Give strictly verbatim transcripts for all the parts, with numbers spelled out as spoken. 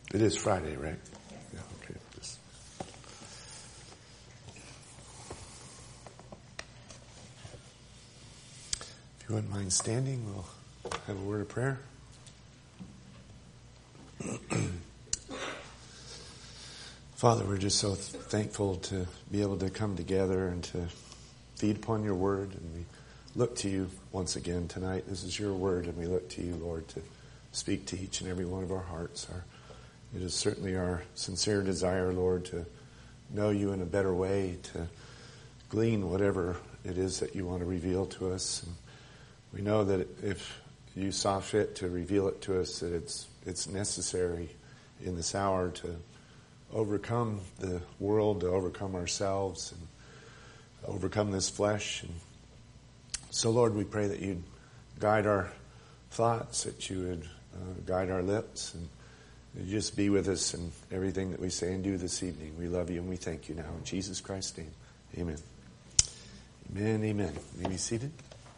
It is Friday, right? Yeah, okay. Just... If you wouldn't mind standing, we'll have a word of prayer. Father, we're just so thankful to be able to come together and to feed upon your word. And we look to you once again tonight. This is your word, and we look to you, Lord, to speak to each and every one of our hearts. Our It is certainly our sincere desire, Lord, to know you in a better way, to glean whatever it is that you want to reveal to us. And we know that if you saw fit to reveal it to us, that it's it's necessary in this hour to overcome the world, to overcome ourselves, and overcome this flesh. And so, Lord, we pray that you'd guide our thoughts, that you would uh, guide our lips, and you just be with us in everything that we say and do this evening. We love you and we thank you now. In Jesus Christ's name, amen. Amen, amen. You may be seated.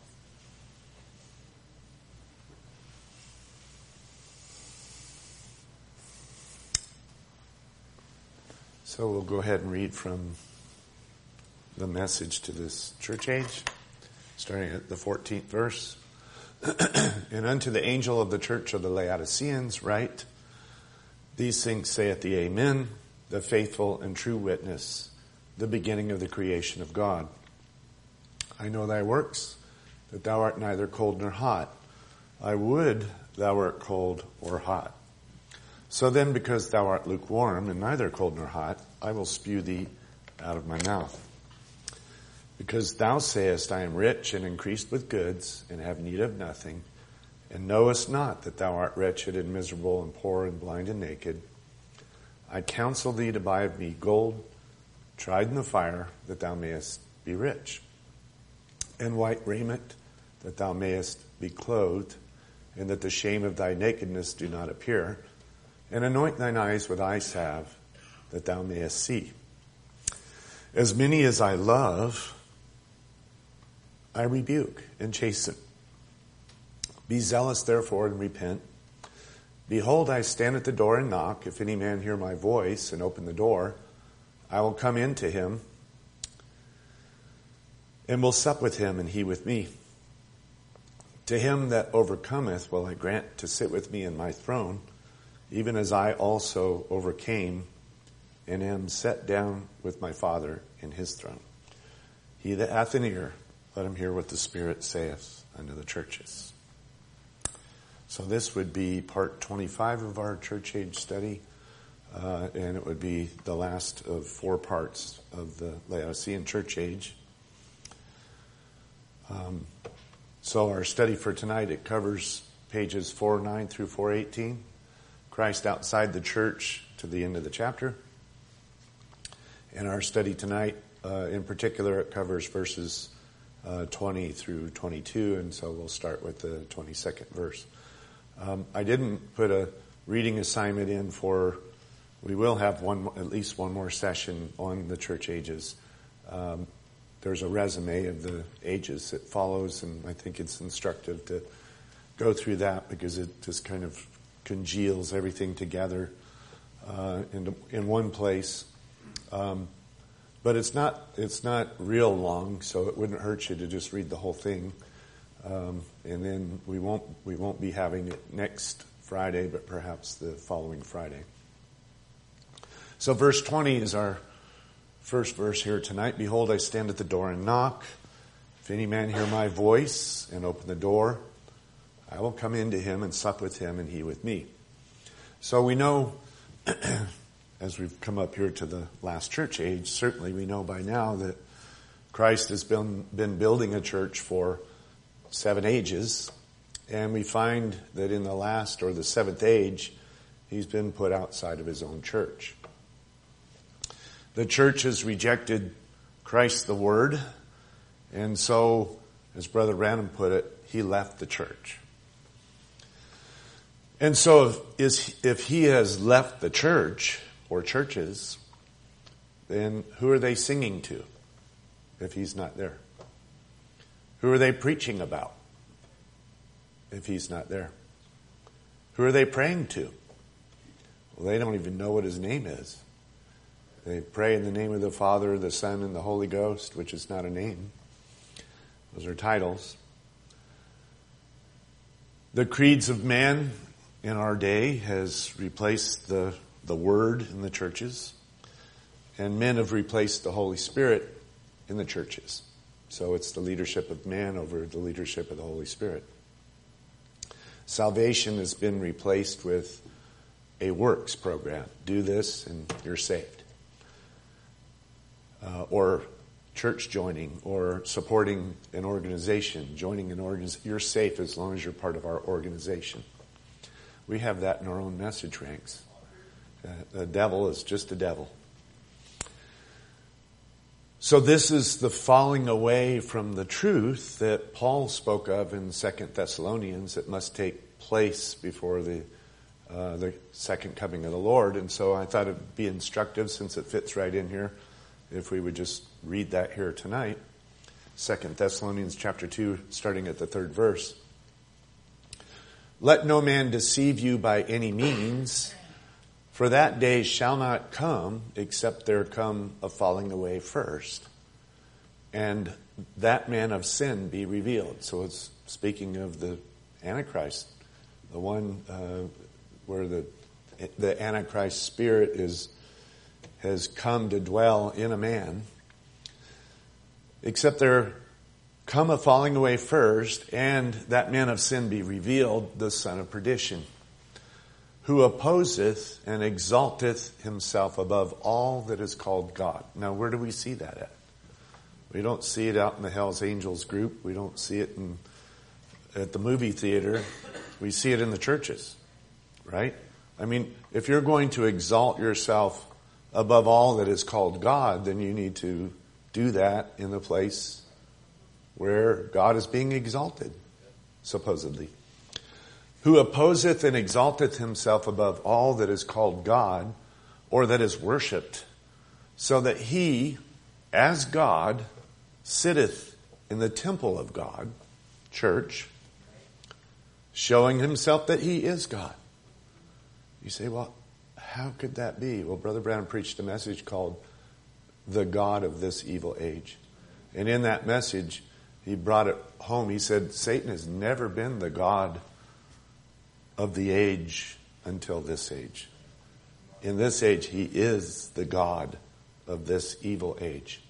So we'll go ahead and read from the message to this church age, starting at the fourteenth verse. And unto the angel of the church of the Laodiceans write, these things saith the Amen, the faithful and true witness, the beginning of the creation of God. I know thy works, that thou art neither cold nor hot. I would thou wert cold or hot. So then, because thou art lukewarm and neither cold nor hot, I will spew thee out of my mouth. Because thou sayest, I am rich and increased with goods, and have need of nothing, and knowest not that thou art wretched and miserable and poor and blind and naked, I counsel thee to buy of me gold, tried in the fire, that thou mayest be rich, and white raiment, that thou mayest be clothed, and that the shame of thy nakedness do not appear, and anoint thine eyes with eye salve, that thou mayest see. As many as I love, I rebuke and chasten. Be zealous, therefore, and repent. Behold, I stand at the door and knock. If any man hear my voice and open the door, I will come in to him and will sup with him and he with me. To him that overcometh will I grant to sit with me in my throne, even as I also overcame and am set down with my Father in his throne. He that hath an ear, let him hear what the Spirit saith unto the churches. So this would be part twenty-five of our church age study, uh, and it would be the last of four parts of the Laodicean church age. Um, so our study for tonight, it covers pages four oh nine through four eighteen, Christ outside the church to the end of the chapter. And our study tonight, uh, in particular, it covers verses uh, twenty through twenty-two, and so we'll start with the twenty-second verse. Um, I didn't put a reading assignment in for, we will have one, at least one more session on the church ages. Um, there's a resume of the ages that follows, and I think it's instructive to go through that because it just kind of congeals everything together uh, in, in one place. Um, but it's not, it's not real long, so it wouldn't hurt you to just read the whole thing. Um, and then we won't, we won't be having it next Friday, but perhaps the following Friday. So verse twenty is our first verse here tonight. Behold, I stand at the door and knock. If any man hear my voice and open the door, I will come into him and sup with him and he with me. So we know, as we've come up here to the last church age, certainly we know by now that Christ has been, been building a church for seven ages, and we find that in the last or the seventh age, he's been put outside of his own church. The church has rejected Christ the Word, and so, as Brother Branham put it, he left the church. And so if, is, if he has left the church, or churches, then who are they singing to if he's not there? Who are they preaching about if he's not there? Who are they praying to? Well, they don't even know what his name is. They pray in the name of the Father, the Son, and the Holy Ghost, which is not a name. Those are titles. The creeds of man in our day has replaced the, the Word in the churches, and men have replaced the Holy Spirit in the churches. So it's the leadership of man over the leadership of the Holy Spirit. Salvation has been replaced with a works program. Do this and you're saved. Uh, or church joining, or supporting an organization, joining an organization. You're safe as long as you're part of our organization. We have that in our own message ranks. Uh, the devil is just a devil. So this is the falling away from the truth that Paul spoke of in Second Thessalonians that must take place before the uh, the second coming of the Lord. And so I thought it'd be instructive, since it fits right in here, if we would just read that here tonight. Second Thessalonians chapter two, starting at the third verse. Let no man deceive you by any means, for that day shall not come except there come a falling away first, and that man of sin be revealed. So it's speaking of the Antichrist, the one uh, where the the Antichrist spirit is has come to dwell in a man. Except there come a falling away first, and that man of sin be revealed, the son of perdition, who opposeth and exalteth himself above all that is called God. Now, where do we see that at? We don't see it out in the Hell's Angels group. We don't see it in at the movie theater. We see it in the churches, right? I mean, if you're going to exalt yourself above all that is called God, then you need to do that in the place where God is being exalted, supposedly. Who opposeth and exalteth himself above all that is called God, or that is worshipped, so that he, as God, sitteth in the temple of God, church, showing himself that he is God. You say, well, how could that be? Well, Brother Brown preached a message called The God of This Evil Age. And in that message, he brought it home. He said, Satan has never been the God of the age until this age. In this age, he is the God of this evil age.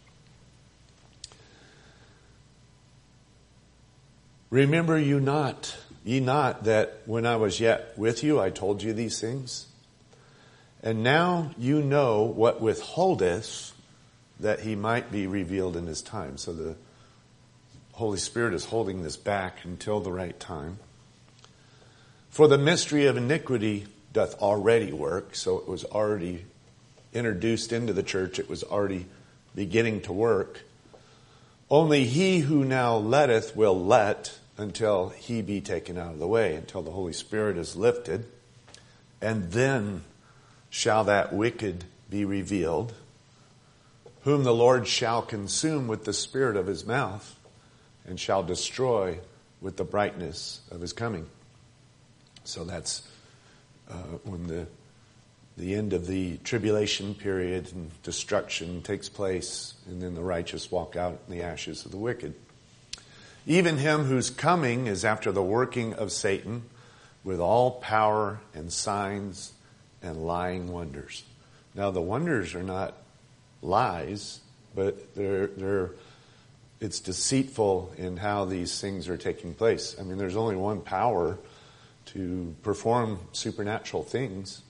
Remember you not, ye not, that when I was yet with you, I told you these things? And now you know what withholdeth, that he might be revealed in his time. So the Holy Spirit is holding this back until the right time. For the mystery of iniquity doth already work. So it was already introduced into the church. It was already beginning to work. Only he who now letteth will let until he be taken out of the way, until the Holy Spirit is lifted. And then shall that wicked be revealed, whom the Lord shall consume with the spirit of his mouth, and shall destroy with the brightness of his coming. So that's uh, when the the end of the tribulation period and destruction takes place, and then the righteous walk out in the ashes of the wicked. Even him whose coming is after the working of Satan, with all power and signs and lying wonders. Now the wonders are not lies, but they're they're it's deceitful in how these things are taking place. I mean, there's only one power to perform supernatural things.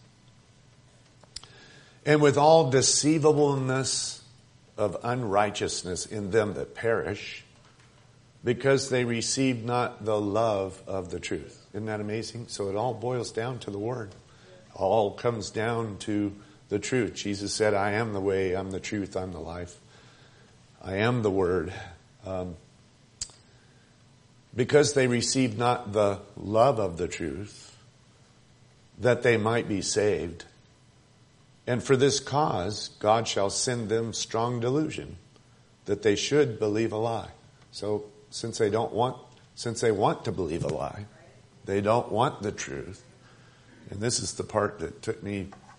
And with all deceivableness of unrighteousness in them that perish, because they received not the love of the truth. Isn't that amazing? So it all boils down to the Word. All comes down to the truth. Jesus said, I am the way, I'm the truth, I'm the life. I am the Word. Um, because they received not the love of the truth, that they might be saved. And for this cause, God shall send them strong delusion, that they should believe a lie. So, since they don't want, since they want to believe a lie, they don't want the truth. And this is the part that took me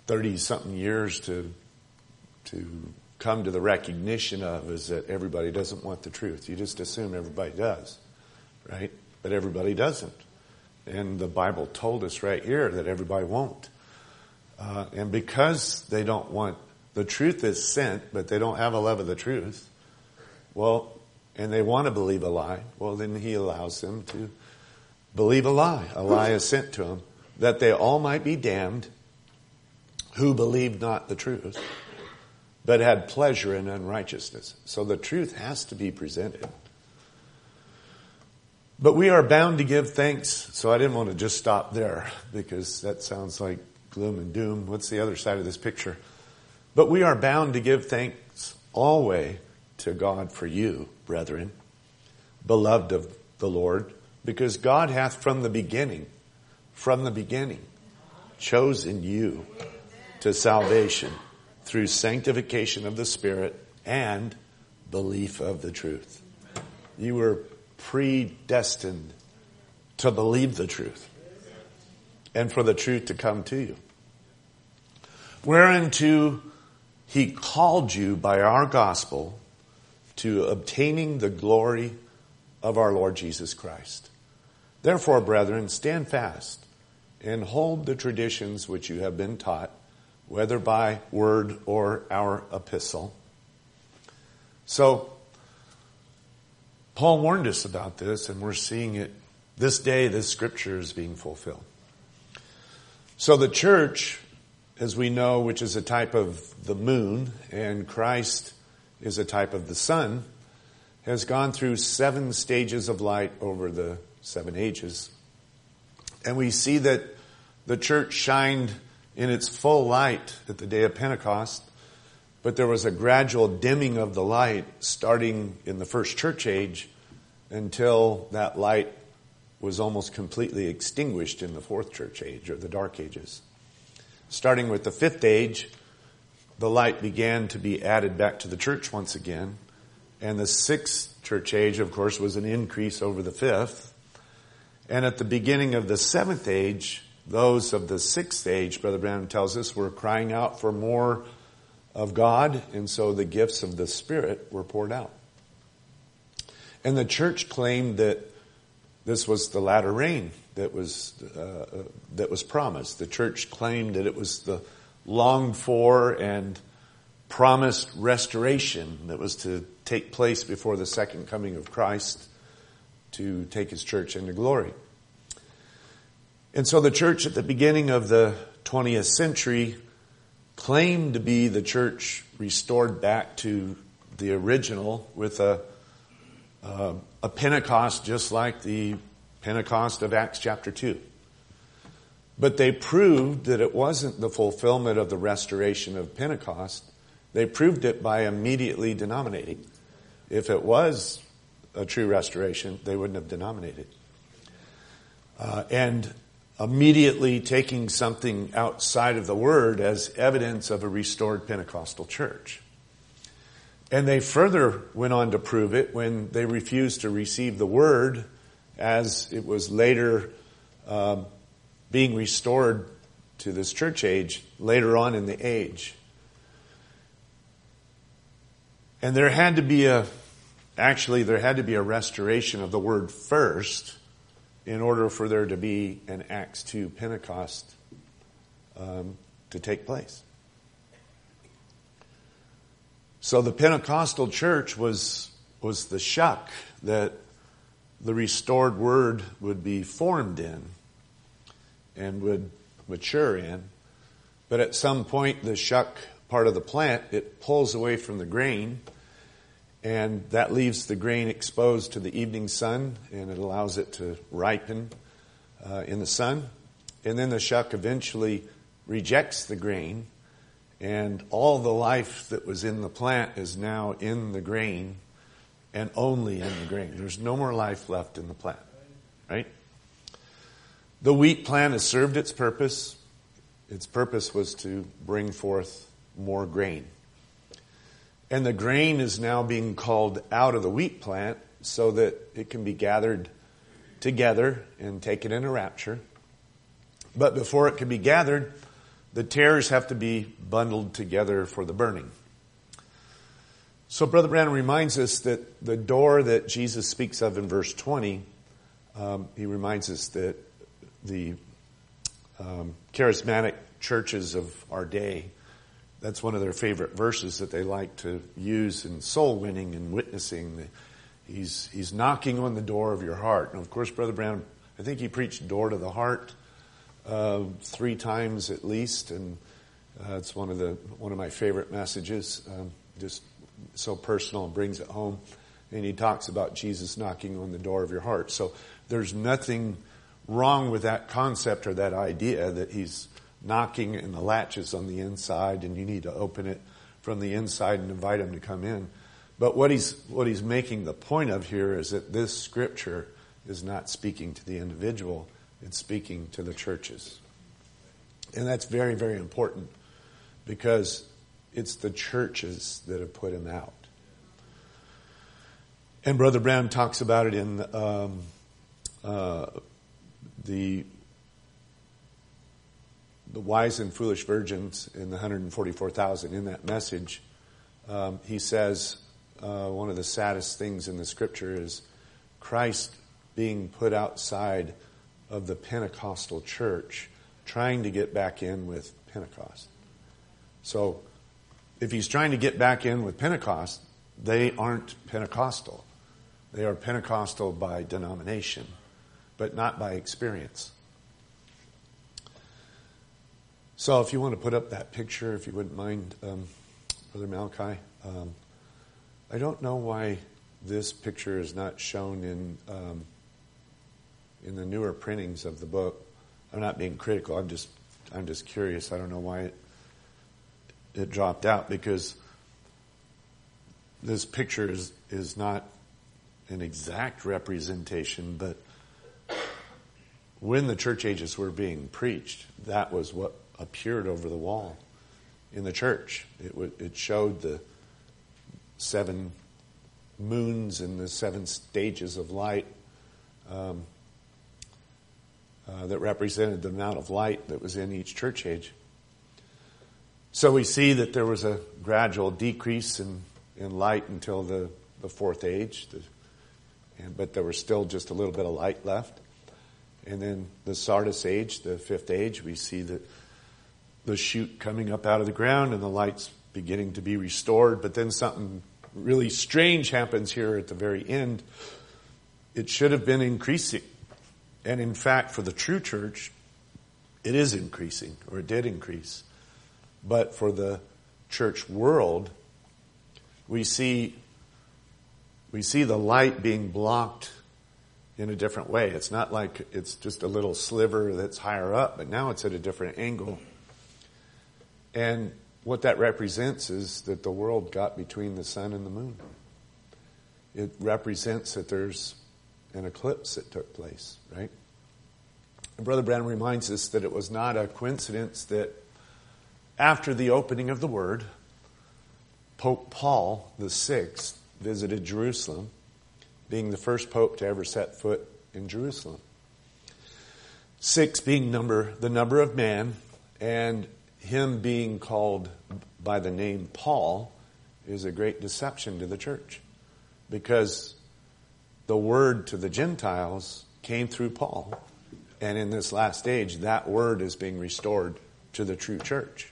thirty-something years to to come to the recognition of is that everybody doesn't want the truth. You just assume everybody does, right? But everybody doesn't. And the Bible told us right here that everybody won't. Uh, and because they don't want, the truth is sent, but they don't have a love of the truth, well, and they want to believe a lie, well, then he allows them to believe a lie. A lie is sent to them, that they all might be damned who believed not the truth, but had pleasure in unrighteousness. So the truth has to be presented. But we are bound to give thanks. So I didn't want to just stop there because that sounds like gloom and doom. What's the other side of this picture? But we are bound to give thanks always to God for you, brethren, beloved of the Lord, because God hath from the beginning, from the beginning, chosen you to salvation through sanctification of the Spirit and belief of the truth. You were predestined to believe the truth and for the truth to come to you. Whereunto he called you by our gospel to obtaining the glory of our Lord Jesus Christ. Therefore, brethren, stand fast and hold the traditions which you have been taught, whether by word or our epistle. So, Paul warned us about this, and we're seeing it this day. This scripture is being fulfilled. So the church, as we know, which is a type of the moon, and Christ is a type of the sun, has gone through seven stages of light over the seven ages. And we see that the church shined in its full light at the day of Pentecost, but there was a gradual dimming of the light starting in the first church age until that light was almost completely extinguished in the fourth church age, or the dark ages. Starting with the fifth age, the light began to be added back to the church once again, and the sixth church age, of course, was an increase over the fifth. And at the beginning of the seventh age, those of the sixth age, Brother Branham tells us, were crying out for more of God, and so the gifts of the Spirit were poured out. And the church claimed that this was the latter rain that was uh, that was promised. The church claimed that it was the longed for and promised restoration that was to take place before the second coming of Christ to take his church into glory. And so the church at the beginning of the twentieth century claimed to be the church restored back to the original with a, uh, a Pentecost just like the Pentecost of Acts chapter two. But they proved that it wasn't the fulfillment of the restoration of Pentecost. They proved it by immediately denominating. If it was a true restoration, they wouldn't have denominated. Uh, and immediately taking something outside of the Word as evidence of a restored Pentecostal church. And they further went on to prove it when they refused to receive the Word as it was later uh, being restored to this church age, later on in the age. And there had to be a, actually there had to be a restoration of the Word first in order for there to be an Acts two Pentecost um, to take place. So the Pentecostal church was was the shuck that the restored Word would be formed in and would mature in. But at some point, the shuck part of the plant, it pulls away from the grain, and that leaves the grain exposed to the evening sun, and it allows it to ripen uh, in the sun. And then the shuck eventually rejects the grain, and all the life that was in the plant is now in the grain and only in the grain. There's no more life left in the plant, right? The wheat plant has served its purpose. Its purpose was to bring forth more grain. And the grain is now being called out of the wheat plant so that it can be gathered together and taken in a rapture. But before it can be gathered, the tares have to be bundled together for the burning. So Brother Branham reminds us that the door that Jesus speaks of in verse twenty, um, he reminds us that the um, charismatic churches of our day, that's one of their favorite verses that they like to use in soul winning and witnessing. He's, he's knocking on the door of your heart. And of course, Brother Branham, I think he preached door to the heart uh, three times at least, and uh, it's one of the one of my favorite messages. Um, just so personal and brings it home. And he talks about Jesus knocking on the door of your heart. So there's nothing wrong with that concept or that idea that he's knocking and the latch is on the inside and you need to open it from the inside and invite him to come in. But what he's, what he's making the point of here is that this scripture is not speaking to the individual, it's speaking to the churches. And that's very, very important because it's the churches that have put him out. And Brother Branham talks about it in um, uh, the the wise and foolish virgins in the one hundred forty-four thousand. In that message, um, he says uh, one of the saddest things in the scripture is Christ being put outside of the Pentecostal church, trying to get back in with Pentecost. So if he's trying to get back in with Pentecost, they aren't Pentecostal. They are Pentecostal by denomination, but not by experience. So if you want to put up that picture, if you wouldn't mind, um, Brother Malachi. Um, I don't know why this picture is not shown in um, in the newer printings of the book. I'm not being critical. I'm just I'm just curious. I don't know why it it dropped out, because this picture is, is not an exact representation, but when the church ages were being preached, that was what appeared over the wall in the church. It, w- it showed the seven moons and the seven stages of light um, uh, that represented the amount of light that was in each church age. So we see that there was a gradual decrease in, in light until the, the fourth age, the, and, but there was still just a little bit of light left. And then the Sardis age, the fifth age, we see that the shoot coming up out of the ground and the light's beginning to be restored. But then something really strange happens here at the very end. It should have been increasing. And in fact, for the true church, it is increasing, or it did increase. But for the church world, we see we see the light being blocked in a different way. It's not like it's just a little sliver that's higher up, but now it's at a different angle. And what that represents is that the world got between the sun and the moon. It represents that there's an eclipse that took place, right? And Brother Branham reminds us that it was not a coincidence that after the opening of the Word, Pope Paul the Sixth visited Jerusalem, being the first pope to ever set foot in Jerusalem. Six being number the number of man, and him being called by the name Paul is a great deception to the church, because the word to the Gentiles came through Paul, and in this last age, that word is being restored to the true church.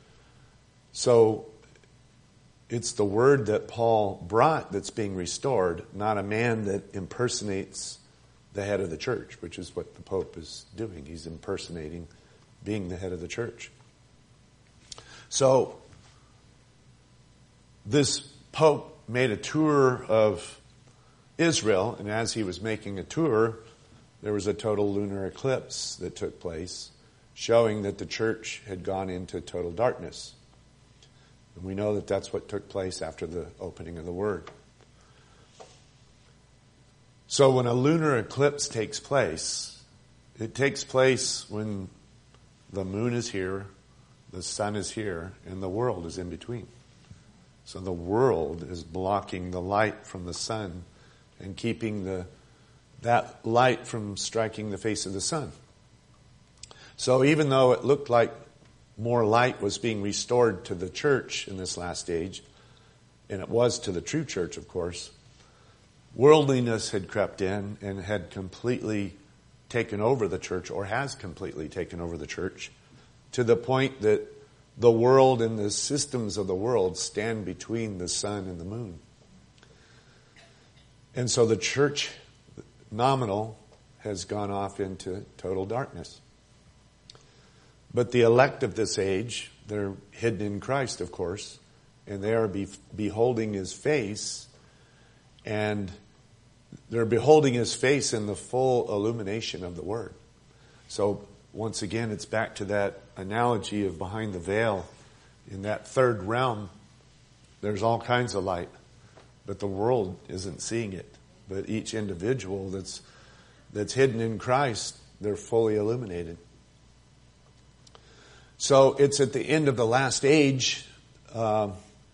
So it's the word that Paul brought that's being restored, not a man that impersonates the head of the church, which is what the Pope is doing. He's impersonating being the head of the church. So this Pope made a tour of Israel, and as he was making a tour, there was a total lunar eclipse that took place, showing that the church had gone into total darkness. And we know that that's what took place after the opening of the Word. So when a lunar eclipse takes place, it takes place when the moon is here, the sun is here, and the world is in between. So the world is blocking the light from the sun and keeping the that light from striking the face of the sun. So even though it looked like more light was being restored to the church in this last age, and it was to the true church, of course, worldliness had crept in and had completely taken over the church, or has completely taken over the church, to the point that the world and the systems of the world stand between the sun and the moon. And so the church, nominal, has gone off into total darkness. But the elect of this age, they're hidden in Christ, of course, and they are be- beholding His face, and they're beholding His face in the full illumination of the Word. So once again, it's back to that analogy of behind the veil. In that third realm, there's all kinds of light, but the world isn't seeing it. But each individual that's that's hidden in Christ, they're fully illuminated. So it's at the end of the last age uh,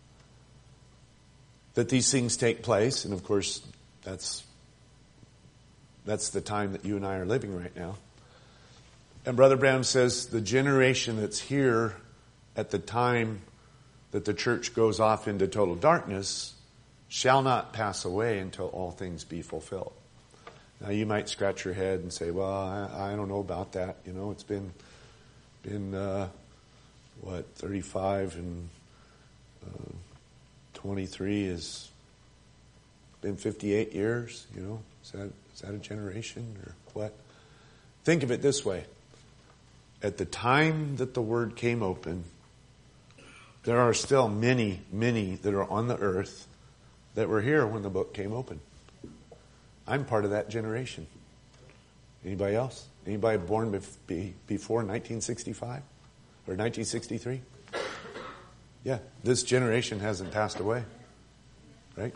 that these things take place, and of course, that's that's the time that you and I are living right now. And Brother Branham says the generation that's here at the time that the church goes off into total darkness shall not pass away until all things be fulfilled. Now you might scratch your head and say, well, I, I don't know about that. You know, it's been, been uh, what, thirty-five and uh, twenty-three has been fifty-eight years, you know. Is that, is that a generation or what? Think of it this way. At the time that the Word came open, there are still many, many that are on the earth that were here when the book came open. I'm part of that generation. Anybody else? Anybody born bef- before nineteen sixty-five or nineteen sixty-three? Yeah, this generation hasn't passed away, right?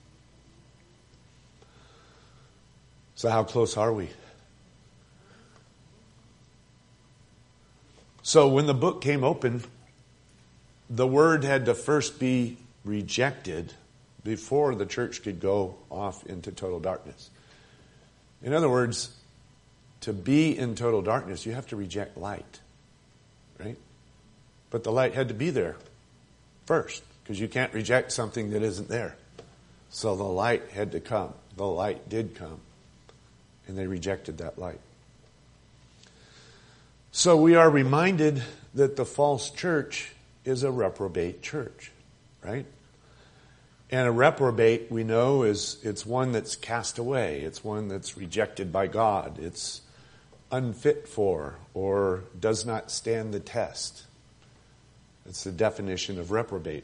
So how close are we? So when the book came open, the Word had to first be rejected before the church could go off into total darkness. In other words, to be in total darkness, you have to reject light, right? But the light had to be there first, because you can't reject something that isn't there. So the light had to come. The light did come, and they rejected that light. So we are reminded that the false church is a reprobate church, right? And a reprobate, we know, is it's one that's cast away. It's one that's rejected by God. It's unfit for or does not stand the test. It's the definition of reprobate.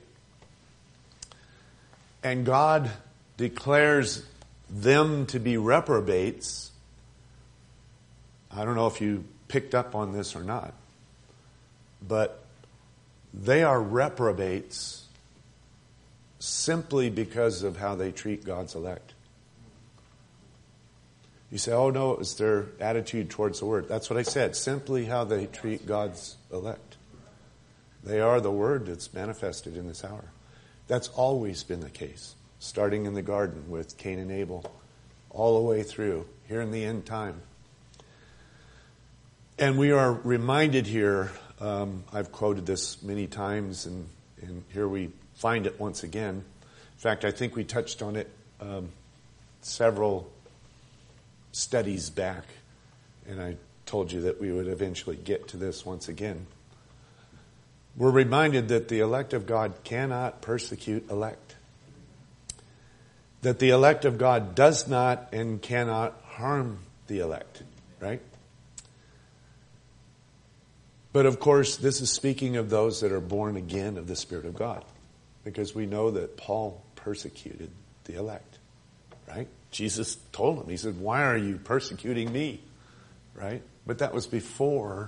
And God declares them to be reprobates. I don't know if you picked up on this or not, but they are reprobates simply because of how they treat God's elect. You say, oh no, it was their attitude towards the Word. That's what I said, simply how they treat God's elect. They are the Word that's manifested in this hour. That's always been the case, starting in the garden with Cain and Abel, all the way through, here in the end time. And we are reminded here, um, I've quoted this many times, and, and here we find it once again. In fact, I think we touched on it um, several studies back, and I told you that we would eventually get to this once again. We're reminded that the elect of God cannot persecute elect. That the elect of God does not and cannot harm the elect, right? But of course, this is speaking of those that are born again of the Spirit of God. Because we know that Paul persecuted the elect, right? Jesus told him, he said, why are you persecuting me? Right? But that was before,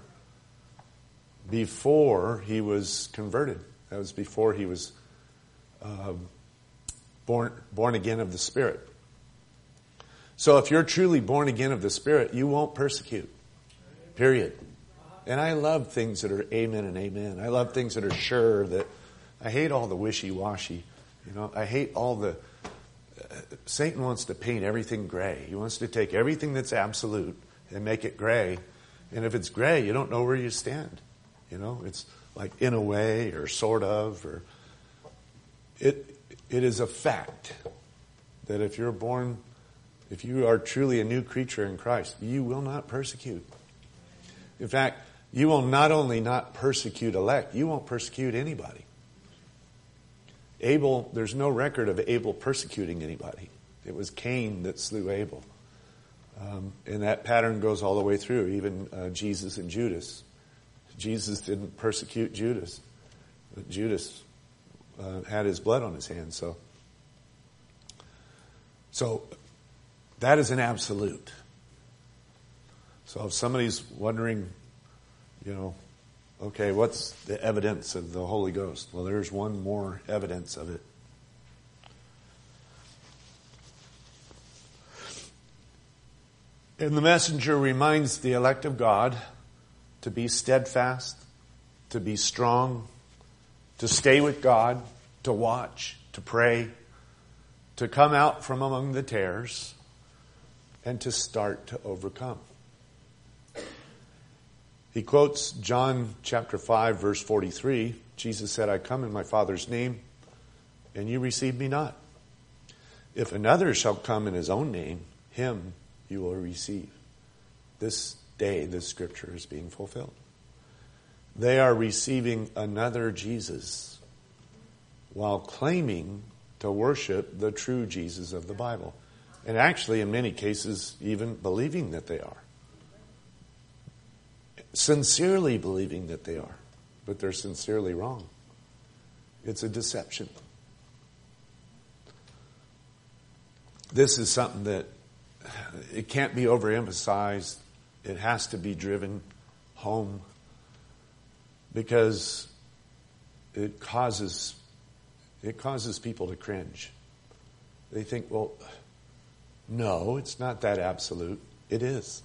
before he was converted. That was before he was uh, born, born again of the Spirit. So if you're truly born again of the Spirit, you won't persecute. Period. And I love things that are amen and amen. I love things that are sure. That I hate all the wishy-washy. You know, I hate all the... Uh, Satan wants to paint everything gray. He wants to take everything that's absolute and make it gray. And if it's gray, you don't know where you stand. You know, it's like in a way or sort of, or it it is a fact that if you're born, if you are truly a new creature in Christ, you will not persecute. In fact, you will not only not persecute elect, you won't persecute anybody. Abel, there's no record of Abel persecuting anybody. It was Cain that slew Abel. Um, and that pattern goes all the way through, even uh, Jesus and Judas. Jesus didn't persecute Judas. But Judas uh, had his blood on his hands. So, so that is an absolute. So if somebody's wondering, you know, okay, what's the evidence of the Holy Ghost? Well, there's one more evidence of it. And the messenger reminds the elect of God to be steadfast, to be strong, to stay with God, to watch, to pray, to come out from among the tares, and to start to overcome. He quotes John chapter five, verse forty-three. Jesus said, I come in my Father's name, and you receive me not. If another shall come in his own name, him you will receive. This day, this scripture is being fulfilled. They are receiving another Jesus while claiming to worship the true Jesus of the Bible. And actually, in many cases, even believing that they are. Sincerely believing that they are. But they're sincerely wrong. It's a deception. This is something that it can't be overemphasized. It has to be driven home because it causes it causes people to cringe. They think, well, no, it's not that absolute. It is.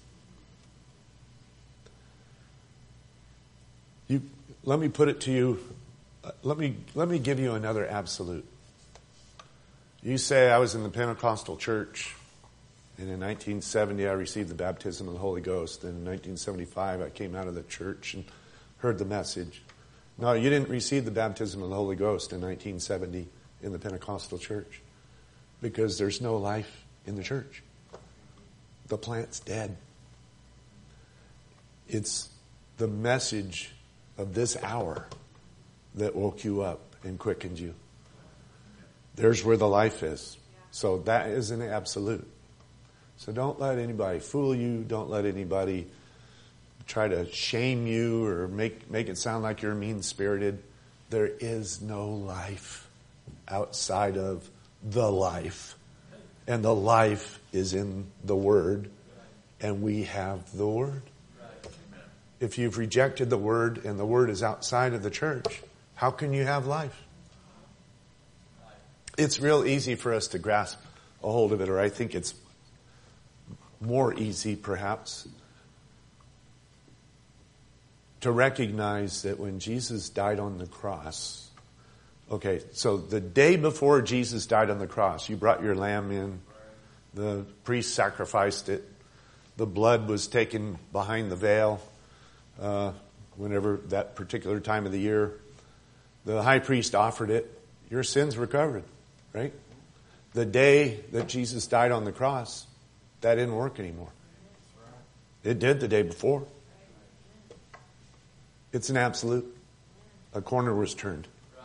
You let me put it to you. Let me let me give you another absolute. You say, I was in the Pentecostal church, and in nineteen seventy I received the baptism of the Holy Ghost. And in nineteen seventy-five I came out of the church and heard the message. No, you didn't receive the baptism of the Holy Ghost in nineteen seventy in the Pentecostal church because there's no life in the church. The plant's dead. It's the message of this hour that woke you up and quickened you. There's where the life is. So that is an absolute. So don't let anybody fool you. Don't let anybody try to shame you or make, make it sound like you're mean-spirited. There is no life outside of the life. And the life is in the Word. And we have the Word. If you've rejected the Word and the Word is outside of the church, how can you have life? It's real easy for us to grasp a hold of it, or I think it's more easy, perhaps, to recognize that when Jesus died on the cross, okay, so the day before Jesus died on the cross, you brought your lamb in, the priest sacrificed it, the blood was taken behind the veil, uh, whenever that particular time of the year, the high priest offered it, your sins were covered, right? The day that Jesus died on the cross, that didn't work anymore. It did the day before. It's an absolute. A corner was turned.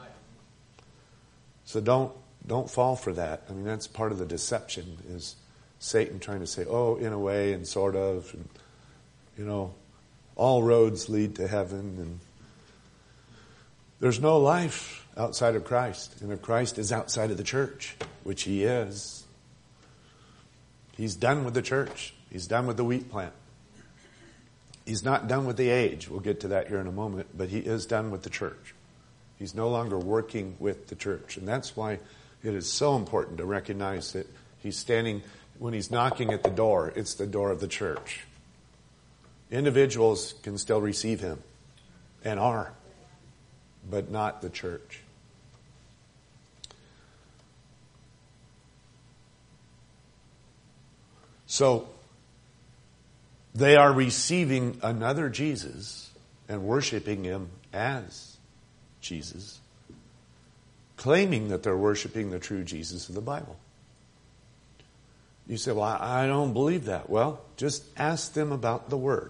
So don't don't fall for that. I mean, that's part of the deception, is Satan trying to say, oh, in a way and sort of, and, you know, all roads lead to heaven. And there's no life outside of Christ. And if Christ is outside of the church, which he is, he's done with the church. He's done with the wheat plant. He's not done with the age. We'll get to that here in a moment. But he is done with the church. He's no longer working with the church. And that's why it is so important to recognize that he's standing, when he's knocking at the door, it's the door of the church. Individuals can still receive him, and are, but not the church. So, they are receiving another Jesus and worshiping him as Jesus, claiming that they're worshiping the true Jesus of the Bible. You say, well, I don't believe that. Well, just ask them about the Word.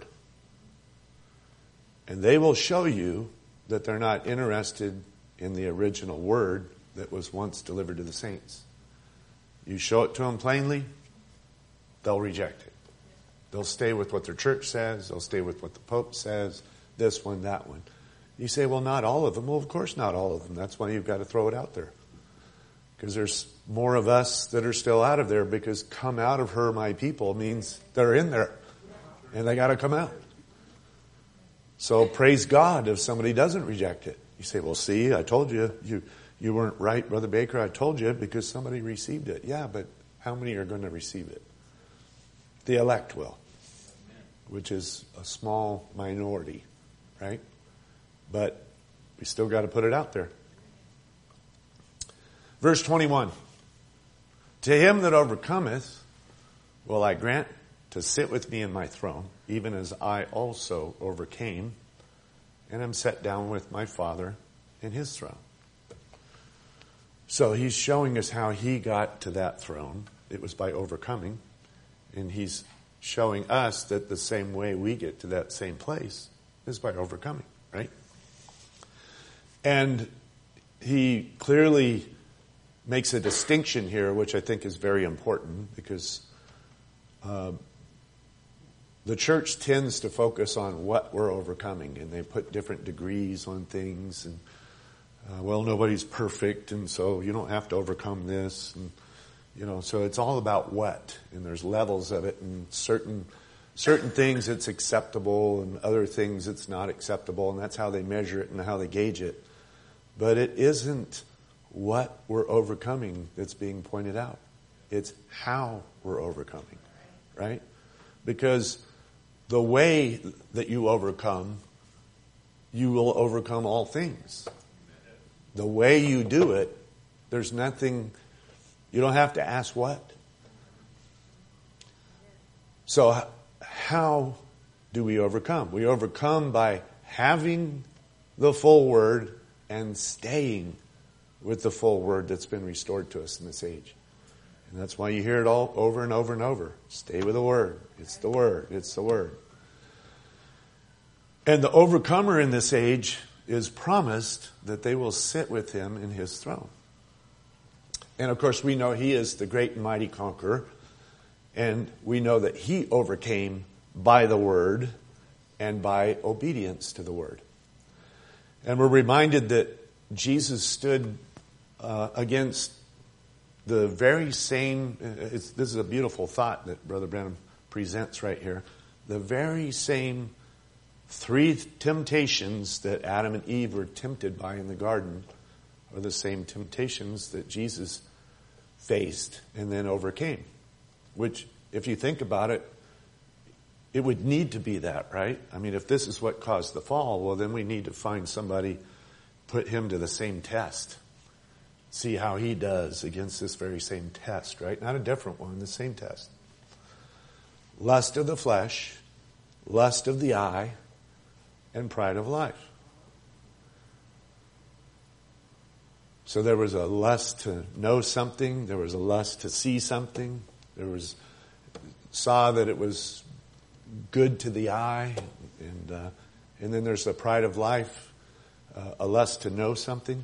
And they will show you that they're not interested in the original Word that was once delivered to the saints. You show it to them plainly, they'll reject it. They'll stay with what their church says. They'll stay with what the Pope says. This one, that one. You say, well, not all of them. Well, of course not all of them. That's why you've got to throw it out there. Because there's more of us that are still out of there, because come out of her, my people, means they're in there. And they got to come out. So praise God if somebody doesn't reject it. You say, well, see, I told you, you, you weren't right, Brother Baker. I told you because somebody received it. Yeah, but how many are going to receive it? The elect will, which is a small minority, right? But we still got to put it out there. Verse twenty-one. To him that overcometh will I grant to sit with me in my throne, even as I also overcame and am set down with my Father in his throne. So he's showing us how he got to that throne. It was by overcoming. And he's showing us that the same way we get to that same place is by overcoming, right? And he clearly makes a distinction here, which I think is very important, because uh, the church tends to focus on what we're overcoming, and they put different degrees on things, and uh, well, nobody's perfect, and so you don't have to overcome this, and you know, so it's all about what, and there's levels of it, and certain certain things it's acceptable, and other things it's not acceptable, and that's how they measure it and how they gauge it. But it isn't what we're overcoming that's being pointed out. It's how we're overcoming, right? Because the way that you overcome, you will overcome all things. The way you do it, there's nothing, you don't have to ask what. So how do we overcome? We overcome by having the full Word and staying with the full Word that's been restored to us in this age. And that's why you hear it all over and over and over. Stay with the Word. It's the Word. It's the Word. And the overcomer in this age is promised that they will sit with him in his throne. And of course we know he is the great and mighty conqueror. And we know that he overcame by the Word and by obedience to the Word. And we're reminded that Jesus stood uh, against the very same, it's, this is a beautiful thought that Brother Branham presents right here, the very same three temptations that Adam and Eve were tempted by in the garden are the same temptations that Jesus faced and then overcame. Which, if you think about it, it would need to be that, right? I mean, if this is what caused the fall, well, then we need to find somebody, put him to the same test. See how he does against this very same test, right? Not a different one, the same test. Lust of the flesh, lust of the eye, and pride of life. So there was a lust to know something, there was a lust to see something, there was, saw that it was good to the eye, and uh, and then there's the pride of life, uh, a lust to know something.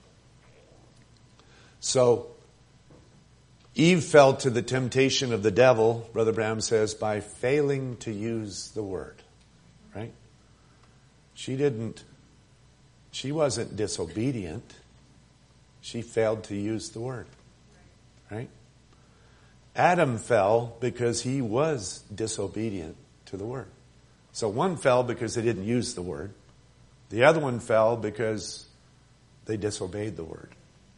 So Eve fell to the temptation of the devil, Brother Branham says, by failing to use the Word, right? She didn't, she wasn't disobedient. She failed to use the Word, right? Adam fell because he was disobedient to the Word. So one fell because they didn't use the Word. The other one fell because they disobeyed the Word.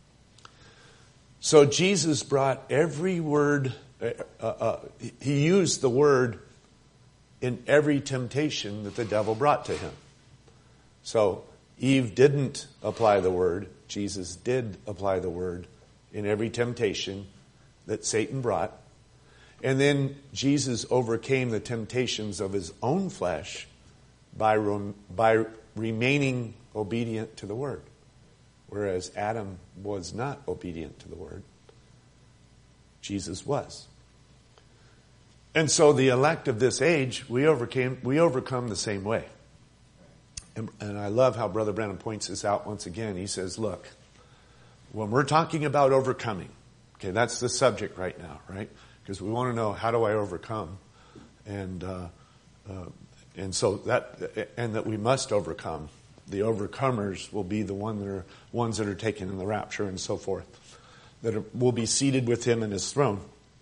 So Jesus brought every word, uh, uh, he used the Word in every temptation that the devil brought to him. So Eve didn't apply the Word. Jesus did apply the Word in every temptation that Satan brought. And then Jesus overcame the temptations of his own flesh by, rem- by remaining obedient to the Word. Whereas Adam was not obedient to the Word. Jesus was. And so the elect of this age, we overcame, we overcome the same way. And, and I love how Brother Branham points this out once again. He says, look, when we're talking about overcoming, okay, that's the subject right now, right? Because we want to know, how do I overcome? And, uh, uh, and so that, and that we must overcome. The overcomers will be the one that are, ones that are taken in the rapture and so forth, that are, will be seated with him in his throne.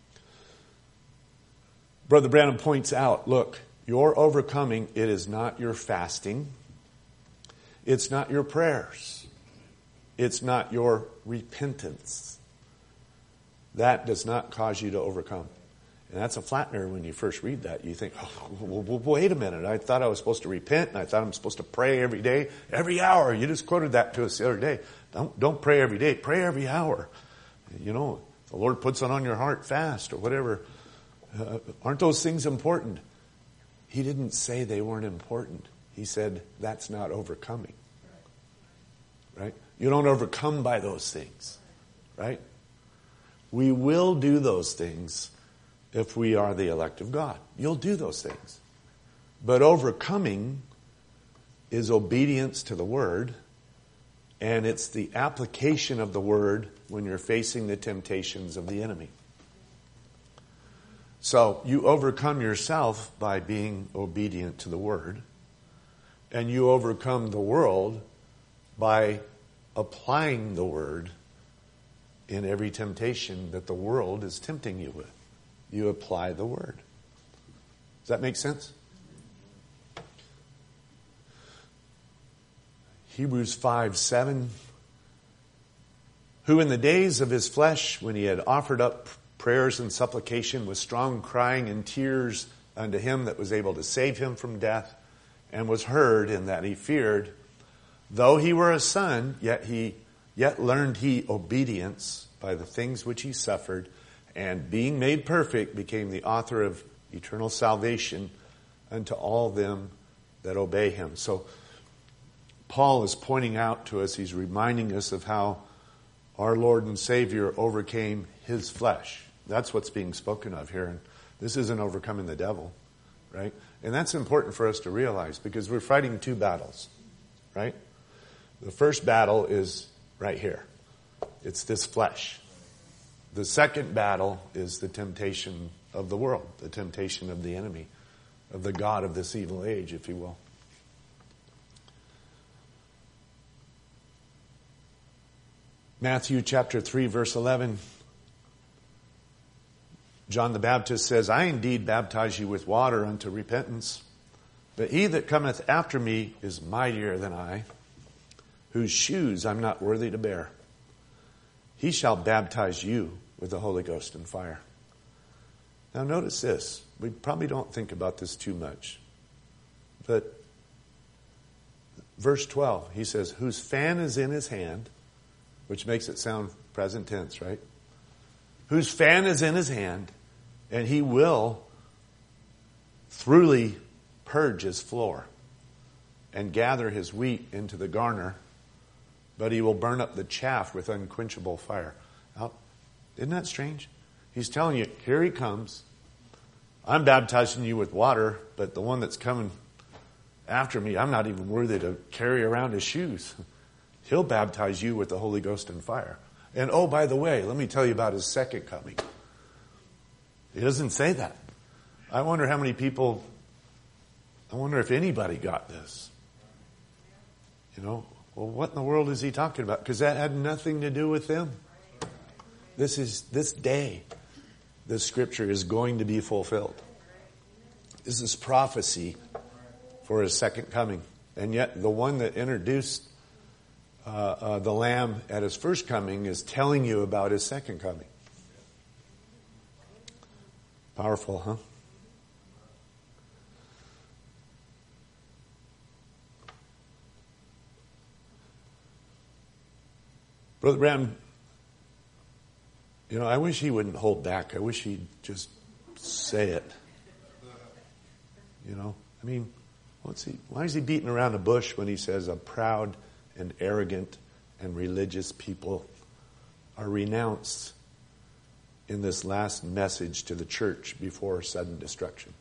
Brother Branham points out, look, your overcoming, it is not your fasting. It's not your prayers. It's not your repentance. That does not cause you to overcome. And that's a flattener when you first read that. You think, oh, well, wait a minute. I thought I was supposed to repent, and I thought I'm supposed to pray every day, every hour. You just quoted that to us the other day. Don't, don't pray every day. Pray every hour. You know, the Lord puts it on your heart, fast or whatever. Uh, aren't those things important? He didn't say they weren't important. He said that's not overcoming. Right? You don't overcome by those things. Right? We will do those things if we are the elect of God. You'll do those things. But overcoming is obedience to the Word, and it's the application of the Word when you're facing the temptations of the enemy. So you overcome yourself by being obedient to the Word, and you overcome the world by applying the Word in every temptation that the world is tempting you with. You apply the Word. Does that make sense? Hebrews five seven. Who in the days of his flesh, when he had offered up prayers and supplication with strong crying and tears unto him that was able to save him from death, and was heard in that he feared, though he were a son, yet he yet learned he obedience by the things which he suffered, and being made perfect, became the author of eternal salvation unto all them that obey him. So Paul is pointing out to us, he's reminding us of how our Lord and Savior overcame his flesh. That's what's being spoken of here. And this isn't overcoming the devil, right? And that's important for us to realize, because we're fighting two battles, right? The first battle is right here. It's this flesh. The second battle is the temptation of the world, the temptation of the enemy, of the god of this evil age, if you will. Matthew chapter three, verse eleven. John the Baptist says, I indeed baptize you with water unto repentance, but he that cometh after me is mightier than I, whose shoes I'm not worthy to bear. He shall baptize you with the Holy Ghost and fire. Now notice this. We probably don't think about this too much. But verse twelve, he says, whose fan is in his hand, which makes it sound present tense, right? Whose fan is in his hand, and he will thoroughly purge his floor and gather his wheat into the garner, but he will burn up the chaff with unquenchable fire. Now, isn't that strange? He's telling you, here he comes. I'm baptizing you with water, but the one that's coming after me, I'm not even worthy to carry around his shoes. He'll baptize you with the Holy Ghost and fire. And oh, by the way, let me tell you about his second coming. He doesn't say that. I wonder how many people, I wonder if anybody got this. You know, well, what in the world is he talking about? Because that had nothing to do with them. This is, this day, this scripture is going to be fulfilled. This is prophecy for his second coming. And yet the one that introduced uh, uh, the Lamb at his first coming is telling you about his second coming. Powerful, huh? Brother Branham, you know, I wish he wouldn't hold back. I wish he'd just say it. You know, I mean, What's he, why is he beating around the bush when he says a proud and arrogant and religious people are renounced in this last message to the church before sudden destruction?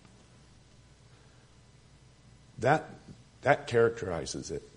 That, that characterizes it.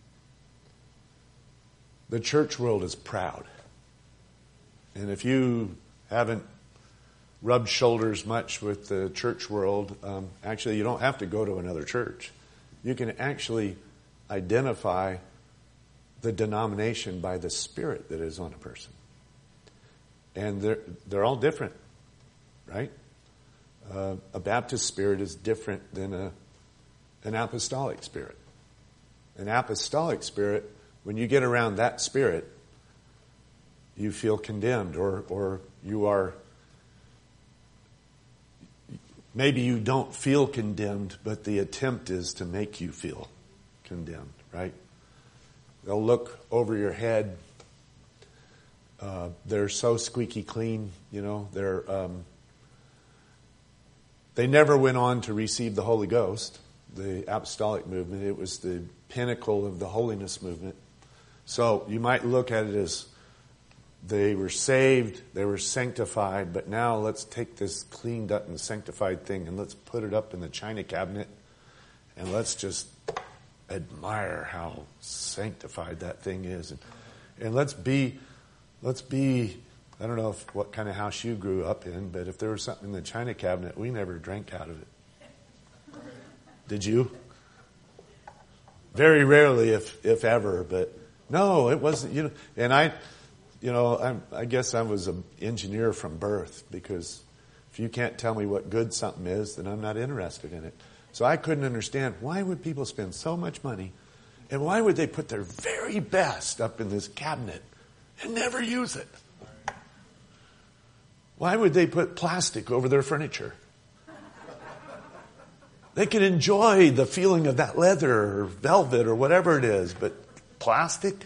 The church world is proud. And if you haven't rubbed shoulders much with the church world, um, actually you don't have to go to another church. You can actually identify the denomination by the spirit that is on a person. And they're, they're all different, right? Uh, a Baptist spirit is different than a, an apostolic spirit. An apostolic spirit, when you get around that spirit, you feel condemned, or, or you are, maybe you don't feel condemned, but the attempt is to make you feel condemned, right? They'll look over your head. Uh, they're so squeaky clean, you know. They're um, they never went on to receive the Holy Ghost, the apostolic movement. It was the pinnacle of the holiness movement. So you might look at it as they were saved, they were sanctified, but now let's take this cleaned up and sanctified thing and let's put it up in the china cabinet and let's just admire how sanctified that thing is. And, and let's be, let's be, I don't know if, what kind of house you grew up in, but if there was something in the china cabinet, we never drank out of it. Did you? Very rarely, if if ever, but no, it wasn't, you know, and I, you know, I'm, I guess I was an engineer from birth, because if you can't tell me what good something is, then I'm not interested in it. So I couldn't understand, why would people spend so much money, and why would they put their very best up in this cabinet and never use it? Why would they put plastic over their furniture? They can enjoy the feeling of that leather or velvet or whatever it is, but plastic?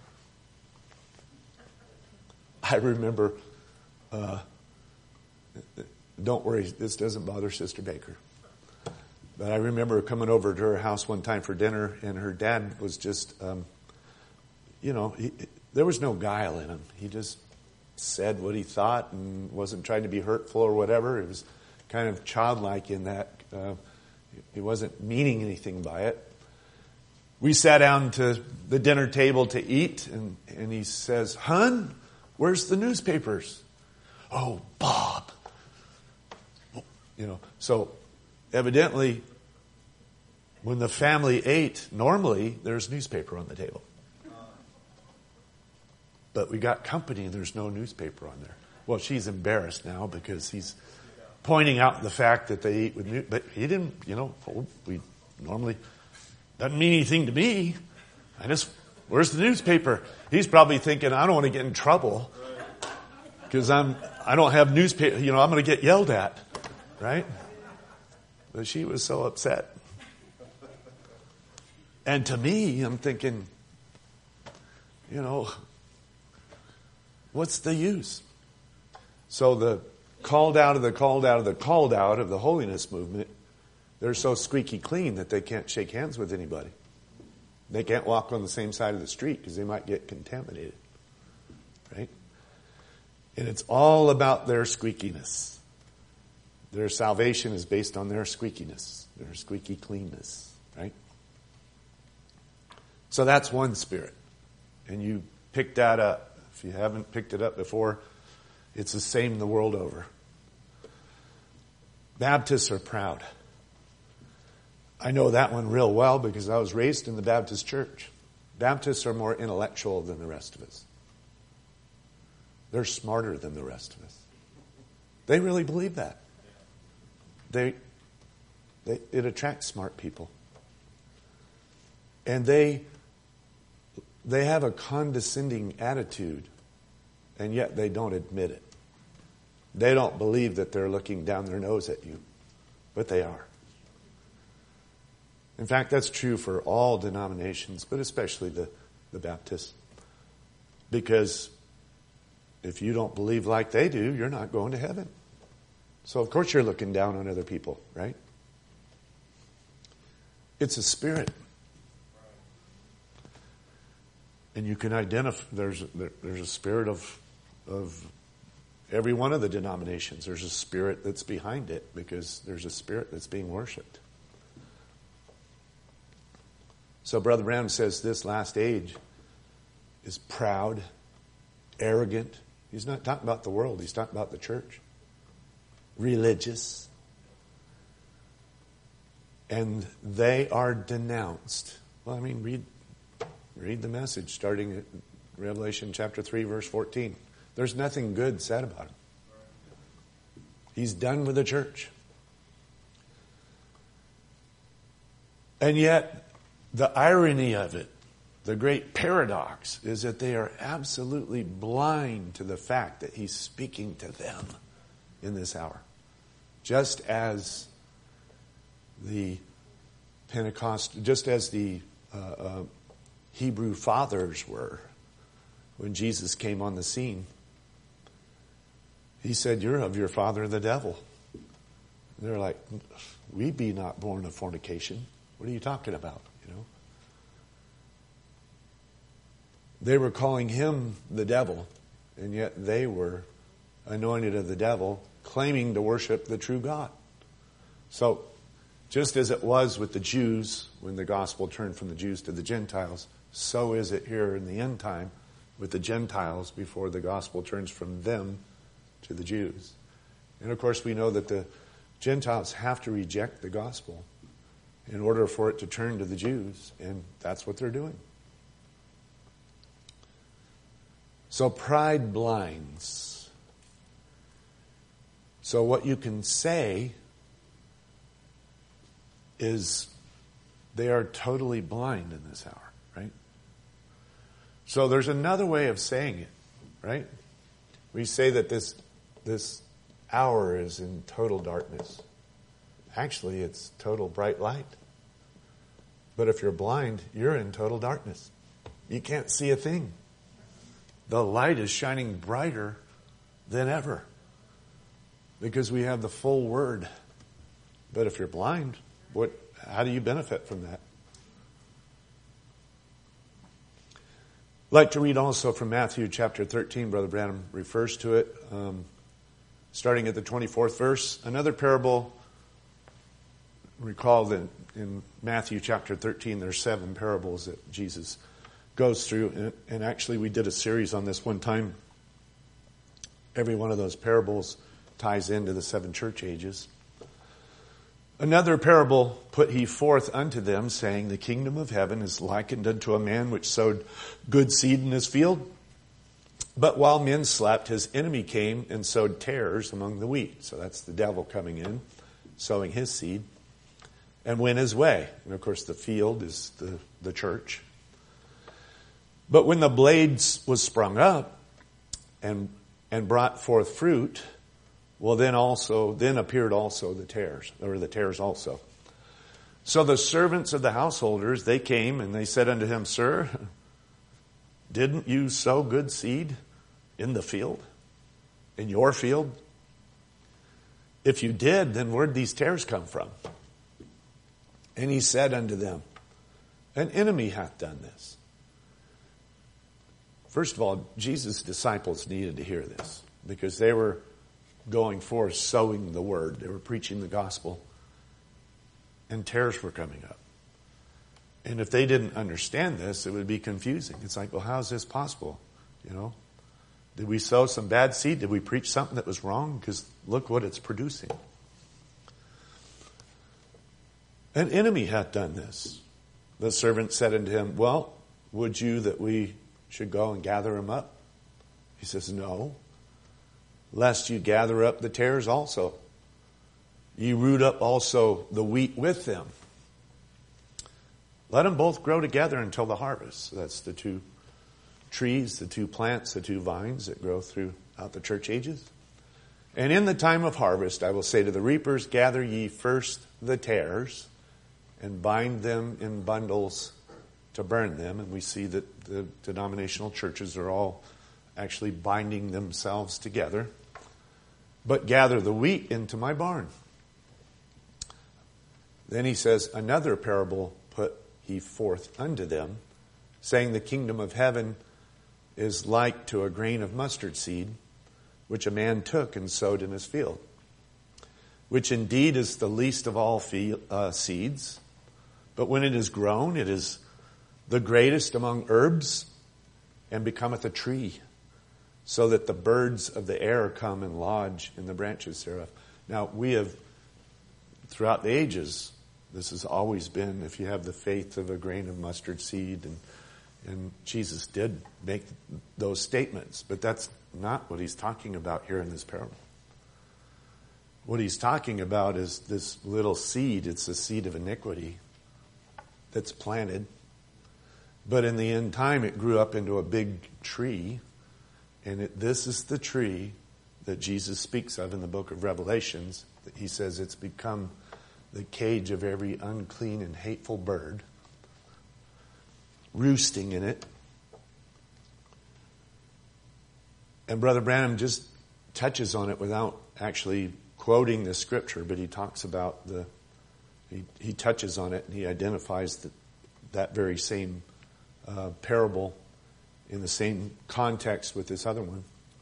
I remember, uh, don't worry, this doesn't bother Sister Baker. But I remember coming over to her house one time for dinner, and her dad was just, um, you know, he, there was no guile in him. He just said what he thought and wasn't trying to be hurtful or whatever. It was kind of childlike in that. Uh, he wasn't meaning anything by it. We sat down to the dinner table to eat, and, and he says, "Hun, where's the newspapers?" "Oh, Bob." You know, so evidently, when the family ate, normally there's newspaper on the table. But we got company and there's no newspaper on there. Well, she's embarrassed now because he's pointing out the fact that they eat with news. But he didn't, you know, we normally, doesn't mean anything to me. I just, where's the newspaper? He's probably thinking, I don't want to get in trouble because I'm, I don't have newspaper, you know, I'm going to get yelled at, right? But she was so upset. And to me, I'm thinking, you know, what's the use? So the called out of the called out of the called out of the holiness movement, they're so squeaky clean that they can't shake hands with anybody. They can't walk on the same side of the street because they might get contaminated. Right? And it's all about their squeakiness. Their salvation is based on their squeakiness, their squeaky cleanness. Right? So that's one spirit. And you pick that up. If you haven't picked it up before, it's the same the world over. Baptists are proud. I know that one real well because I was raised in the Baptist church. Baptists are more intellectual than the rest of us. They're smarter than the rest of us. They really believe that. They, they it attracts smart people. And they they have a condescending attitude, and yet they don't admit it. They don't believe that they're looking down their nose at you, but they are. In fact, that's true for all denominations, but especially the, the Baptists. Because if you don't believe like they do, you're not going to heaven. So of course you're looking down on other people, right? It's a spirit. And you can identify, there's, there, there's a spirit of, of every one of the denominations. There's a spirit that's behind it because there's a spirit that's being worshipped. So Brother Branham says this last age is proud, arrogant. He's not talking about the world. He's talking about the church. Religious. And they are denounced. Well, I mean, read read the message starting at Revelation chapter three, verse fourteen. There's nothing good said about him. He's done with the church. And yet, the irony of it, the great paradox, is that they are absolutely blind to the fact that he's speaking to them in this hour. Just as the Pentecost, just as the uh, uh, Hebrew fathers were when Jesus came on the scene. He said, "You're of your father the devil." And they're like, "We be not born of fornication." What are you talking about? You know, they were calling him the devil, and yet they were anointed of the devil, claiming to worship the true God. So, just as it was with the Jews when the gospel turned from the Jews to the Gentiles, so is it here in the end time with the Gentiles before the gospel turns from them to the Jews. And of course we know that the Gentiles have to reject the gospel in order for it to turn to the Jews, and that's what they're doing. So pride blinds. So what you can say is they are totally blind in this hour, right? So there's another way of saying it, right? We say that this this hour is in total darkness. Actually, it's total bright light. But if you're blind, you're in total darkness. You can't see a thing. The light is shining brighter than ever because we have the full word. But if you're blind, what? How do you benefit from that? I'd like to read also from Matthew chapter thirteen. Brother Branham refers to it, um, starting at the twenty-fourth verse. Another parable. Recall that in Matthew chapter thirteen, there's seven parables that Jesus goes through. And, and actually, we did a series on this one time. Every one of those parables ties into the seven church ages. Another parable put he forth unto them, saying, The kingdom of heaven is likened unto a man which sowed good seed in his field. But while men slept, his enemy came and sowed tares among the wheat. So that's the devil coming in, sowing his seed, and went his way. And of course the field is the, the church. But when the blades was sprung up and and brought forth fruit, well, then also, then appeared also the tares, or the tares also. So the servants of the householders, they came and they said unto him, Sir, didn't you sow good seed in the field? In your field? If you did, then where'd these tares come from? And he said unto them, An enemy hath done this. First of all, Jesus' disciples needed to hear this because they were going forth, sowing the word. They were preaching the gospel. And tares were coming up. And if they didn't understand this, it would be confusing. It's like, well, how is this possible? You know, did we sow some bad seed? Did we preach something that was wrong? Because look what it's producing. An enemy hath done this. The servant said unto him, Well, would you that we should go and gather him up? He says, No. Lest you gather up the tares also. You root up also the wheat with them. Let them both grow together until the harvest. So that's the two trees, the two plants, the two vines that grow throughout the church ages. And in the time of harvest, I will say to the reapers, Gather ye first the tares and bind them in bundles to burn them. And we see that the denominational churches are all actually binding themselves together. But gather the wheat into my barn. Then he says, another parable put he forth unto them, saying, the kingdom of heaven is like to a grain of mustard seed, which a man took and sowed in his field, which indeed is the least of all fe- uh, seeds, but when it is grown, it is the greatest among herbs, and becometh a tree, so that the birds of the air come and lodge in the branches thereof. Now, we have, throughout the ages, this has always been, if you have the faith of a grain of mustard seed, and and Jesus did make those statements, but that's not what he's talking about here in this parable. What he's talking about is this little seed. It's a seed of iniquity that's planted. But in the end time, it grew up into a big tree. And it, this is the tree that Jesus speaks of in the book of Revelations. He says it's become the cage of every unclean and hateful bird, roosting in it. And Brother Branham just touches on it without actually quoting the scripture, but he talks about the, he, he touches on it and he identifies the, that very same uh, parable in the same context with this other one.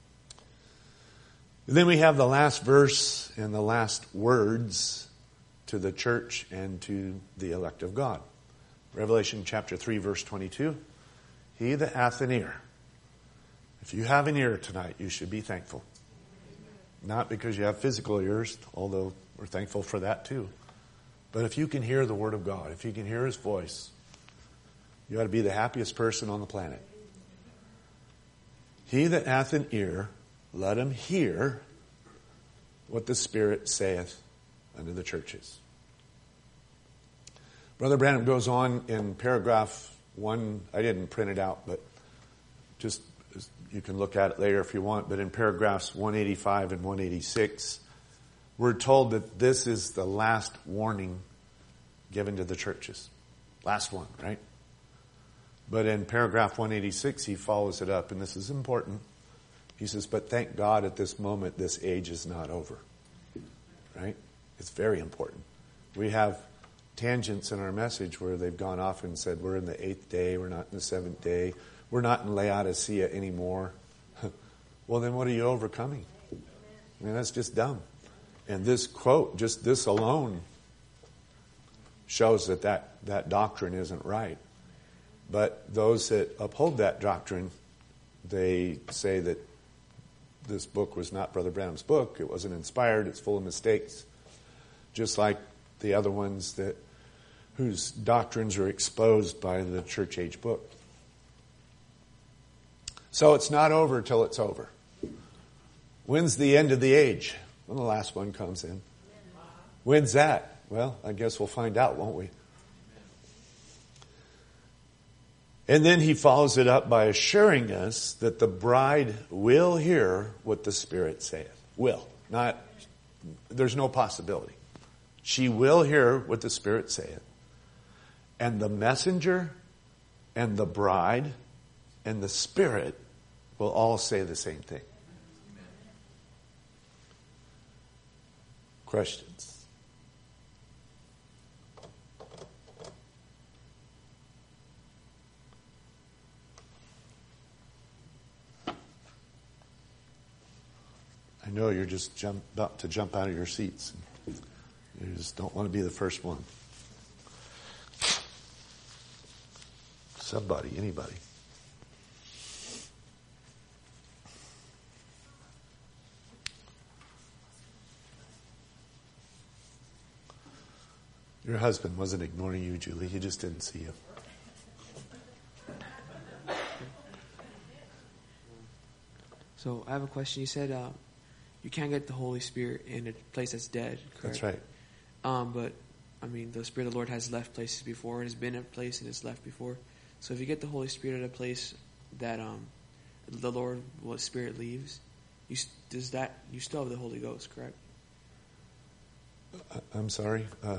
And then we have the last verse and the last words to the church and to the elect of God. Revelation chapter three, verse twenty-two. He that hath an ear. If you have an ear tonight, you should be thankful. Not because you have physical ears, although we're thankful for that too. But if you can hear the Word of God, if you can hear His voice, you ought to be the happiest person on the planet. He that hath an ear, let him hear what the Spirit saith unto the churches. Brother Branham goes on in paragraph one. I didn't print it out, but just you can look at it later if you want. But in paragraphs one eighty-five and one eighty-six, we're told that this is the last warning given to the churches. Last one, right? But in paragraph one eighty-six, he follows it up, and this is important. He says, but thank God at this moment, this age is not over. Right? It's very important. We have tangents in our message where they've gone off and said, we're in the eighth day, we're not in the seventh day, we're not in Laodicea anymore. Well, then what are you overcoming? I mean, that's just dumb. And this quote, just this alone, shows that that, that doctrine isn't right. But those that uphold that doctrine, they say that this book was not Brother Branham's book. It wasn't inspired. It's full of mistakes. Just like the other ones that whose doctrines are exposed by the church age book. So it's not over till it's over. When's the end of the age? When the last one comes in. When's that? Well, I guess we'll find out, won't we? And then he follows it up by assuring us that the bride will hear what the Spirit saith. Will. Not, there's no possibility. She will hear what the Spirit saith. And the messenger and the bride and the Spirit will all say the same thing. Questions? I know you're just jump, about to jump out of your seats. You just don't want to be the first one. Somebody, anybody. Your husband wasn't ignoring you, Julie. He just didn't see you. So I have a question. You said uh, you can't get the Holy Spirit in a place that's dead, correct? That's right. Um, but, I mean, the Spirit of the Lord has left places before and has been in a place and has left before. So if you get the Holy Spirit at a place that um, the Lord, what Spirit leaves, you does that you still have the Holy Ghost, correct? I'm sorry. Uh,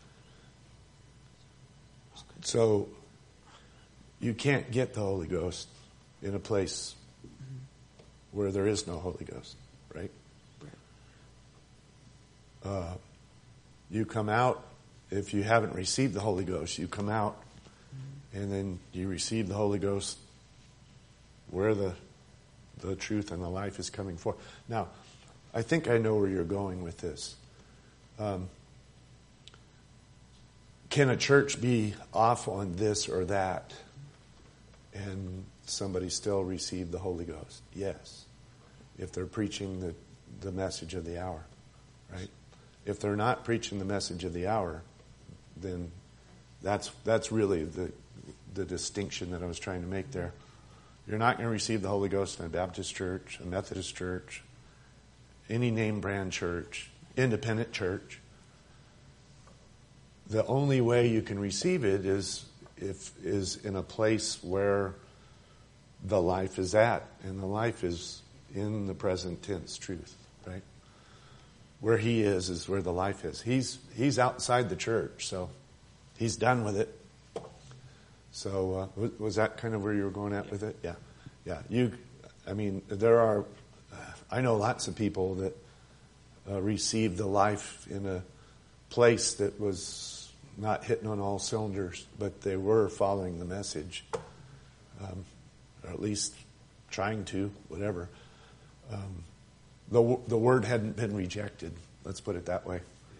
so you can't get the Holy Ghost in a place mm-hmm. where there is no Holy Ghost, right? Right. Uh, you come out if you haven't received the Holy Ghost, you come out and then you receive the Holy Ghost where the the truth and the life is coming forth. Now, I think I know where you're going with this. Um, can a church be off on this or that and somebody still receive the Holy Ghost? Yes. If they're preaching the, the message of the hour, right? If they're not preaching the message of the hour, then that's that's really the the distinction that I was trying to make there. You're not going to receive the Holy Ghost in a Baptist church, a Methodist church, any name brand church, independent church. The only way you can receive it is if is in a place where the life is at, and the life is in the present tense truth, right? Where he is is where the life is. He's he's outside the church, so he's done with it. So uh, was that kind of where you were going at with it? Yeah, yeah. You, I mean, there are. I know lots of people that uh, received the life in a place that was not hitting on all cylinders, but they were following the message, um, or at least trying to, whatever. Um, the the word hadn't been rejected. Let's put it that way.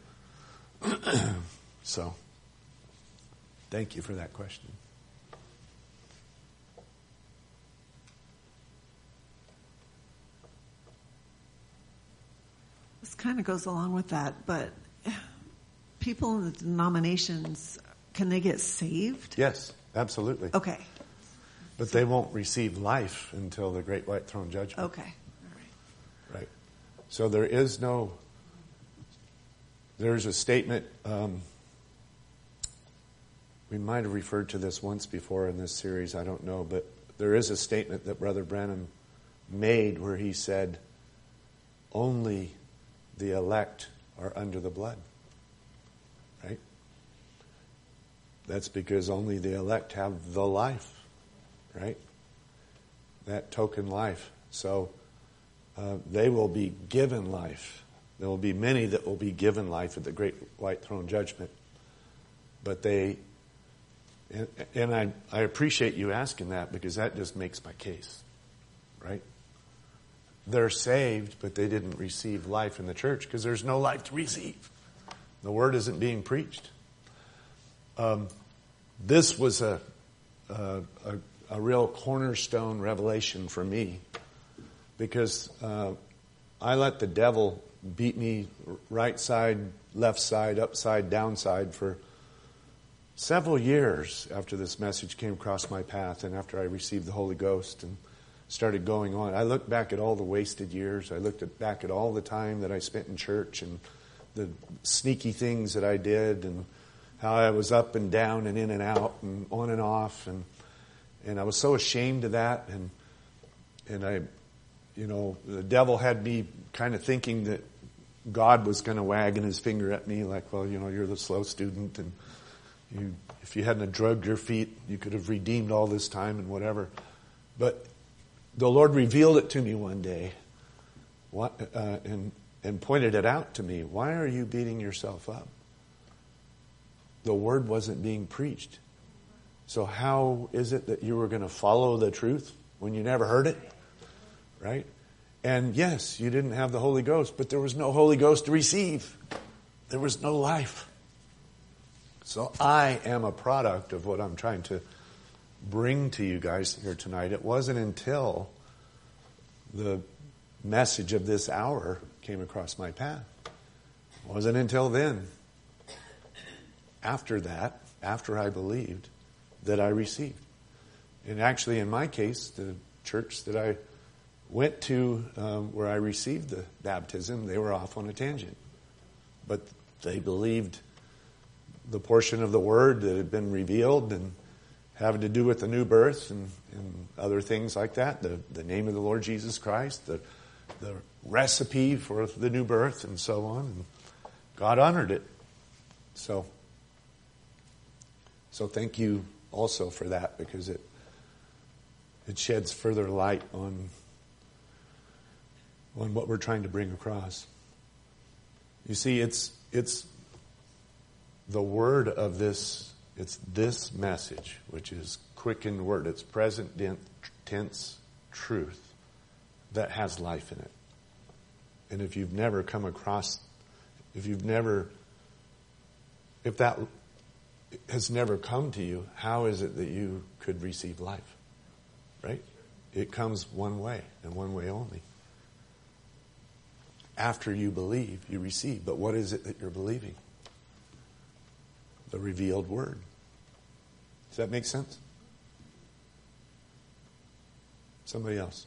So, thank you for that question. This kind of goes along with that, but people in the denominations, can they get saved? Yes, absolutely. Okay. But they won't receive life until the great white throne judgment. Okay. All right. Right. So there is no, there's a statement, um, we might have referred to this once before in this series, I don't know, but there is a statement that Brother Branham made where he said, only the elect are under the blood. Right? That's because only the elect have the life. Right? That token life. So uh, they will be given life. There will be many that will be given life at the great white throne judgment. But they, and, and I, I appreciate you asking that because that just makes my case. Right? They're saved, but they didn't receive life in the church because there's no life to receive. The word isn't being preached. Um, this was a, a, a, a real cornerstone revelation for me because uh, I let the devil beat me right side, left side, upside, downside for several years after this message came across my path and after I received the Holy Ghost and started going on. I looked back at all the wasted years. I looked at, back at all the time that I spent in church and the sneaky things that I did and how I was up and down and in and out and on and off. And and I was so ashamed of that. And and I, you know, the devil had me kind of thinking that God was kind of wagging his finger at me like, well, you know, you're the slow student. And you, if you hadn't drugged your feet, you could have redeemed all this time and whatever. But the Lord revealed it to me one day what, uh, and, and pointed it out to me. Why are you beating yourself up? The word wasn't being preached. So how is it that you were going to follow the truth when you never heard it? Right? And yes, you didn't have the Holy Ghost, but there was no Holy Ghost to receive. There was no life. So I am a product of what I'm trying to bring to you guys here tonight. It wasn't until the message of this hour came across my path. It wasn't until then, after that, after I believed, that I received. And actually, in my case, the church that I went to um, where I received the baptism, they were off on a tangent. But they believed the portion of the word that had been revealed and having to do with the new birth and, and other things like that, the, the name of the Lord Jesus Christ, the, the recipe for the new birth and so on. And God honored it. So, so thank you also for that because it it sheds further light on on what we're trying to bring across. You see, it's it's the word of this, it's this message, which is quickened word. It's present tense truth that has life in it. And if you've never come across, if you've never, if that has never come to you, how is it that you could receive life? Right? It comes one way and one way only. After you believe, you receive. But what is it that you're believing? The revealed word. Does that make sense? Somebody else.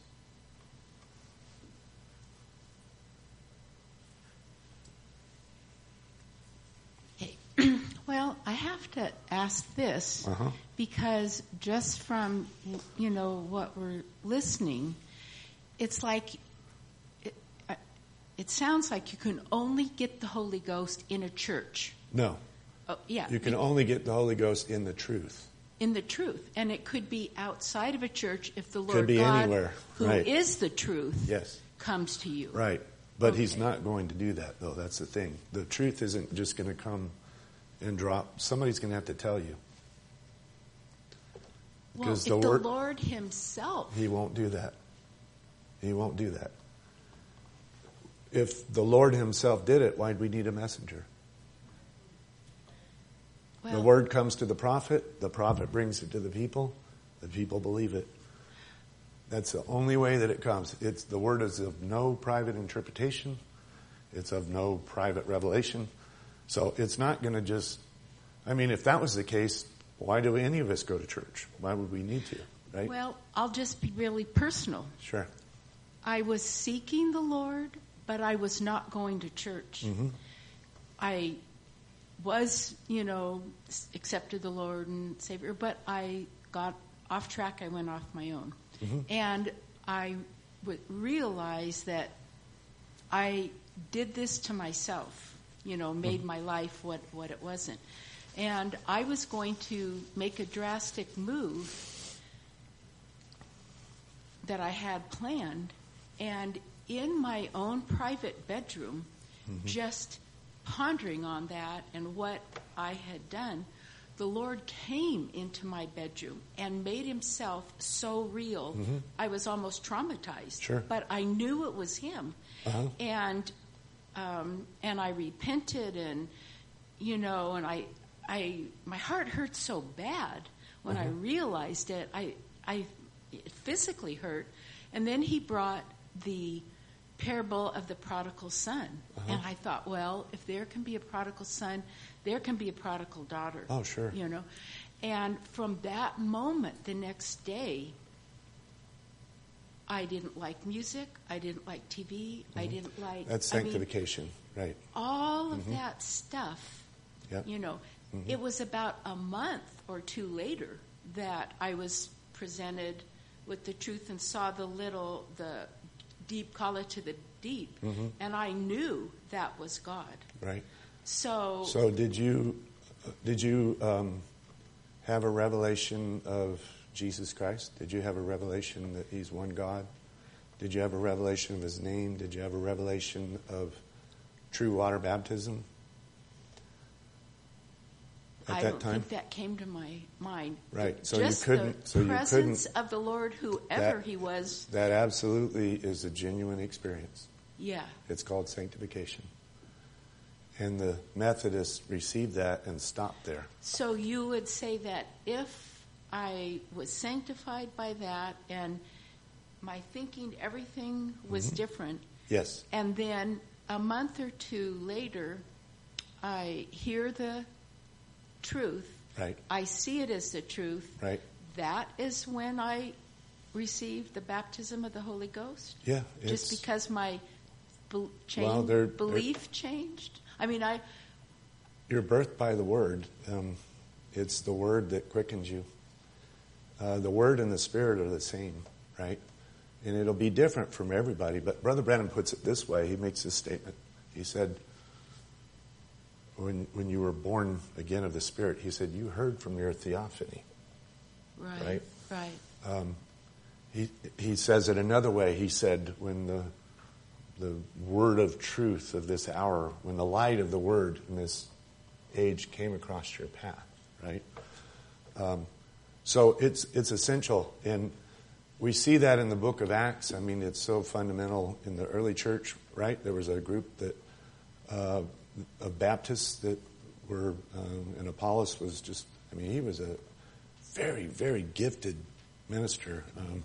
Well, I have to ask this Uh-huh. because just from, you know, what we're listening, it's like, it, uh, it sounds like you can only get the Holy Ghost in a church. No. Oh, yeah. You can only get the Holy Ghost in the truth. In the truth. And it could be outside of a church if the Lord Could be God, anywhere. who Right. is the truth, Yes. comes to you. Right. But Okay. he's not going to do that, though. That's the thing. The truth isn't just going to come and drop. Somebody's going to have to tell you. Well, Because if the the word- Lord himself, He won't do that. He won't do that. If the Lord himself did it, why'd we need a messenger? well, The word comes to the prophet. The prophet brings it to the people. The people believe it. That's the only way that it comes. It's the word is of no private interpretation. It's of no private revelation. So it's not going to just, I mean, if that was the case, why do any of us go to church? Why would we need to, right? well, I'll just be really personal. Sure. I was seeking the Lord, but I was not going to church. Mm-hmm. I was, you know, accepted the Lord and Savior, but I got off track. I went off my own. Mm-hmm. And I would realize that I did this to myself, you know, made Mm-hmm. my life what, what it wasn't. And I was going to make a drastic move that I had planned. And in my own private bedroom, Mm-hmm. just pondering on that and what I had done, the Lord came into my bedroom and made himself so real. Mm-hmm. I was almost traumatized. Sure. But I knew it was him. Uh-huh. And um, and I repented, and you know, and I I my heart hurt so bad when I Uh-huh. realized it. I I it physically hurt. And then he brought the parable of the prodigal son. Uh-huh. And I thought, well, if there can be a prodigal son, there can be a prodigal daughter. Oh, sure. You know. And from that moment, the next day, I didn't like music. I didn't like T V. I didn't like... That's I mean, sanctification, right? all of that stuff, Yep. you know. It was about a month or two later that I was presented with the truth and saw the little, the deep call it to the deep. Mhm. And I knew that was God. Right. So, So did you did you um, have a revelation of Jesus Christ? Did you have a revelation that he's one God? Did you have a revelation of his name? Did you have a revelation of true water baptism at I that don't time? think that came to my mind. Right. So you Just couldn't- the so you presence couldn't- of the Lord, whoever That- he was. That absolutely is a genuine experience. Yeah. It's called sanctification. And the Methodists received that and stopped there. So you would say that if I was sanctified by that and my thinking, everything was Mm-hmm. different, Yes. and then a month or two later, I hear the truth, Right. I see it as the truth, Right. that is when I received the baptism of the Holy Ghost? Yeah. Just it's- because my be- change, Well, they're- belief changed? I mean, I... You're birthed by the Word. Um, it's the Word that quickens you. Uh, the Word and the Spirit are the same, right? And it'll be different from everybody. But Brother Brennan puts it this way. He makes this statement. He said, when when you were born again of the Spirit, he said, you heard from your theophany. Right, Right. right. Um, he he says it another way. He said, when the the word of truth of this hour, when the light of the word in this age came across your path, right? Um, so it's it's essential, and we see that in the book of Acts. I mean, it's so fundamental in the early church, right? There was a group that uh, of Baptists that were, um, and Apollos was just, I mean, he was a very, very gifted minister,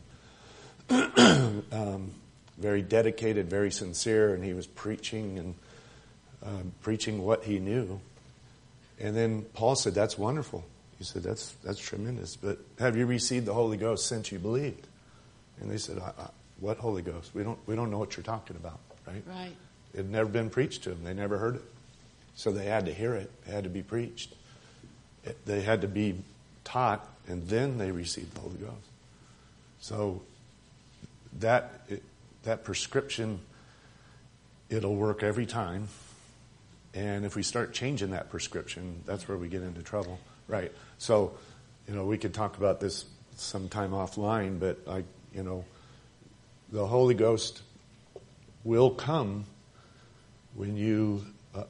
um, um, very dedicated, very sincere, and he was preaching and um, preaching what he knew. And then Paul said, that's wonderful. He said, that's that's tremendous. But have you received the Holy Ghost since you believed? And they said, I, I, what Holy Ghost? We don't we don't know what you're talking about, right? Right. It had never been preached to them. They never heard it. So they had to hear it. It had to be preached. It, they had to be taught, and then they received the Holy Ghost. So that it, that prescription, it'll work every time. And if we start changing that prescription, that's where we get into trouble. Right. So, you know, we could talk about this sometime offline, but I, you know, the Holy Ghost will come when you uh,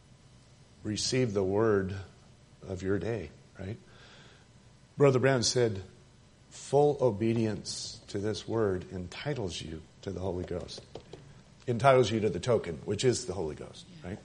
receive the word of your day, right? Brother Brown said, full obedience to this word entitles you to the Holy Ghost. Entitles you to the token, which is the Holy Ghost, right?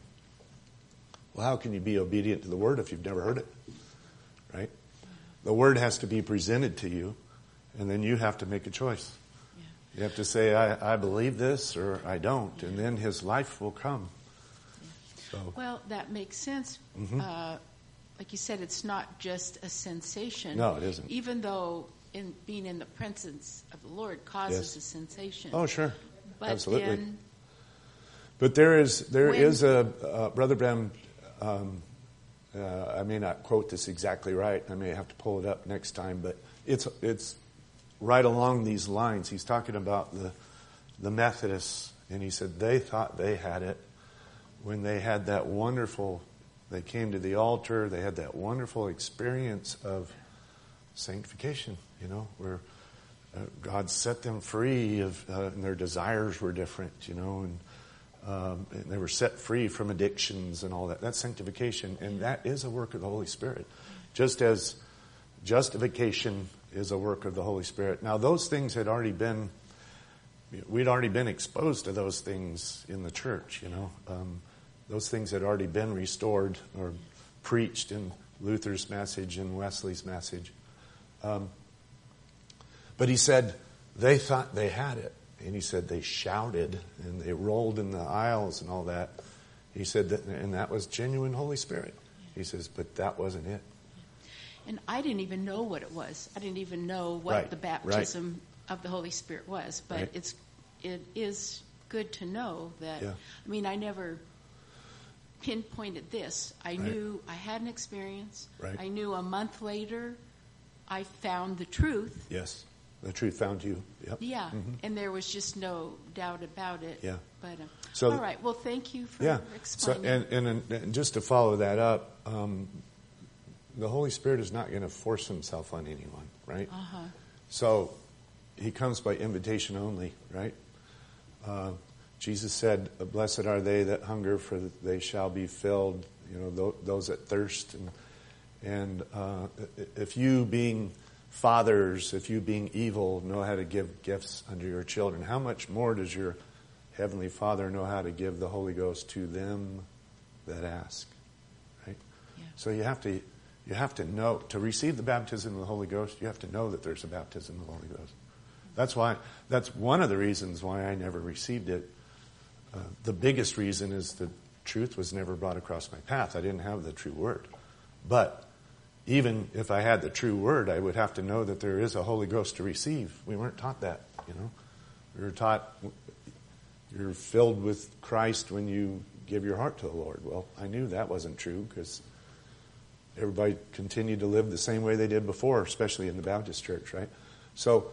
Well, how can you be obedient to the word if you've never heard it? Right? The word has to be presented to you, and then you have to make a choice. Yeah. You have to say, I, I believe this, or I don't, yeah. And then his life will come. Yeah. So. Well, that makes sense. Mm-hmm. Uh, like you said, it's not just a sensation. No, it isn't. Even though in being in the presence of the Lord causes yes. a sensation. Oh, sure. But absolutely. Then, but there is there when, is a uh, Brother Brown. Um, Uh, I may not quote this exactly right. I may have to pull it up next time, but it's it's right along these lines. He's talking about the the Methodists, and he said they thought they had it when they had that wonderful. They came to the altar. They had that wonderful experience of sanctification. You know, where uh, God set them free of, uh, and their desires were different. You know, and. Um, and they were set free from addictions and all that. That's sanctification, and that is a work of the Holy Spirit. Just as justification is a work of the Holy Spirit. Now, those things had already been, we'd already been exposed to those things in the church, you know. Um, those things had already been restored or preached in Luther's message and Wesley's message. Um, but he said they thought they had it. And he said they shouted and they rolled in the aisles and all that. He said that, and that was genuine Holy Spirit. He says, but that wasn't it. And I didn't even know what it was. I didn't even know what right, the baptism right. of the Holy Spirit was. But right. it's it is good to know that. Yeah. I mean, I never pinpointed this. I right. knew I had an experience. Right. I knew a month later I found the truth. Yes. The truth found you. Yep. Yeah, mm-hmm. And there was just no doubt about it. Yeah. But uh, so, all right. Well, thank you for yeah. explaining. So, and, and, and just to follow that up, um, the Holy Spirit is not going to force himself on anyone, right? Uh-huh. So he comes by invitation only, right? Uh, Jesus said, "Blessed are they that hunger, for they shall be filled." You know, th- those that thirst, and and uh, if you being fathers, if you being evil know how to give gifts unto your children, how much more does your Heavenly Father know how to give the Holy Ghost to them that ask? Right? Yeah. So you have to you have to know, to receive the baptism of the Holy Ghost, you have to know that there's a baptism of the Holy Ghost. That's why that's one of the reasons why I never received it. Uh, the biggest reason is the truth was never brought across my path. I didn't have the true word. But even if I had the true word, I would have to know that there is a Holy Ghost to receive. We weren't taught that, you know. We were taught you're filled with Christ when you give your heart to the Lord. Well, I knew that wasn't true because everybody continued to live the same way they did before, especially in the Baptist church, right? So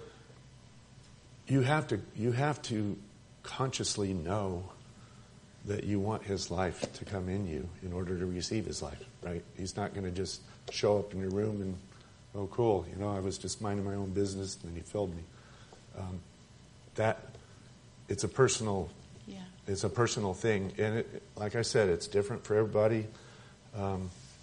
you have to you have to consciously know that you want his life to come in you in order to receive his life, right? He's not going to just show up in your room and, oh, cool, you know, I was just minding my own business and then he filled me. Um, that, it's a personal, yeah. it's a personal thing. And it, like I said, it's different for everybody. Um,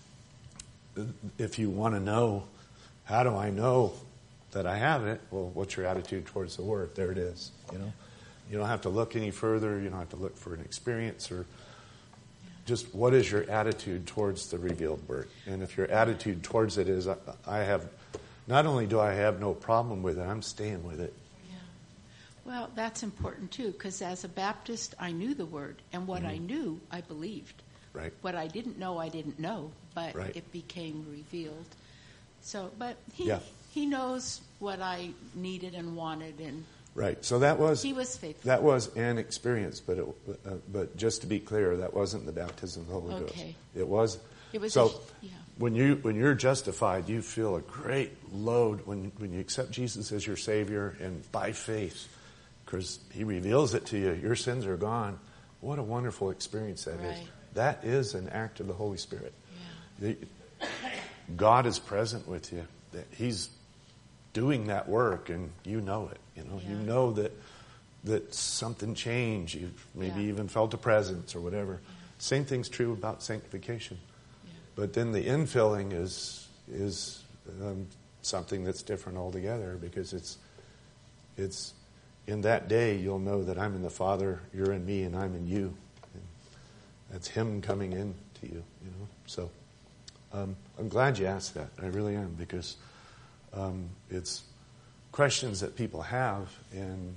if you want to know, how do I know that I have it? Well, what's your attitude towards the Word? There it is. You know, you don't have to look any further. You don't have to look for an experience, or just what is your attitude towards the revealed Word? And if your attitude towards it is, I, I have, not only do I have no problem with it, I'm staying with it. Yeah. Well, that's important too, because as a Baptist, I knew the Word, and what mm-hmm. I knew, I believed. Right. What I didn't know, I didn't know, but right. it became revealed. So, but he yeah. he knows what I needed and wanted, and right. So that was he was faithful. That was an experience, but it, uh, but just to be clear, that wasn't the baptism of the Holy okay. Ghost. It was. It was. So a, yeah. when you when you're justified, you feel a great load when when you accept Jesus as your Savior, and by faith, because He reveals it to you, your sins are gone. What a wonderful experience that right. is. That is an act of the Holy Spirit. Yeah. God is present with you. He's doing that work, and you know it. You know, yeah. you know that that something changed. You maybe yeah. even felt a presence or whatever. Yeah. Same thing's true about sanctification. Yeah. But then the infilling is is um, something that's different altogether, because it's it's in that day you'll know that I'm in the Father, you're in me, and I'm in you. And that's Him coming in to you. You know, so. Um, I'm glad you asked that. I really am, because um, it's questions that people have, and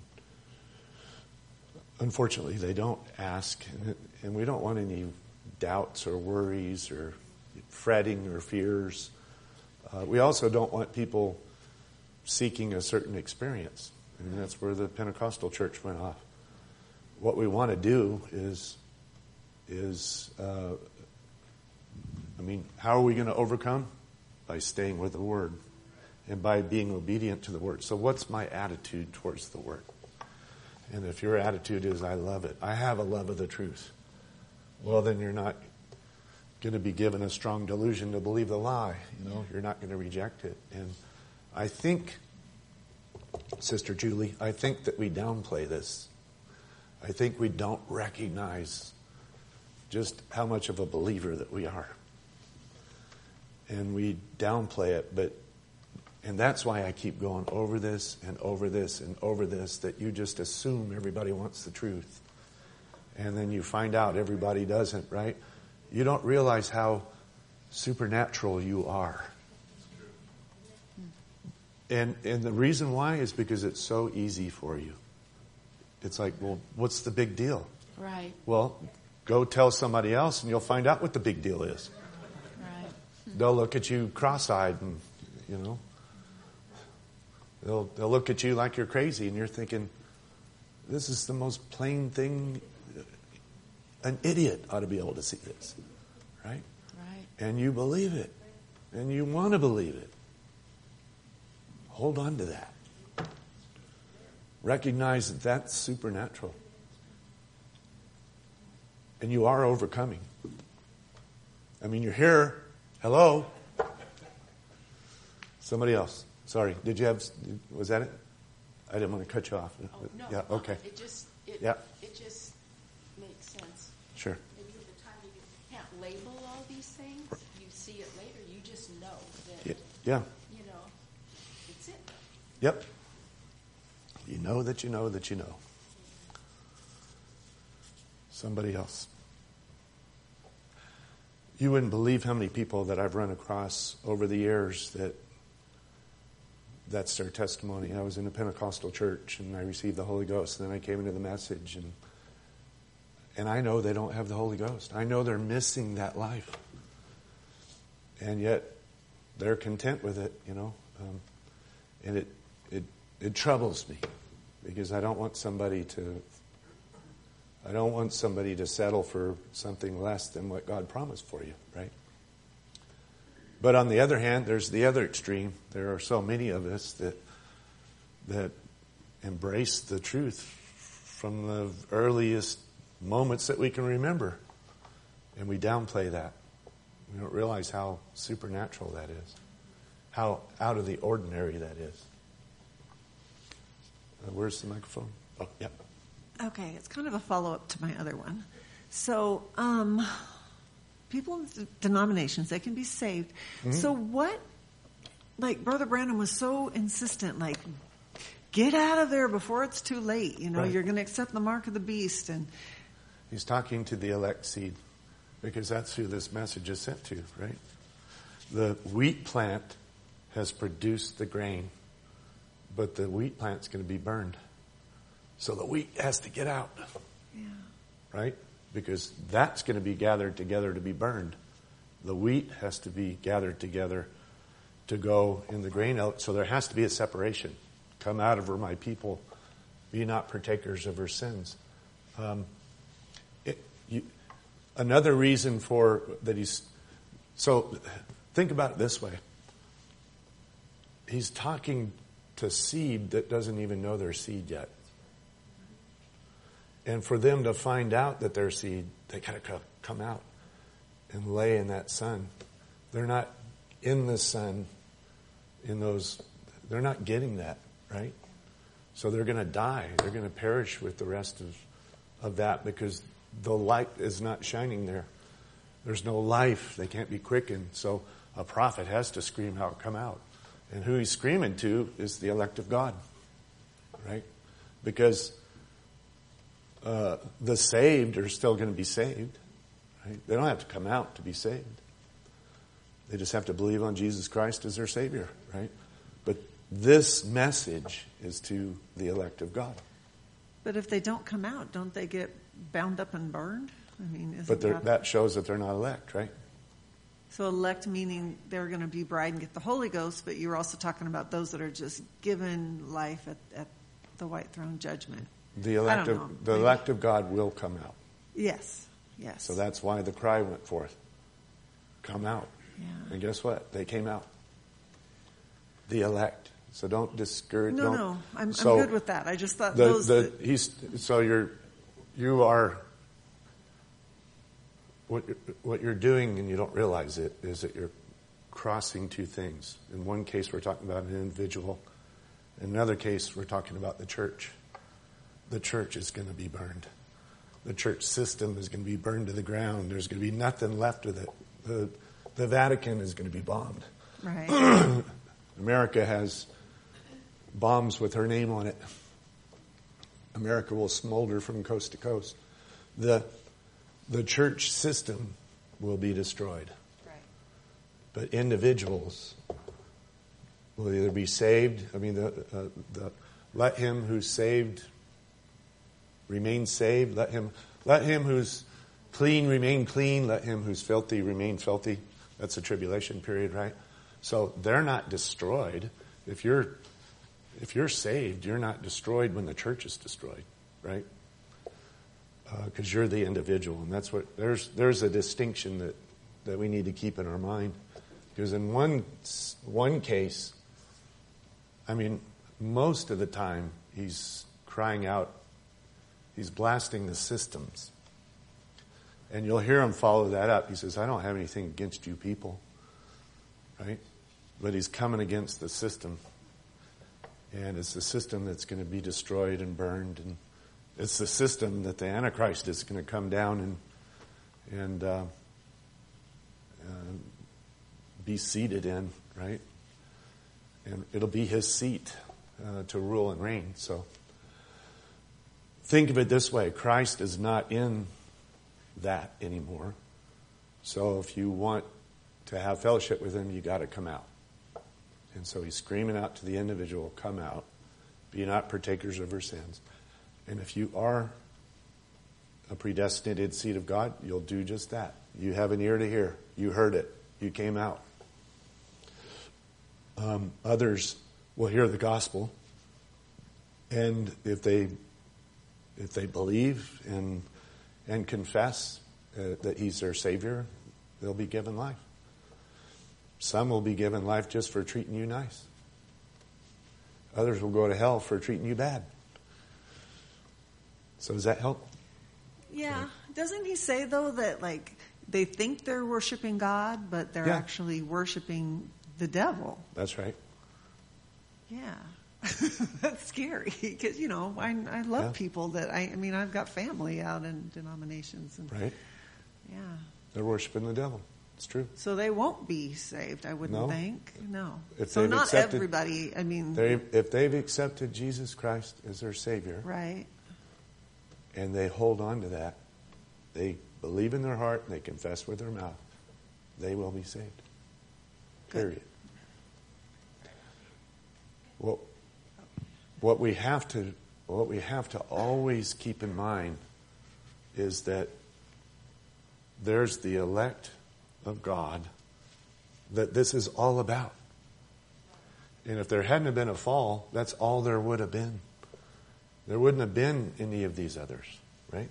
unfortunately they don't ask, and, it, and we don't want any doubts or worries or fretting or fears. Uh, we also don't want people seeking a certain experience. I mean, that's where the Pentecostal church went off. What we want to do is is uh, I mean, how are we going to overcome? By staying with the Word and by being obedient to the Word. So what's my attitude towards the Word? And if your attitude is, I love it, I have a love of the truth, well, then you're not going to be given a strong delusion to believe the lie. You know, you're not going to reject it. And I think, Sister Julie, I think that we downplay this. I think we don't recognize just how much of a believer that we are. And we downplay it, but, and that's why I keep going over this and over this and over this, that you just assume everybody wants the truth. And then you find out everybody doesn't, right? You don't realize how supernatural you are. And and the reason why is because it's so easy for you. It's like, well, what's the big deal? Right. Well, go tell somebody else and you'll find out what the big deal is. They'll look at you cross-eyed, and, you know, they'll they'll look at you like you're crazy, and you're thinking, this is the most plain thing. An idiot ought to be able to see this, right? Right. And you believe it, and you want to believe it. Hold on to that. Recognize that that's supernatural, and you are overcoming. I mean, you're here. Hello? Somebody else. Sorry. Did you have, was that it? I didn't want to cut you off. Oh, no. Yeah, okay. It just, it, yeah. it just makes sense. Sure. Maybe at the time you can't label all these things. You see it later. You just know that, yeah. yeah. you know, it's it. Yep. You know that you know that you know. Somebody else. You wouldn't believe how many people that I've run across over the years that that's their testimony. I was in a Pentecostal church and I received the Holy Ghost. And then I came into the message and and I know they don't have the Holy Ghost. I know they're missing that life. And yet they're content with it, you know. Um, and it, it it troubles me because I don't want somebody to I don't want somebody to settle for something less than what God promised for you, right? But on the other hand, there's the other extreme. There are so many of us that that embrace the truth from the earliest moments that we can remember. And we downplay that. We don't realize how supernatural that is. How out of the ordinary that is. Uh, where's the microphone? Oh, yeah. Okay, it's kind of a follow-up to my other one. So, um, people in denominations, they can be saved. Mm-hmm. So what, like Brother Brandon was so insistent, like, get out of there before it's too late. You know, right. You're going to accept the mark of the beast. And he's talking to the elect seed, because that's who this message is sent to, right? The wheat plant has produced the grain, but the wheat plant's going to be burned. So the wheat has to get out. Yeah. Right? Because that's going to be gathered together to be burned. The wheat has to be gathered together to go in the grain. So there has to be a separation. Come out of her, my people. Be not partakers of her sins. Um, it, you, another reason for that he's... So think about it this way. He's talking to seed that doesn't even know they're seed yet. And for them to find out that they're seed, they got to come out and lay in that sun. They're not in the sun, in those, they're not getting that, right? So they're going to die. They're going to perish with the rest of, of that, because the light is not shining there. There's no life. They can't be quickened. So a prophet has to scream out, come out. And who he's screaming to is the elect of God, right? Because uh, the saved are still going to be saved, right? They don't have to come out to be saved. They just have to believe on Jesus Christ as their Savior, right? But this message is to the elect of God. But if they don't come out, don't they get bound up and burned? I mean, isn't but that... that shows that they're not elect, right? So elect meaning they're going to be bride and get the Holy Ghost, but you're also talking about those that are just given life at, at the white throne judgment. The elect of, know. the elect of God will come out. Yes, yes. So that's why the cry went forth. Come out. Yeah. And guess what? They came out. The elect. So don't discourage. No, don't, no, I'm, so I'm good with that. I just thought the, those. the, that, he's so you're, you are. What what you're doing, and you don't realize it, is that you're crossing two things. In one case, we're talking about an individual. In another case, we're talking about the church. The church is going to be burned. The church system is going to be burned to the ground. There's going to be nothing left of it. The the Vatican is going to be bombed. Right. America has bombs with her name on it. America will smolder from coast to coast. The the church system will be destroyed. Right. But individuals will either be saved. I mean, the, uh, the let him who's saved remain saved. Let him let him who's clean remain clean. Let him who's filthy remain filthy. That's the tribulation period, right? So they're not destroyed. If you're if you're saved, you're not destroyed when the church is destroyed, right? Because uh, you're the individual, and that's what there's there's a distinction that, that we need to keep in our mind. Because in one one case, I mean, most of the time he's crying out, he's blasting the systems, and you'll hear him follow that up. He says, "I don't have anything against you people," right? But he's coming against the system. And it's the system that's going to be destroyed and burned. And it's the system that the Antichrist is going to come down and and uh, uh, be seated in, right? And it'll be his seat uh, to rule and reign. So think of it this way. Christ is not in that anymore. So if you want to have fellowship with him, you got to come out. And so he's screaming out to the individual, come out, be not partakers of her sins. And if you are a predestinated seed of God, you'll do just that. You have an ear to hear. You heard it. You came out. Um, others will hear the gospel, and if they if they believe and and confess uh, that he's their Savior, they'll be given life. Some will be given life just for treating you nice. Others will go to hell for treating you bad. So does that help? Yeah. Doesn't he say, though, that like they think they're worshiping God, but they're Yeah. actually worshiping the devil? That's right. Yeah. That's scary because, you know, I, I love Yeah. people that I, I mean, I've got family out in denominations. And, Right. Yeah. They're worshiping the devil. It's true. So they won't be saved, I wouldn't No. think. No. If so they've not accepted- everybody, I mean, They, if they've accepted Jesus Christ as their Savior, right. and they hold on to that, they believe in their heart and they confess with their mouth, they will be saved. Good. Period. What, what we have to what we have to always keep in mind is that there's the elect of God that this is all about. And if there hadn't have been a fall, that's all there would have been. There wouldn't have been any of these others, right?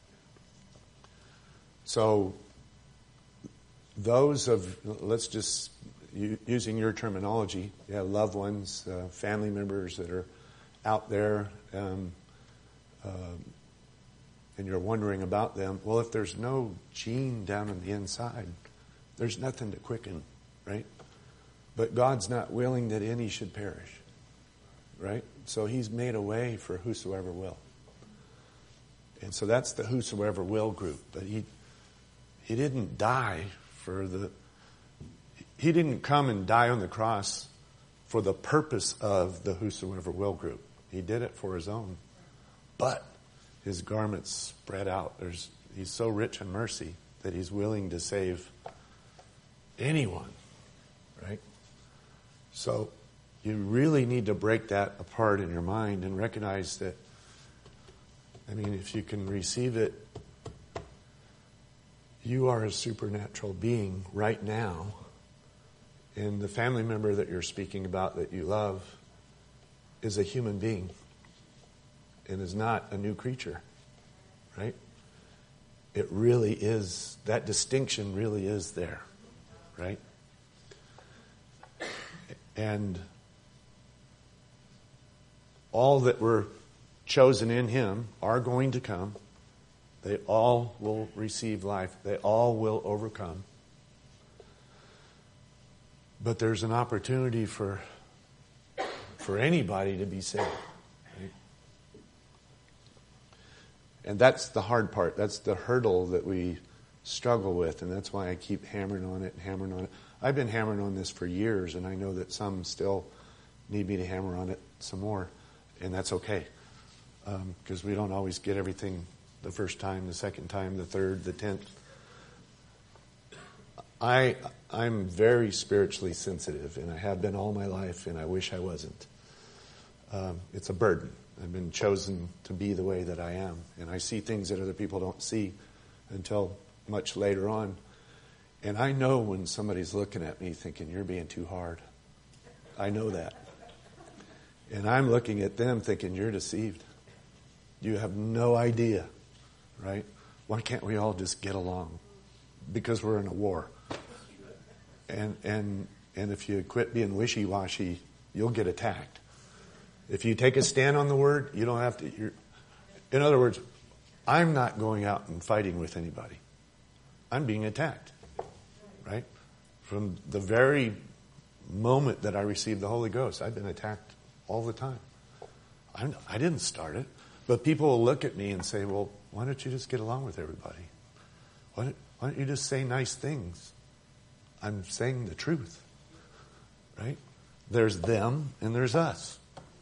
So those of, let's just, using your terminology, you have loved ones, uh, family members that are out there, um, uh, and you're wondering about them. Well, if there's no gene down on the inside, there's nothing to quicken, right? But God's not willing that any should perish, right? So He's made a way for whosoever will. And so that's the whosoever will group. But He He didn't die for the... He didn't come and die on the cross for the purpose of the whosoever will group. He did it for His own. But His garments spread out. There's, He's so rich in mercy that He's willing to save anyone, right? So you really need to break that apart in your mind and recognize that, I mean, if you can receive it, you are a supernatural being right now. And the family member that you're speaking about that you love is a human being and is not a new creature, right? It really is, that distinction really is there, right? And all that were chosen in Him are going to come. They all will receive life. They all will overcome. But there's an opportunity for for anybody to be saved. Right? And that's the hard part. That's the hurdle that we struggle with. And that's why I keep hammering on it and hammering on it. I've been hammering on this for years, and I know that some still need me to hammer on it some more. And that's okay. Because um, we don't always get everything the first time, the second time, the third, the tenth. I, I'm very spiritually sensitive, and I have been all my life, and I wish I wasn't. Um, it's a burden. I've been chosen to be the way that I am, and I see things that other people don't see until much later on. And I know when somebody's looking at me thinking, you're being too hard. I know that. And I'm looking at them thinking, you're deceived. You have no idea, right? Why can't we all just get along? Because we're in a war. And and and if you quit being wishy-washy, you'll get attacked. If you take a stand on the word, you don't have to. You're, in other words, I'm not going out and fighting with anybody. I'm being attacked, right? From the very moment that I received the Holy Ghost, I've been attacked all the time. I'm, I didn't start it, but people will look at me and say, "Well, why don't you just get along with everybody? Why don't, why don't you just say nice things?" I'm saying the truth, right? There's them and there's us.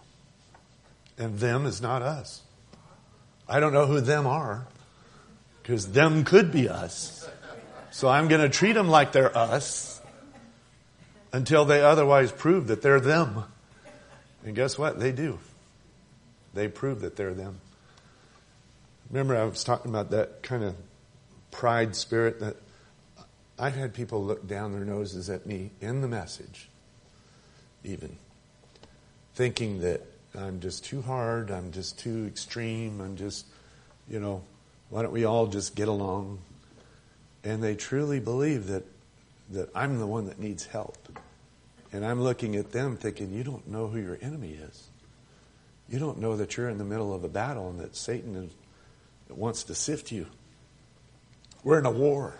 And them is not us. I don't know who them are, because them could be us. So I'm going to treat them like they're us until they otherwise prove that they're them. And guess what? They do. They prove that they're them. Remember, I was talking about that kind of pride spirit that I've had people look down their noses at me in the message, even, thinking that I'm just too hard, I'm just too extreme, I'm just, you know, why don't we all just get along? And they truly believe that that I'm the one that needs help. And I'm looking at them thinking, you don't know who your enemy is. You don't know that you're in the middle of a battle and that Satan is, wants to sift you. We're in a war.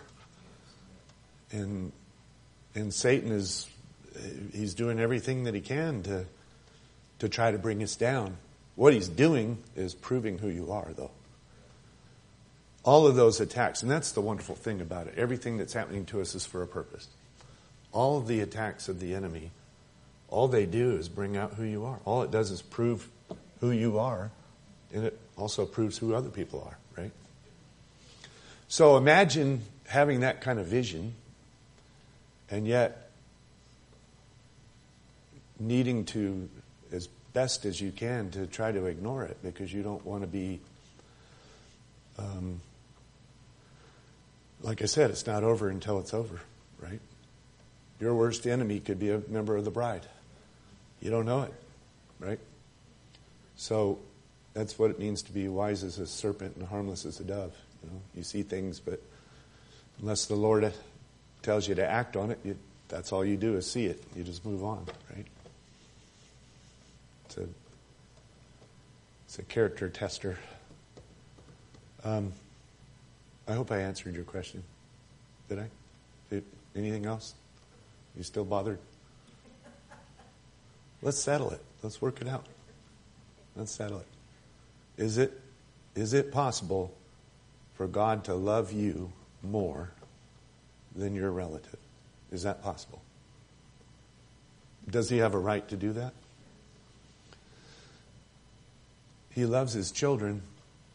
And and Satan is, he's doing everything that he can to to try to bring us down. What he's doing is proving who you are, though. all of those attacks, and that's the wonderful thing about it. Everything that's happening to us is for a purpose. All of the attacks of the enemy, all they do is bring out who you are. All it does is prove who you are, and it also proves who other people are, right? So imagine having that kind of vision, and yet needing to, as best as you can, to try to ignore it because you don't want to be, um, like I said, it's not over until it's over, right? Your worst enemy could be a member of the bride. You don't know it, right? So that's what it means to be wise as a serpent and harmless as a dove. You know, you see things, but unless the Lord tells you to act on it, you, that's all you do is see it. You just move on, right? It's a, it's a character tester. Um, I hope I answered your question. Did I? Did, anything else? You still bothered? Let's settle it. Let's work it out. Let's settle it. Is it, is it possible for God to love you more than your relative? Is that possible? Does he have a right to do that? He loves his children.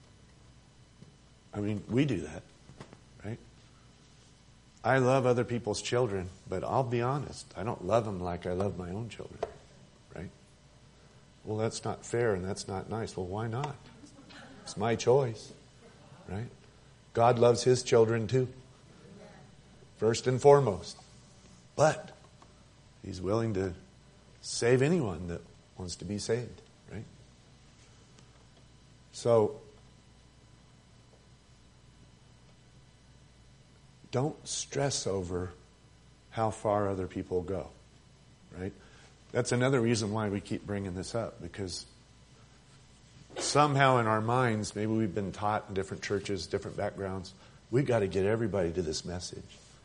I mean, we do that, right? I love other people's children, but I'll be honest, I don't love them like I love my own children, right? Well, that's not fair and that's not nice. Well, why not? It's my choice, right? God loves his children too, first and foremost. But he's willing to save anyone that wants to be saved, right? So, don't stress over how far other people go, right? That's another reason why we keep bringing this up, because somehow in our minds, maybe we've been taught in different churches, different backgrounds, we've got to get everybody to this message.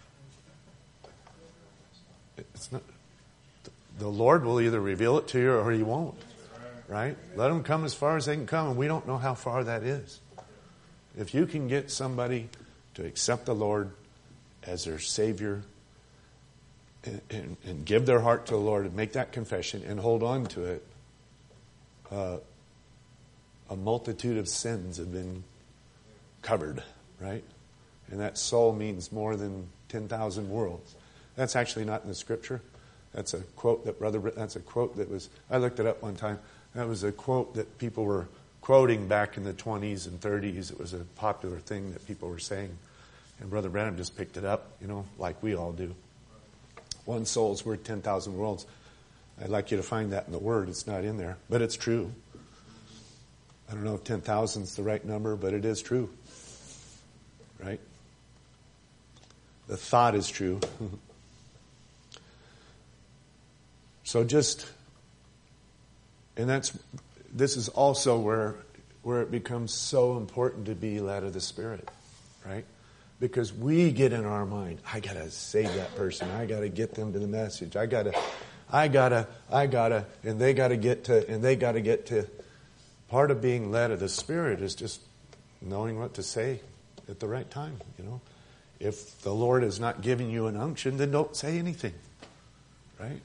It's not, the Lord will either reveal it to you or he won't, right? Let them come as far as they can come, and we don't know how far that is. If you can get somebody to accept the Lord as their Savior and, and, and give their heart to the Lord and make that confession and hold on to it, uh, a multitude of sins have been covered, right? And that soul means more than ten thousand worlds. That's actually not in the scripture. That's a quote that brother, that's a quote that was, I looked it up one time. That was a quote that people were quoting back in the twenties and thirties. It was a popular thing that people were saying. And Brother Branham just picked it up, you know, like we all do. One soul is worth ten thousand worlds. I'd like you to find that in the Word. It's not in there, but it's true. I don't know if ten thousand is the right number, but it is true. Right? The thought is true. So just, and that's, this is also where, where it becomes so important to be led of the Spirit, right? Because we get in our mind, I gotta save that person. I gotta get them to the message. I gotta, I gotta, I gotta, and they gotta get to, and they gotta get to. Part of being led of the Spirit is just knowing what to say at the right time, you know. If the Lord is not giving you an unction, then don't say anything, right?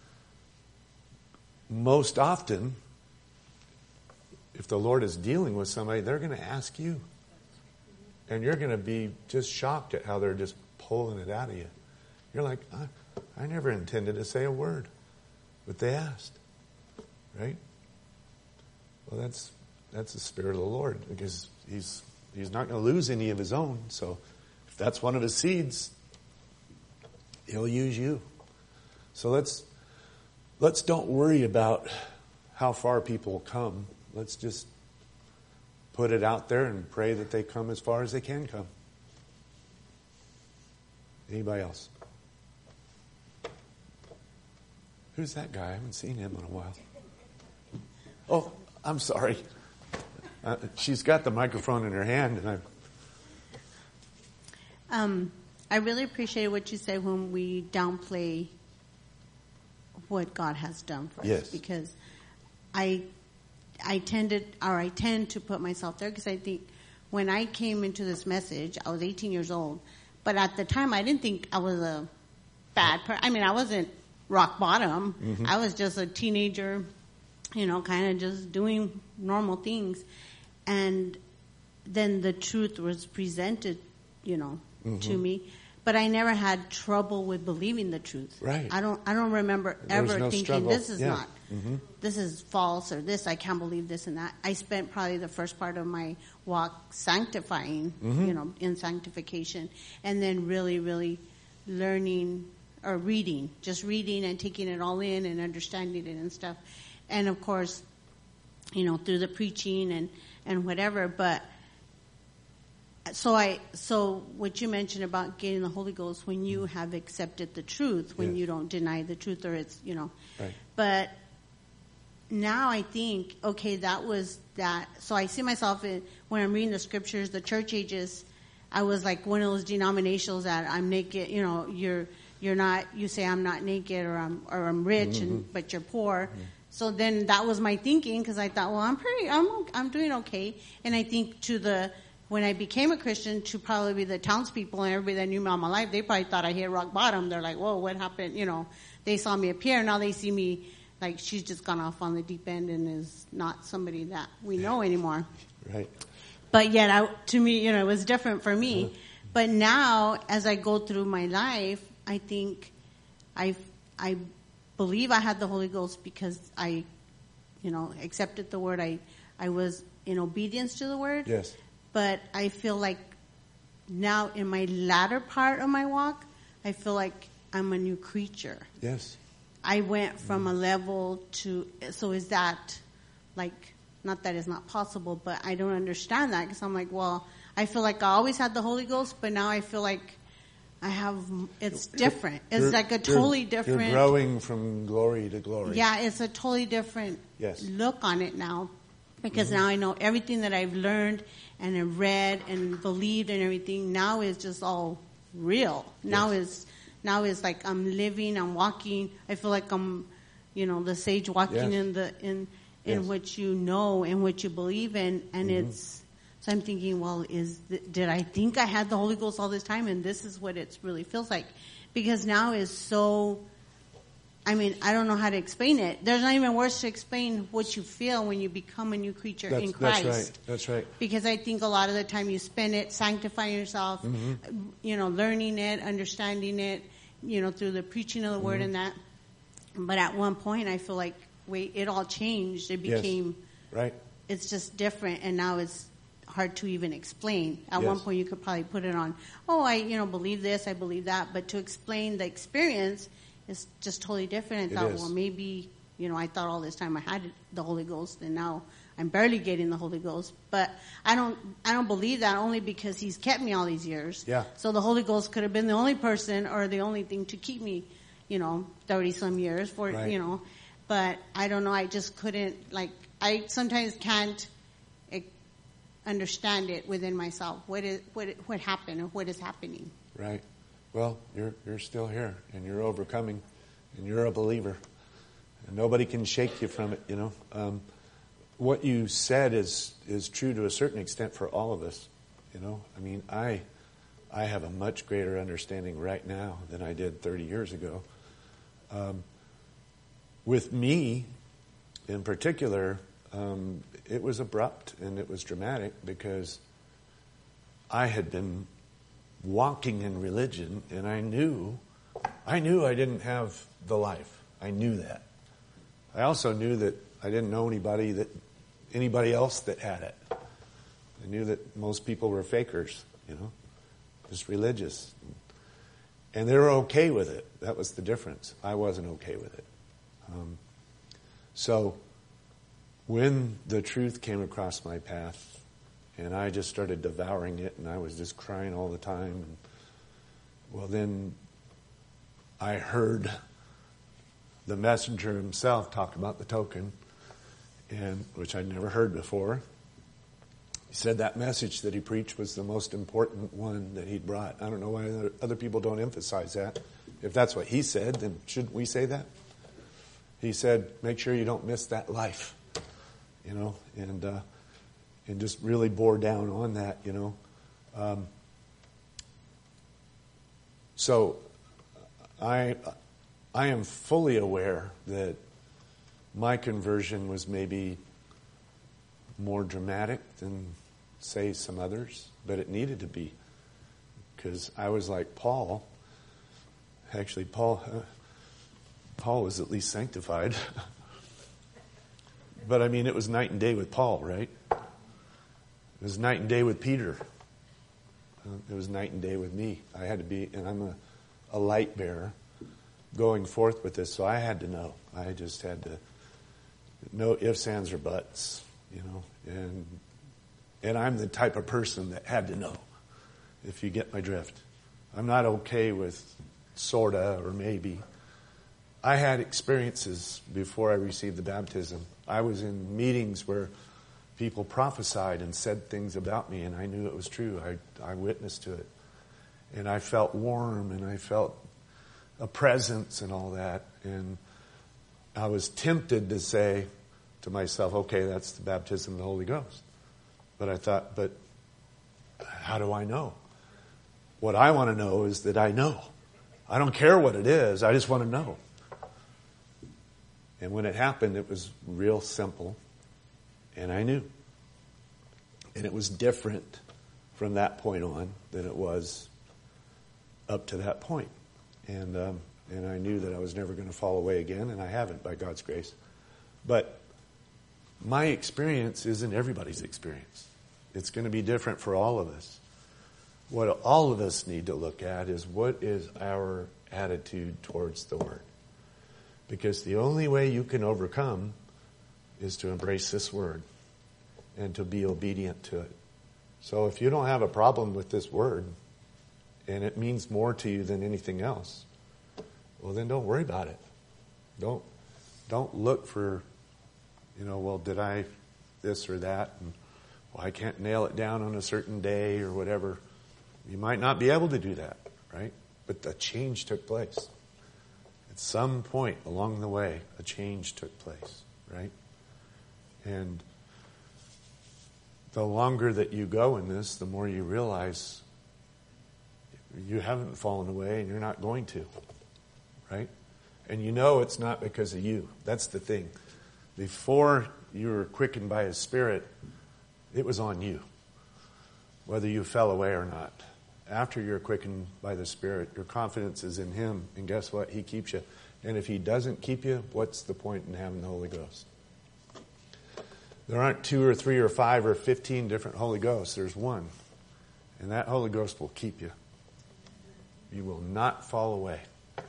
Most often, if the Lord is dealing with somebody, they're going to ask you. And you're going to be just shocked at how they're just pulling it out of you. You're like, I, I never intended to say a word. But they asked. Right? Well, that's that's the Spirit of the Lord. Because he's he's not going to lose any of his own. So if that's one of his seeds, he'll use you. So let's let's don't worry about how far people come. Let's just put it out there and pray that they come as far as they can come. Anybody else? Who's that guy? I haven't seen him in a while. Oh, I'm sorry. Uh, she's got the microphone in her hand, and I. Um, I really appreciate what you say when we downplay what God has done for Yes. us, because I, I tended, or I tend to put myself there because I think when I came into this message, I was eighteen years old. But at the time, I didn't think I was a bad person. I mean, I wasn't rock bottom. Mm-hmm. I was just a teenager, you know, kind of just doing normal things. And then the truth was presented, you know, mm-hmm. to me. But I never had trouble with believing the truth. Right. I don't. I don't remember there ever no thinking struggle. this is yeah. not. Mm-hmm. This is false, or this I can't believe this and that. I spent probably the first part of my walk sanctifying, mm-hmm. you know, in sanctification, and then really, really learning or reading, just reading and taking it all in and understanding it and stuff. And of course, you know, through the preaching and and whatever, but. So I, so what you mentioned about getting the Holy Ghost when you have accepted the truth, when yes. you don't deny the truth, or it's, you know, right. But now I think, okay, that was that. So I see myself in, when I'm reading the scriptures, the church ages, I was like one of those denominationals that I'm naked, you know, you're, you're not, you say I'm not naked or I'm, or I'm rich mm-hmm. and, but you're poor. Mm-hmm. So then that was my thinking, because I thought, well, I'm pretty, I'm, I'm doing okay. And I think to the, when I became a Christian, to probably be the townspeople and everybody that knew me all my life, they probably thought I hit rock bottom. They're like, whoa, what happened? You know, they saw me appear. Now they see me like she's just gone off on the deep end and is not somebody that we know anymore. Right. But yet, I, to me, you know, it was different for me. Uh-huh. But now, as I go through my life, I think I I believe I had the Holy Ghost because I, you know, accepted the word. I I was in obedience to the word. Yes. But I feel like now in my latter part of my walk, I feel like I'm a new creature. Yes. I went from mm. a level to, so is that like, not that it's not possible, but I don't understand that because I'm like, well, I feel like I always had the Holy Ghost, but now I feel like I have, it's different. It's you're, like a totally different. You're growing from glory to glory. Yeah, it's a totally different yes. look on it now. Because mm-hmm. now I know everything that I've learned and have read and believed and everything now is just all real. Yes. Now is now is like I'm living, I'm walking. I feel like I'm, you know, the sage walking yes. in the in in yes. what you know and what you believe in, and mm-hmm. it's. So I'm thinking, well, is the, did I think I had the Holy Ghost all this time, and this is what it really feels like? Because now is so. I mean, I don't know how to explain it. There's not even words to explain what you feel when you become a new creature that's, in Christ. That's right. That's right. Because I think a lot of the time you spend it sanctifying yourself, mm-hmm. you know, learning it, understanding it, you know, through the preaching of the word mm-hmm. and that. But at one point, I feel like, wait, it all changed. It became, yes. right. It's just different, and now it's hard to even explain. At yes. one point, you could probably put it on, oh, I, you know, believe this, I believe that. But to explain the experience, it's just totally different. I thought, well, maybe, you know, I thought all this time I had the Holy Ghost, and now I'm barely getting the Holy Ghost. But I don't, I don't believe that only because He's kept me all these years. Yeah. So the Holy Ghost could have been the only person or the only thing to keep me, you know, thirty some years for, right. you know. But I don't know. I just couldn't, like, I sometimes can't understand it within myself. What is, what, what happened or what is happening? Right. Well, you're you're still here, and you're overcoming, and you're a believer, and nobody can shake you from it. You know, um, what you said is is true to a certain extent for all of us. You know, I mean, I I have a much greater understanding right now than I did thirty years ago. Um, with me, in particular, um, it was abrupt and it was dramatic because I had been walking in religion, and I knew, I knew I didn't have the life. I knew that. I also knew that I didn't know anybody that, anybody else that had it. I knew that most people were fakers, you know, just religious. And they were okay with it. That was the difference. I wasn't okay with it. Um, so when the truth came across my path, and I just started devouring it, and I was just crying all the time. And, well, then I heard the messenger himself talk about the token, and which I'd never heard before. He said that message that he preached was the most important one that he'd brought. I don't know why other, other people don't emphasize that. If that's what he said, then shouldn't we say that? He said, make sure you don't miss that life, you know, and uh, and just really bore down on that, you know. Um, so I I am fully aware that my conversion was maybe more dramatic than, say, some others, but it needed to be, because I was like Paul. Actually, Paul uh, Paul was at least sanctified. But I mean, it was night and day with Paul, right? It was night and day with Peter. Uh, it was night and day with me. I had to be, and I'm a, a light bearer going forth with this, so I had to know. I just had to no ifs, ands, or buts, you know. And and I'm the type of person that had to know, if you get my drift. I'm not okay with sorta or maybe. I had experiences before I received the baptism. I was in meetings where people prophesied and said things about me, and I knew it was true. I, I witnessed to it. And I felt warm, and I felt a presence and all that. And I was tempted to say to myself, okay, that's the baptism of the Holy Ghost. But I thought, but how do I know? What I want to know is that I know. I don't care what it is. I just want to know. And when it happened, it was real simple. And I knew. And it was different from that point on than it was up to that point. And um, and I knew that I was never going to fall away again, and I haven't, by God's grace. But my experience isn't everybody's experience. It's going to be different for all of us. What all of us need to look at is, what is our attitude towards the Word? Because the only way you can overcome is to embrace this Word and to be obedient to it. So if you don't have a problem with this Word, and it means more to you than anything else, well, then don't worry about it. Don't don't look for, you know, well, did I this or that? And, well, I can't nail it down on a certain day or whatever. You might not be able to do that, right? But the change took place. At some point along the way, a change took place, right? And the longer that you go in this, the more you realize you haven't fallen away and you're not going to, right? And you know it's not because of you. That's the thing. Before you were quickened by His Spirit, it was on you, whether you fell away or not. After you're quickened by the Spirit, your confidence is in Him, and guess what? He keeps you. And if He doesn't keep you, what's the point in having the Holy Ghost? There aren't two or three or five or fifteen different Holy Ghosts. There's one. And that Holy Ghost will keep you. You will not fall away.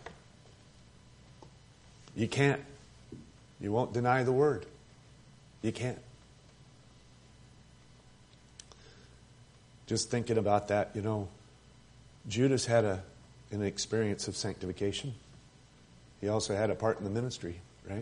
You can't. You won't deny the Word. You can't. Just thinking about that, you know, Judas had a an experience of sanctification. He also had a part in the ministry, right?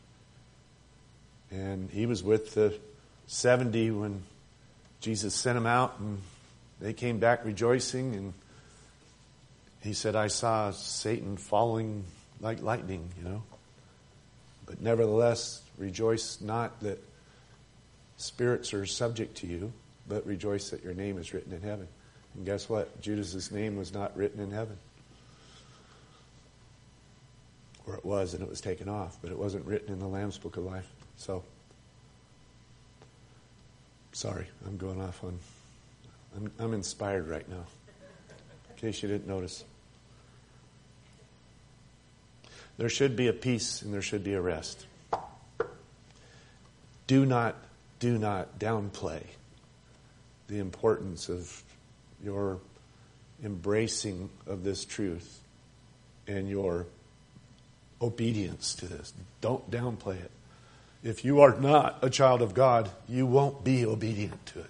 And he was with the seventy when Jesus sent him out, and they came back rejoicing, and he said, I saw Satan falling like lightning, you know. But nevertheless, rejoice not that spirits are subject to you, but rejoice that your name is written in heaven. And guess what? Judas's name was not written in heaven. Or it was, and it was taken off, but it wasn't written in the Lamb's Book of Life. So, sorry, I'm going off on, I'm, I'm inspired right now, in case you didn't notice. There should be a peace and there should be a rest. Do not, do not downplay the importance of your embracing of this truth and your obedience to this. Don't downplay it. If you are not a child of God, you won't be obedient to it.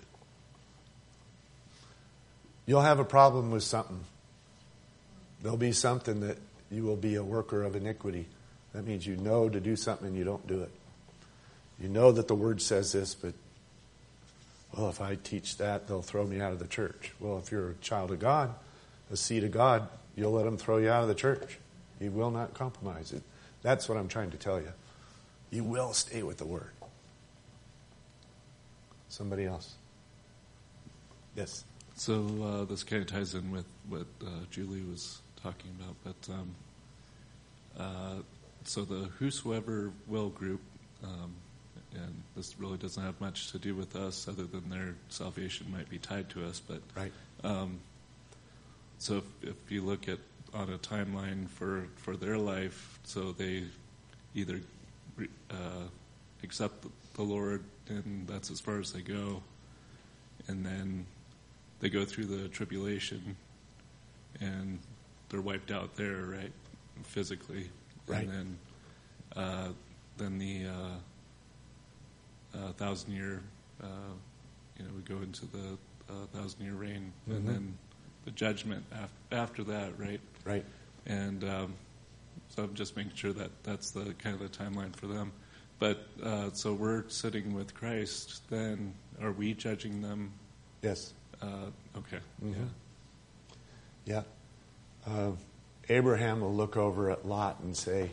You'll have a problem with something. There'll be something that you will be a worker of iniquity. That means you know to do something and you don't do it. You know that the Word says this, but, well, if I teach that, they'll throw me out of the church. Well, if you're a child of God, a seed of God, you'll let them throw you out of the church. You will not compromise it. That's what I'm trying to tell you. You will stay with the Word. Somebody else. Yes. So uh, this kind of ties in with what uh, Julie was talking about, but um, uh, so the Whosoever Will group, um, and this really doesn't have much to do with us other than their salvation might be tied to us, but Right. um, so if, if you look at on a timeline for, for their life, so they either uh, accept the Lord and that's as far as they go, and then they go through the tribulation and they're wiped out there, right, physically. Right. And then uh, then the uh, uh, thousand year, uh, you know, we go into the uh, thousand year reign, Mm-hmm. and then the judgment af- after that, right? Right. And um, so I'm just making sure that that's the kind of the timeline for them. But uh, so we're sitting with Christ. Then are we judging them? Yes. Uh, okay. Mhm. Yeah. Yeah. Uh, Abraham will look over at Lot and say,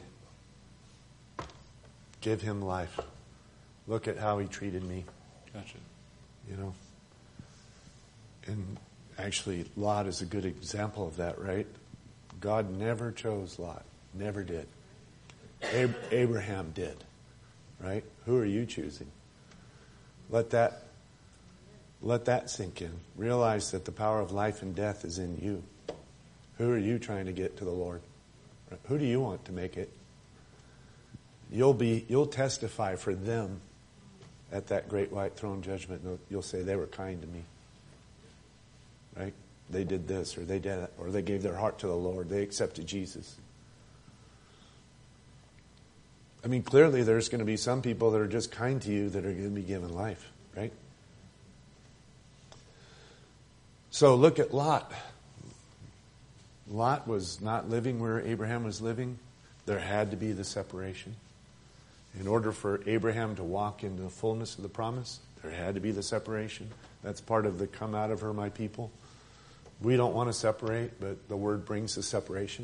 give him life. Look at how he treated me, Gotcha. you know. And actually, Lot is a good example of that, right? God never chose Lot. Never did. Ab- Abraham did, right? Who are you choosing? Let that, let that sink in. Realize that the power of life and death is in you. Who are you trying to get to the Lord? Who do you want to make it? You'll be, you'll testify for them at that great white throne judgment. You'll say they were kind to me, right? They did this, or they did that, or they gave their heart to the Lord. They accepted Jesus. I mean, clearly there's going to be some people that are just kind to you that are going to be given life, right? So look at Lot. Lot was not living where Abraham was living. There had to be the separation. In order for Abraham to walk in the fullness of the promise, there had to be the separation. That's part of the come out of her, my people. We don't want to separate, but the word brings the separation.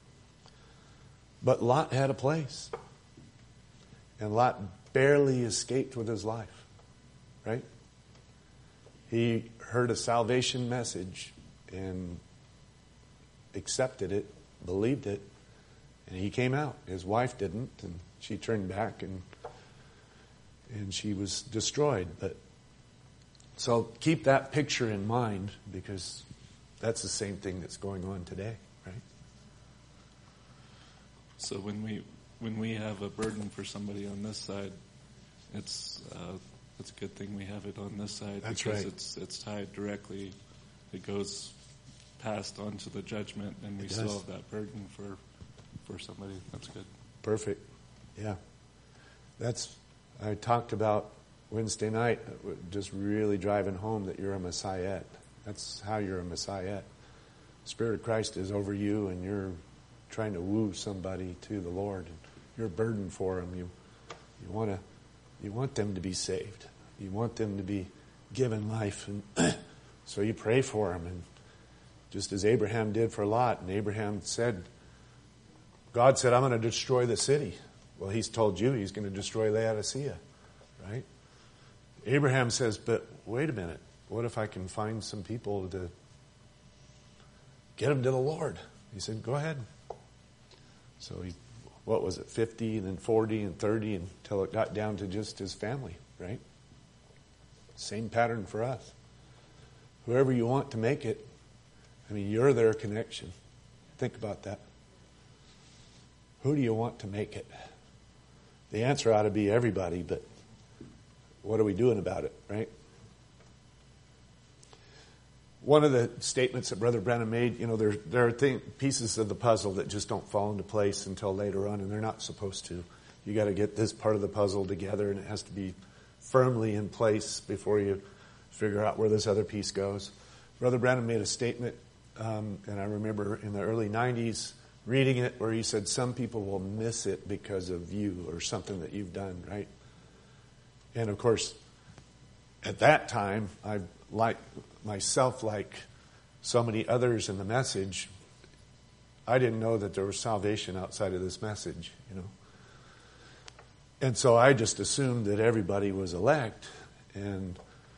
But Lot had a place. And Lot barely escaped with his life, right? He heard a salvation message and accepted it, believed it, and he came out. His wife didn't, and she turned back and and she was destroyed. But so keep that picture in mind, because that's the same thing that's going on today, right? So when we when we have a burden for somebody on this side, it's uh, it's a good thing we have it on this side. That's because right. it's it's tied directly. It goes passed on to the judgment, and we It still does. have that burden for for somebody. That's good. Perfect. Yeah. That's, I talked about Wednesday night, just really driving home that you're a Messiah. That's how you're a Messiah. The Spirit of Christ is over you, and you're trying to woo somebody to the Lord. And you're a burden for them. You, you want to, you want them to be saved. You want them to be given life, and so you pray for them. And just as Abraham did for Lot, and Abraham said, God said, I'm going to destroy the city. Well, he's told you he's going to destroy Laodicea, right? Abraham says, but wait a minute. What if I can find some people to get them to the Lord? He said, go ahead. So he, what was it, fifty, and then forty, and thirty, until it got down to just his family, right? Same pattern for us. Whoever you want to make it, I mean, you're their connection. Think about that. Who do you want to make it? The answer ought to be everybody, but what are we doing about it, right? One of the statements that Brother Brennan made, you know, there, there are thing, pieces of the puzzle that just don't fall into place until later on, and they're not supposed to. You got to get this part of the puzzle together, and it has to be firmly in place before you figure out where this other piece goes. Brother Brennan made a statement, um, and I remember in the early nineties reading it, where he said some people will miss it because of you or something that you've done, right? And of course, at that time, I like myself, like so many others in the message, I didn't know that there was salvation outside of this message, you know. And so I just assumed that everybody was elect, and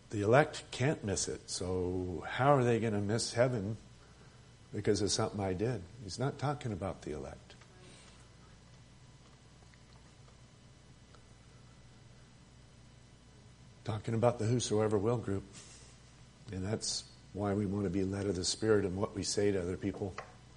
The elect can't miss it. So how are they going to miss heaven because of something I did? He's not talking about the elect. Talking about the whosoever will group. And that's why we want to be led of the Spirit in what we say to other people.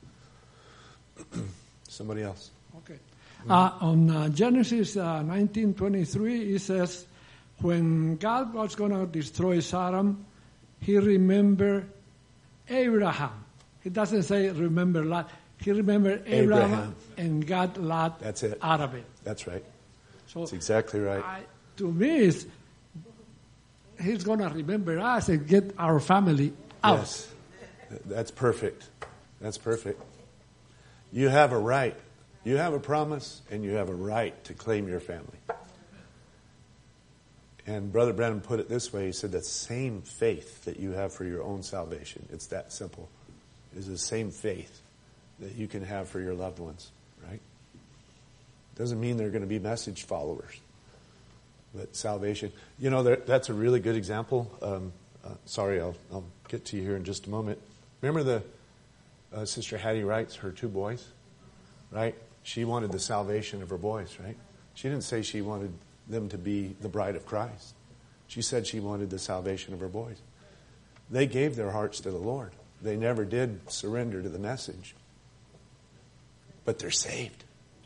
Somebody else. Okay. Uh, on uh, Genesis uh, nineteen twenty-three, it says, when God was going to destroy Sodom, he remembered Abraham. He doesn't say remember Lot. He remembered Abraham, Abraham. and got Lot That's it. out of it. That's right. So That's exactly right. I, to me, it's, he's going to remember us and get our family out. Yes. That's perfect. That's perfect. You have a right. You have a promise, and you have a right to claim your family. And Brother Branham put it this way. He said the same faith that you have for your own salvation, it's that simple, is the same faith that you can have for your loved ones, right? Doesn't mean they're going to be message followers. But salvation, you know, that's a really good example. Um, uh, sorry, I'll, I'll get to you here in just a moment. Remember the uh, Sister Hattie Wright's, her two boys, right? She wanted the salvation of her boys, right? She didn't say she wanted them to be the bride of Christ. She said she wanted the salvation of her boys. They gave their hearts to the Lord. They never did surrender to the message. But they're saved.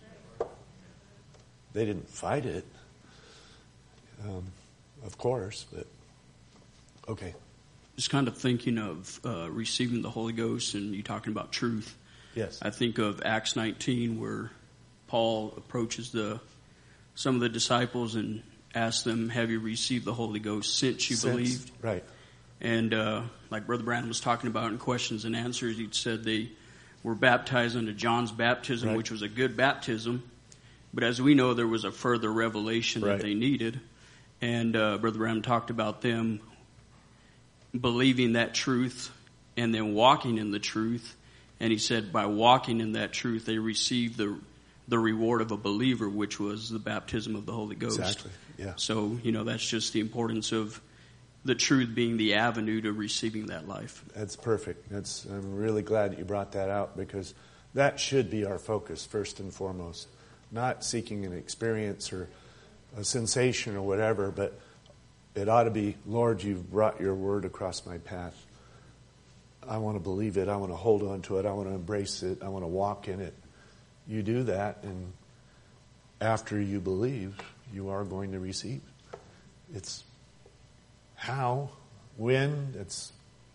They didn't fight it, um, of course, but okay. Just kind of thinking of uh, receiving the Holy Ghost and you talking about truth. Yes. I think of Acts nineteen where Paul approaches the some of the disciples and asks them, have you received the Holy Ghost since you Since, believed? Right. And uh, like Brother Brandon was talking about in questions and answers, he said they were baptized under John's baptism, Right. which was a good baptism. But as we know, there was a further revelation Right. that they needed. And uh, Brother Branham talked about them believing that truth and then walking in the truth. And he said by walking in that truth, they received the the reward of a believer, which was the baptism of the Holy Ghost. Exactly, yeah. So, you know, that's just the importance of the truth being the avenue to receiving that life. That's perfect. That's, I'm really glad that you brought that out because that should be our focus first and foremost. Not seeking an experience or a sensation or whatever, but it ought to be, Lord, you've brought your word across my path. I want to believe it. I want to hold on to it. I want to embrace it. I want to walk in it. You do that, and after you believe, you are going to receive. It's how, when, it's,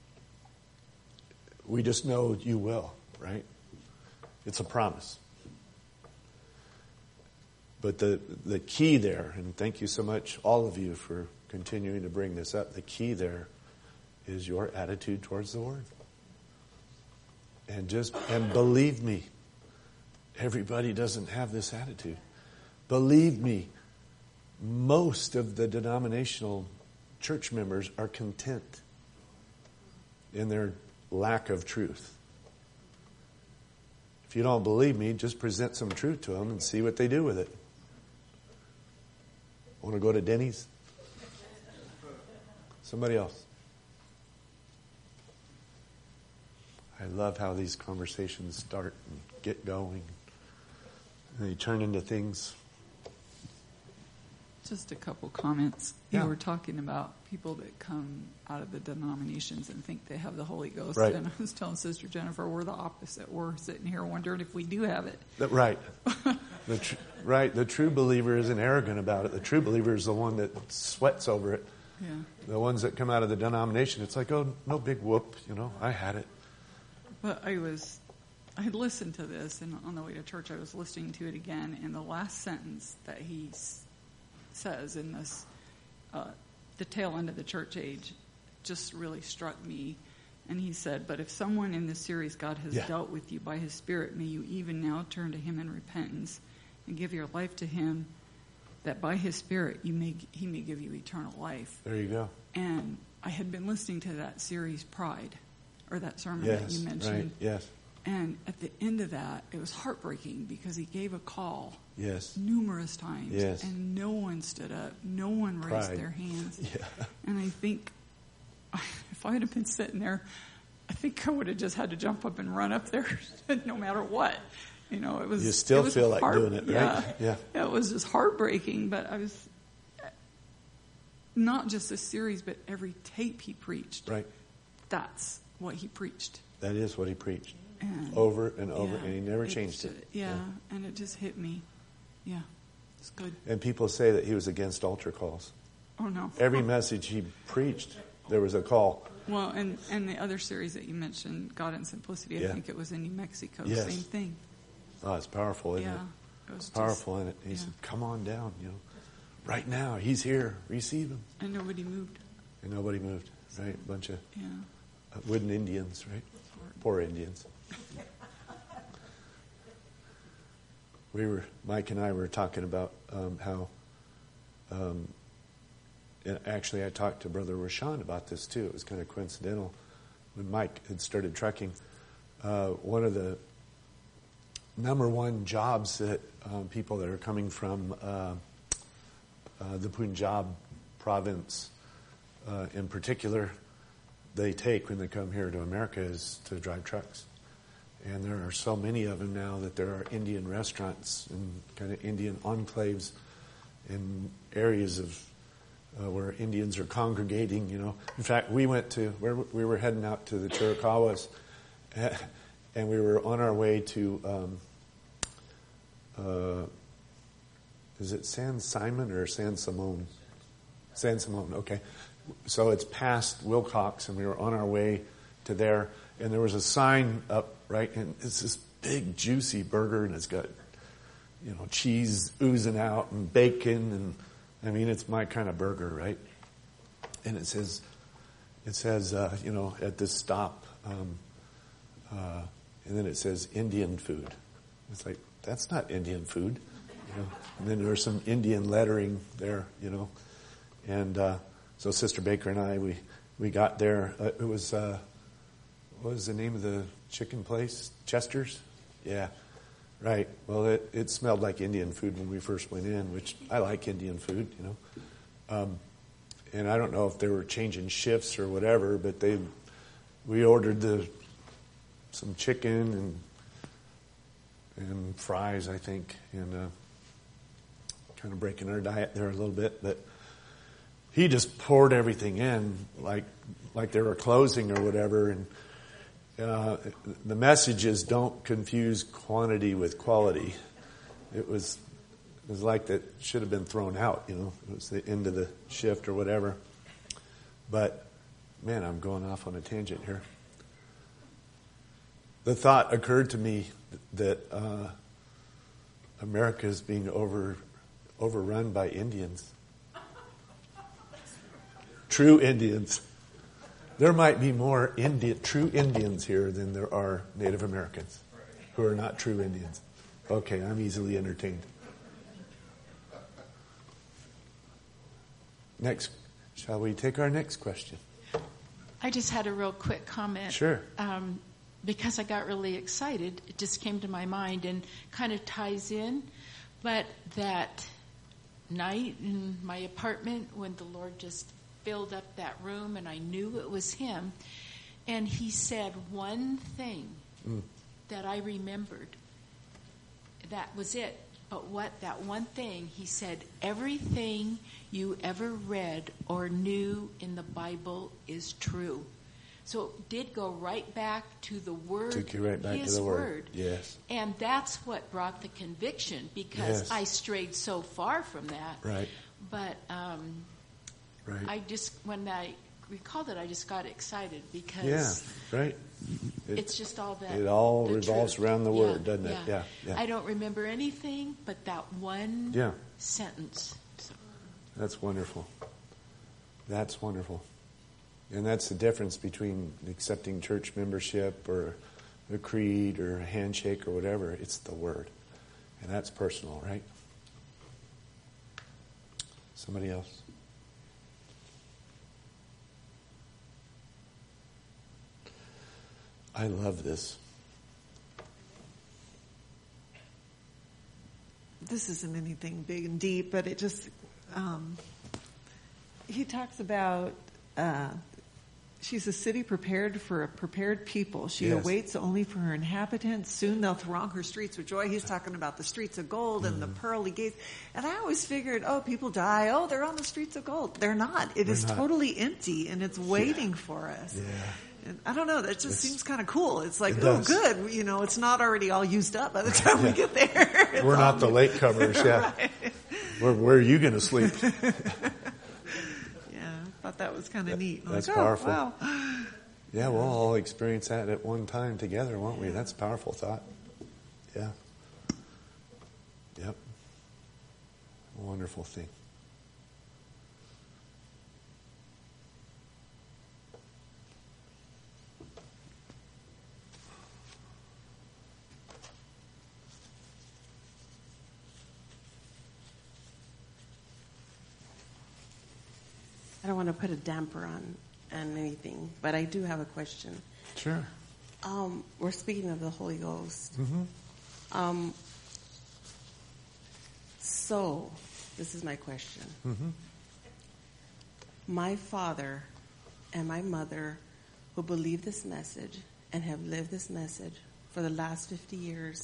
we just know you will, right? It's a promise. But the, the key there, and thank you so much, all of you, for continuing to bring this up, the key there is your attitude towards the Word. And just, and believe me, everybody doesn't have this attitude. Believe me, most of the denominational church members are content in their lack of truth. If you don't believe me, just present some truth to them and see what they do with it. Want to go to Denny's? Somebody else. I love how these conversations start and get going. And they turn into things. Just a couple comments. Yeah. You were talking about people that come out of the denominations and think they have the Holy Ghost. Right. And I was telling Sister Jennifer, we're the opposite. We're sitting here wondering if we do have it. That, right. the tr- right. The true believer isn't arrogant about it. The true believer is the one that sweats over it. Yeah. The ones that come out of the denomination, it's like, oh, no big whoop. You know, I had it. But I was, I had listened to this, and on the way to church, I was listening to it again. And the last sentence that he s- says in this, uh, the tail end of the church age, just really struck me. And he said, "But if someone in this series God has Yeah. dealt with you by His Spirit, may you even now turn to Him in repentance and give your life to Him, that by His Spirit you may He may give you eternal life." There you go. And I had been listening to that series, Pride, or that sermon Yes. that you mentioned. Right. Yes. And at the end of that, it was heartbreaking because he gave a call Yes. numerous times, Yes. and no one stood up, no one raised Pride. their hands. Yeah. And I think if I had been sitting there, I think I would have just had to jump up and run up there no matter what. You know, it was. You still it was feel like heart, doing it, yeah, right? Yeah. yeah. It was just heartbreaking, but I was not just this series, but every tape he preached. Right. That's what he preached. That is what he preached. And, over and over, yeah, and he never it changed just, it. Yeah, yeah, and it just hit me. Yeah, it's good. And people say that he was against altar calls. Oh, no. Every message he preached, there was a call. Well, and, and the other series that you mentioned, God and Simplicity, I Yeah. think it was in New Mexico. Yes. Same thing. Oh, it's powerful, isn't Yeah, it? it was It's powerful, isn't it? He yeah. said, come on down, you know. Right now, he's here. Receive him. And nobody moved. And nobody moved, right? A bunch of Yeah. uh, wooden Indians, right? Poor Indians. We were, Mike and I were talking about um, how, um, and actually I talked to Brother Rashawn about this too. It was kind of coincidental. When Mike had started trucking, uh, one of the number one jobs that um, people that are coming from uh, uh, the Punjab province uh, in particular, they take when they come here to America is to drive trucks. And there are so many of them now that there are Indian restaurants and kind of Indian enclaves in areas of uh, where Indians are congregating, you know. In fact, we went to, where we were heading out to the Chiricahuas, and we were on our way to, um, uh, is it San Simon or San Simon? San Simon, okay. So it's past Wilcox, and we were on our way to there, and there was a sign up, right, and it's this big, juicy burger, and it's got, you know, cheese oozing out, and bacon, and, I mean, it's my kind of burger, right? And it says, it says, uh, you know, at this stop, um, uh, and then it says Indian food. It's like, that's not Indian food, you know. And then there's some Indian lettering there, you know. And uh, so Sister Baker and I, we, we got there. Uh, it was, uh, what was the name of the chicken place? Chester's? Yeah, right. Well, it, it smelled like Indian food when we first went in, which I like Indian food, you know. Um, and I don't know if they were changing shifts or whatever, but they, we ordered the some chicken and and fries, I think, and uh, kind of breaking our diet there a little bit. But he just poured everything in like like they were closing or whatever. And uh, the message is, don't confuse quantity with quality. It was it was like that should have been thrown out, you know. It was the end of the shift or whatever. But man, I'm going off on a tangent here. The thought occurred to me that uh, America is being over overrun by Indians. True Indians. There might be more Indian, true Indians here than there are Native Americans who are not true Indians. Okay, I'm easily entertained. Next, shall we take our next question? I just had a real quick comment. Sure. Um, because I got really excited, it just came to my mind and kind of ties in. But that night in my apartment when the Lord just filled up that room and I knew it was Him, and He said one thing mm. that I remembered. That was it. But what that one thing, He said, everything you ever read or knew in the Bible is true. So it did go right back to the Word, Took you right back His to the Word. Word. Yes. And that's what brought the conviction, because Yes. I strayed so far from that. Right. But um, Right. I just, when I recalled it, I just got excited because Yeah, right. It, it's just all that. It all the revolves truth. around the Yeah, Word, doesn't it? Yeah. Yeah, yeah. I don't remember anything but that one Yeah. sentence. So. That's wonderful. That's wonderful. And that's the difference between accepting church membership or a creed or a handshake or whatever. It's the Word. And that's personal, right? Somebody else? I love this. This isn't anything big and deep, but it just, um, he talks about, uh, she's a city prepared for a prepared people. She Yes. awaits only for her inhabitants. Soon they'll throng her streets with joy. He's talking about the streets of gold and the pearly gates. And I always figured, oh, people die. Oh, they're on the streets of gold. They're not. It They're is not. totally empty, and it's waiting for us. Yeah. And I don't know. That just It's- seems kind of cool. It's like, It oh, does. good. You know, it's not already all used up by the time we Yeah. get there. It's We're all not the new. latecomers, yeah. Right. Where, where are you going to sleep? Yeah, I thought that was kind of neat. I'm That's like, oh, powerful. wow. Yeah, we'll all experience that at one time together, won't we? That's a powerful thought. Yeah. Yep. A wonderful thing. I don't want to put a damper on, on anything, but I do have a question. Sure. Um, we're speaking of the Holy Ghost. Mm-hmm. Um, so, this is my question. Mm-hmm. My father and my mother, who believe this message and have lived this message for the last fifty years,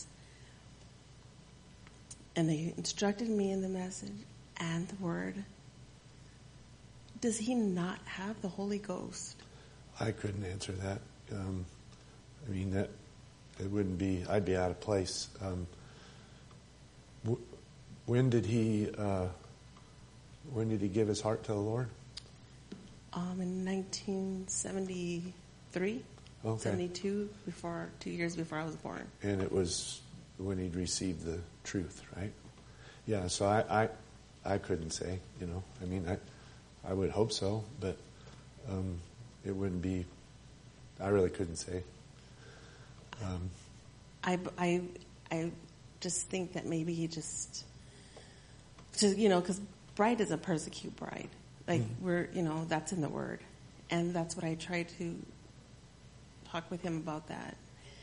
and they instructed me in the message and the word, does he not have the Holy Ghost? I couldn't answer that. Um, I mean, that it wouldn't be, I'd be out of place. Um, w- when did he, uh, when did he give his heart to the Lord? Um, in nineteen seventy-three, Okay. seventy-two, before two years before I was born. And it was when he'd received the truth, right? Yeah, so I, I, I couldn't say, you know, I mean, I, I would hope so, but um, it wouldn't be, I really couldn't say. Um, I, I, I just think that maybe he just, to, you know, because bride is a persecute bride. Like, Mm-hmm. we're, you know, that's in the word. And that's what I try to talk with him about that.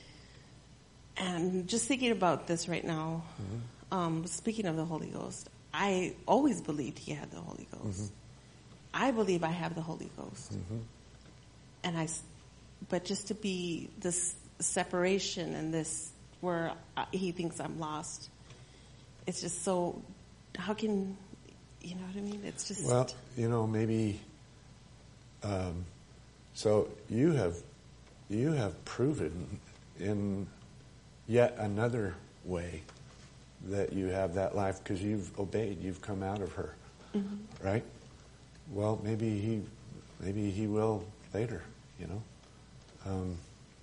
And just thinking about this right now, Mm-hmm. um, speaking of the Holy Ghost, I always believed he had the Holy Ghost. Mm-hmm. I believe I have the Holy Ghost. mhm. And I, s- but just to be this separation and this where I, he thinks I'm lost, it's just so, how can, you know what I mean? It's just. Well, you know, maybe, um, so you have, you have proven in yet another way that you have that life because you've obeyed, you've come out of her, Mhm. right? Well, maybe he, maybe he will later, you know. Um,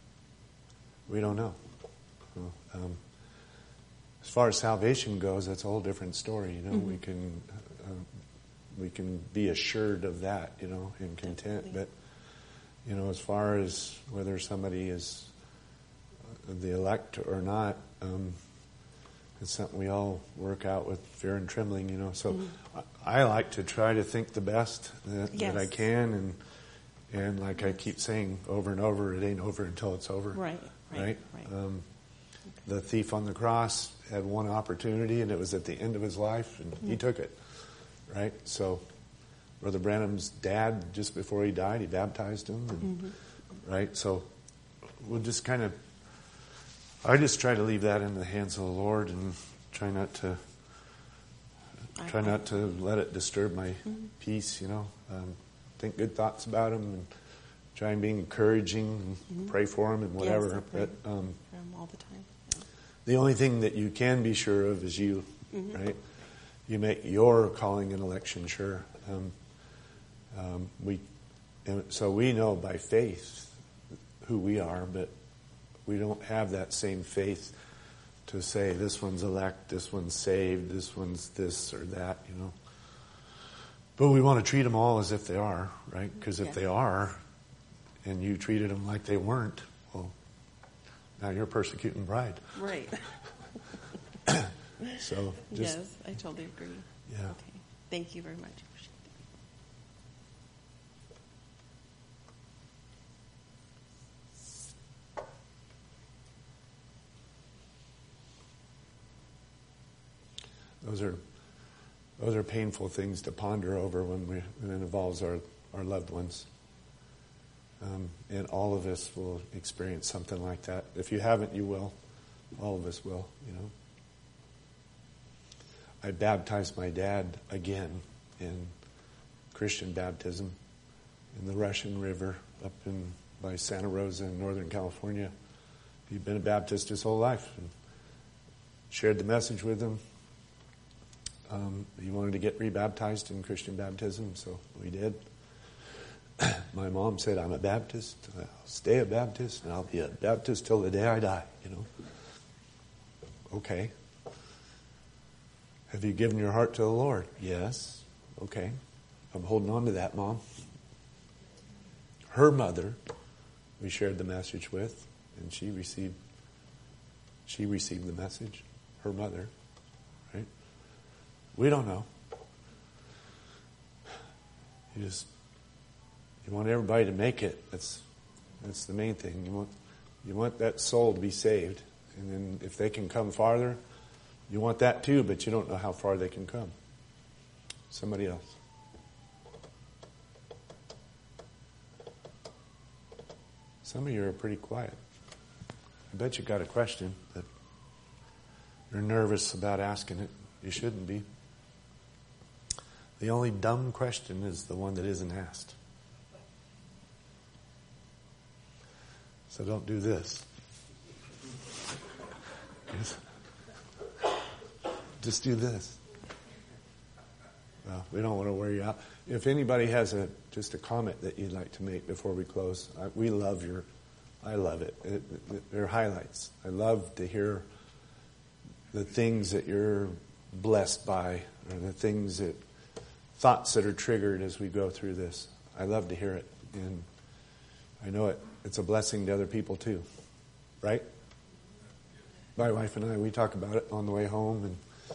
we don't know. Well, Um, as far as salvation goes, that's a whole different story. You know, Mhm. we can uh, we can be assured of that, you know, and content. Definitely. But you know, as far as whether somebody is the elect or not, um, it's something we all work out with fear and trembling. You know, so I, I like to try to think the best that, that I Yes. can, and and like I keep saying over and over, it ain't over until it's over. Right, right, Right. right. Um, the thief on the cross had one opportunity, and it was at the end of his life, and he took it. Right. So, Brother Branham's dad, just before he died, he baptized him. And, Right. So, we'll just kind of. I just try to leave that in the hands of the Lord, and try not to. I- Try I- not to let it disturb my peace. You know, um, think good thoughts about him, and try and be encouraging, and pray for him, and whatever. Yes, I pray but um, for him all the time. Yeah. the only thing that you can be sure of is you, Mm-hmm. right? You make your calling and election sure. Um, um, we, and so we know by faith who we are, but we don't have that same faith to say this one's elect, this one's saved, this one's this or that, you know. But we want to treat them all as if they are, right? Because if Yeah. they are, and you treated them like they weren't, well, now you're persecuting bride. Right. So just yes, I totally agree. Yeah. Okay. Thank you very much. Appreciate that. those are those are painful things to ponder over when we when it involves our, our loved ones. Um, and all of us will experience something like that. If you haven't, you will. All of us will, you know. I baptized my dad again in Christian baptism in the Russian River up in by Santa Rosa in Northern California. He'd been a Baptist his whole life and shared the message with him. Um, he wanted to get rebaptized in Christian baptism, so we did. My mom said, I'm a Baptist, I'll stay a Baptist, and I'll be a Baptist till the day I die, you know. Okay. Have you given your heart to the Lord? Yes. Okay. I'm holding on to that, Mom. Her mother, we shared the message with, and she received, she received the message. Her mother, right? We don't know. You just, you want everybody to make it. That's, that's the main thing. You want, you want that soul to be saved. And then if they can come farther, you want that too, but you don't know how far they can come. Somebody else. Some of you are pretty quiet. I bet you got a question, but you're nervous about asking it. You shouldn't be. The only dumb question is the one that isn't asked. So don't do this. Just do this. Well, we don't want to wear you out. If anybody has a just a comment that you'd like to make before we close, I, we love your, I love it. It, it. They're highlights. I love to hear the things that you're blessed by, or the things that, thoughts that are triggered as we go through this. I love to hear it, and I know it. It's a blessing to other people too, right? My wife and I, we talk about it on the way home,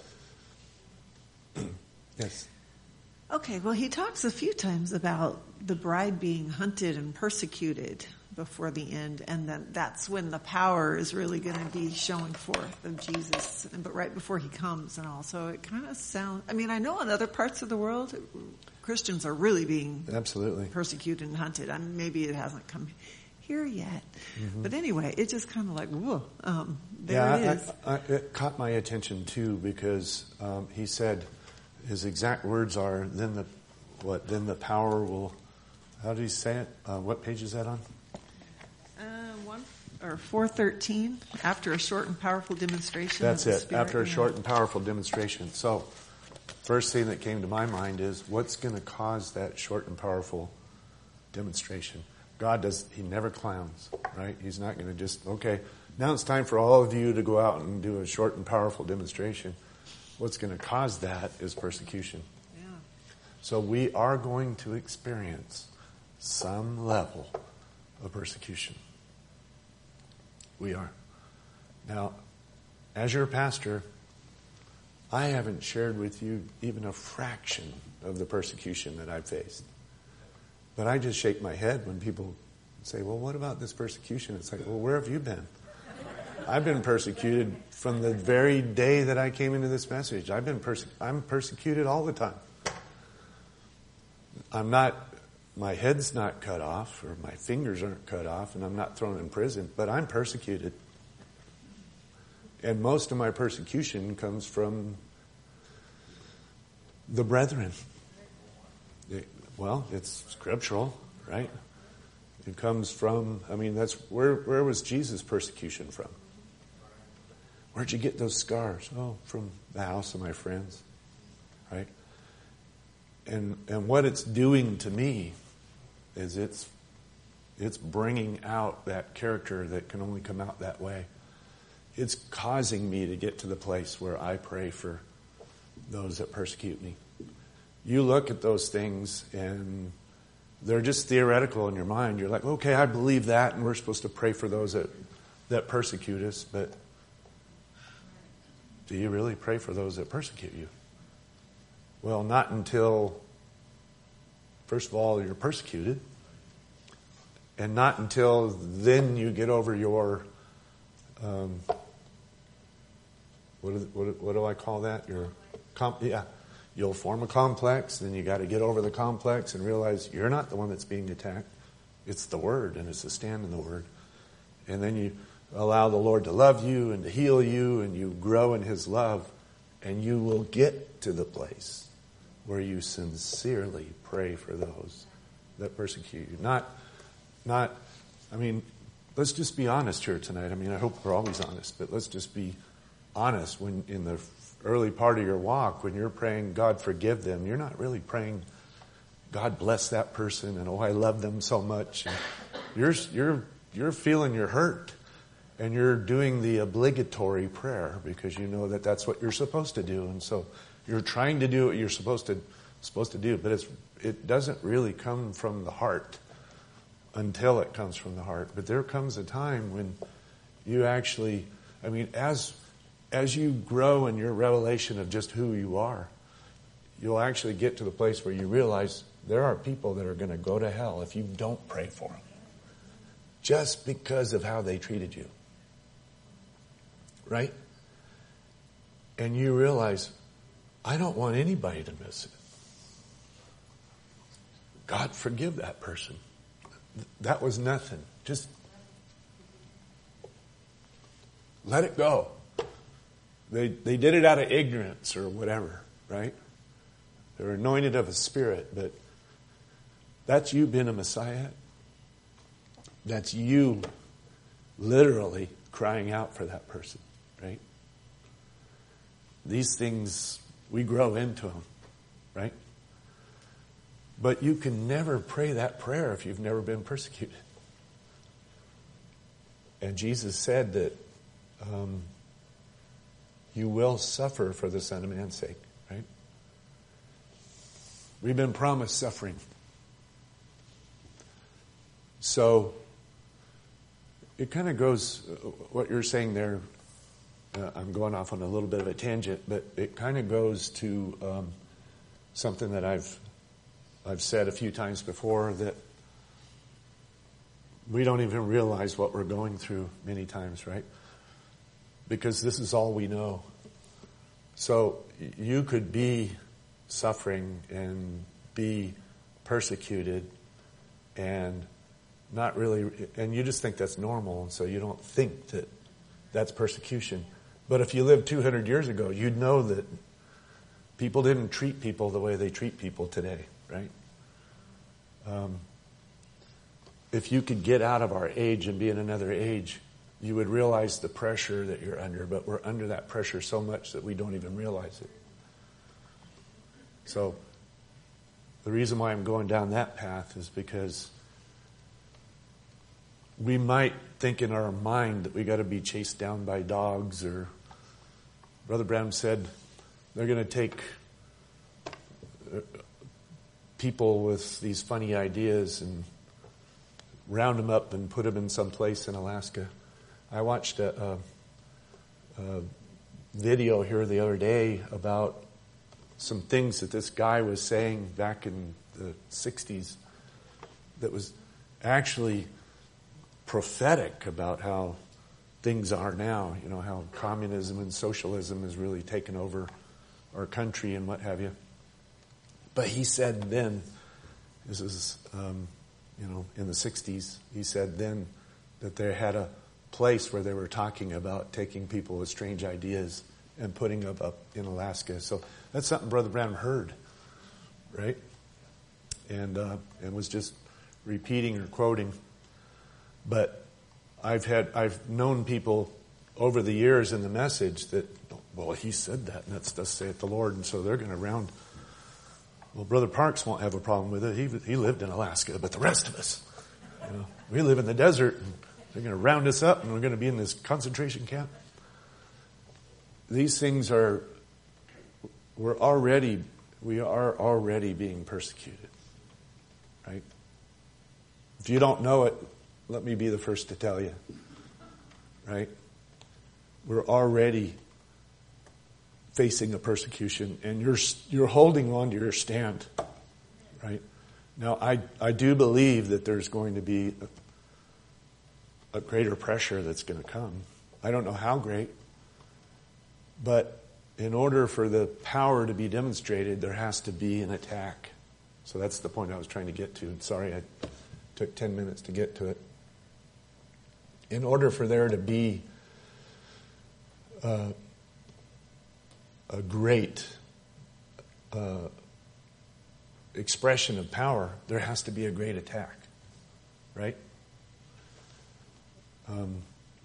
and yes. Okay, well, he talks a few times about the bride being hunted and persecuted before the end, and that that's when the power is really going to be showing forth of Jesus, but right before he comes and all. So it kind of sounds, I mean, I know in other parts of the world, Christians are really being absolutely persecuted and hunted. I mean, maybe it hasn't come here yet. Mm-hmm. But anyway, it just kind of like, whoa, um, there yeah, it is. I, I, it caught my attention too, because um, he said, his exact words are, then the, what, then the power will, how did he say it? Uh, what page is that on? Uh, one, or four thirteen, after a short and powerful demonstration. That's of the it, Spirit, after a yeah. short and powerful demonstration. So, first thing that came to my mind is, what's going to cause that short and powerful demonstration? God does, he never clowns, right? He's not going to just, okay, now it's time for all of you to go out and do a short and powerful demonstration. What's going to cause that is persecution. Yeah. So we are going to experience some level of persecution. We are. Now, as your pastor, I haven't shared with you even a fraction of the persecution that I've faced. But I just shake my head when people say, well, what about this persecution? It's like, well, where have you been? I've been persecuted from the very day that I came into this message. I've been perse- I'm persecuted all the time. I'm not, my head's not cut off, or my fingers aren't cut off, and I'm not thrown in prison, but I'm persecuted. And most of my persecution comes from the brethren. It, well, it's scriptural, right? It comes from, I mean, that's, where, where was Jesus' persecution from? Where'd you get those scars? Oh, from the house of my friends, right? And and what it's doing to me is it's it's bringing out that character that can only come out that way. It's causing me to get to the place where I pray for those that persecute me. You look at those things and they're just theoretical in your mind. You're like, okay, I believe that, and we're supposed to pray for those that, that persecute us, but do you really pray for those that persecute you? Well, not until, first of all, you're persecuted, and not until then you get over your, um, what, is, what, what do I call that? Your, comp, yeah, you'll form a complex, then you got to get over the complex and realize you're not the one that's being attacked. It's the Word, and it's to stand in the Word. And then you allow the Lord to love you and to heal you, and you grow in His love, and you will get to the place where you sincerely pray for those that persecute you. Not, not, I mean, let's just be honest here tonight. I mean, I hope we're always honest, but let's just be honest. When in the early part of your walk, when you're praying, God forgive them, you're not really praying, God bless that person, and oh, I love them so much. And you're you're you're feeling your hurt, and you're doing the obligatory prayer because you know that that's what you're supposed to do, and so you're trying to do what you're supposed to supposed to do. But it's it doesn't really come from the heart until it comes from the heart. But there comes a time when you actually, I mean, as as you grow in your revelation of just who you are, you'll actually get to the place where you realize there are people that are going to go to hell if you don't pray for them, just because of how they treated you. Right? And you realize, I don't want anybody to miss it. God forgive that person. That was nothing. Just let it go. They they did it out of ignorance or whatever, right? They were anointed of a spirit, but that's you being a Messiah. That's you literally crying out for that person, right? These things, we grow into them, right? But you can never pray that prayer if you've never been persecuted. And Jesus said that um, you will suffer for the Son of Man's sake, right? We've been promised suffering. So it kind of goes, what you're saying there, uh, I'm going off on a little bit of a tangent, but it kind of goes to um, something that I've I've said a few times before, that we don't even realize what we're going through many times, right? Because this is all we know. So you could be suffering and be persecuted and not really, and you just think that's normal, and so you don't think that that's persecution. But if you lived two hundred years ago, you'd know that people didn't treat people the way they treat people today, right? Um, if you could get out of our age and be in another age, you would realize the pressure that you're under, but we're under that pressure so much that we don't even realize it. So the reason why I'm going down that path is because we might think in our mind that we got to be chased down by dogs, or Brother Branham said they're going to take people with these funny ideas and round them up and put them in some place in Alaska. I watched a, a, a video here the other day about some things that this guy was saying back in the sixties that was actually prophetic about how things are now, you know, how communism and socialism has really taken over our country and what have you. But he said then, this is, um, you know, in the sixties, he said then that they had a place where they were talking about taking people with strange ideas and putting them up in Alaska. So that's something Brother Branham heard, right? And uh, and was just repeating or quoting. But I've had I've known people over the years in the message that, well, he said that, and that's thus saith the Lord, and so they're going to round. Well, Brother Parks won't have a problem with it. He he lived in Alaska, but the rest of us, you know, we live in the desert, and they're going to round us up, and we're going to be in this concentration camp. These things are, we're already, we are already being persecuted, right? If you don't know it, let me be the first to tell you, right? We're already facing a persecution, and you're you're holding on to your stand, right? Now, I I do believe that there's going to be a, a greater pressure that's going to come. I don't know how great, but in order for the power to be demonstrated, there has to be an attack. So that's the point I was trying to get to. Sorry, I Took ten minutes to get to it. In order for there to be uh, a great uh, expression of power, there has to be a great attack, right? Um,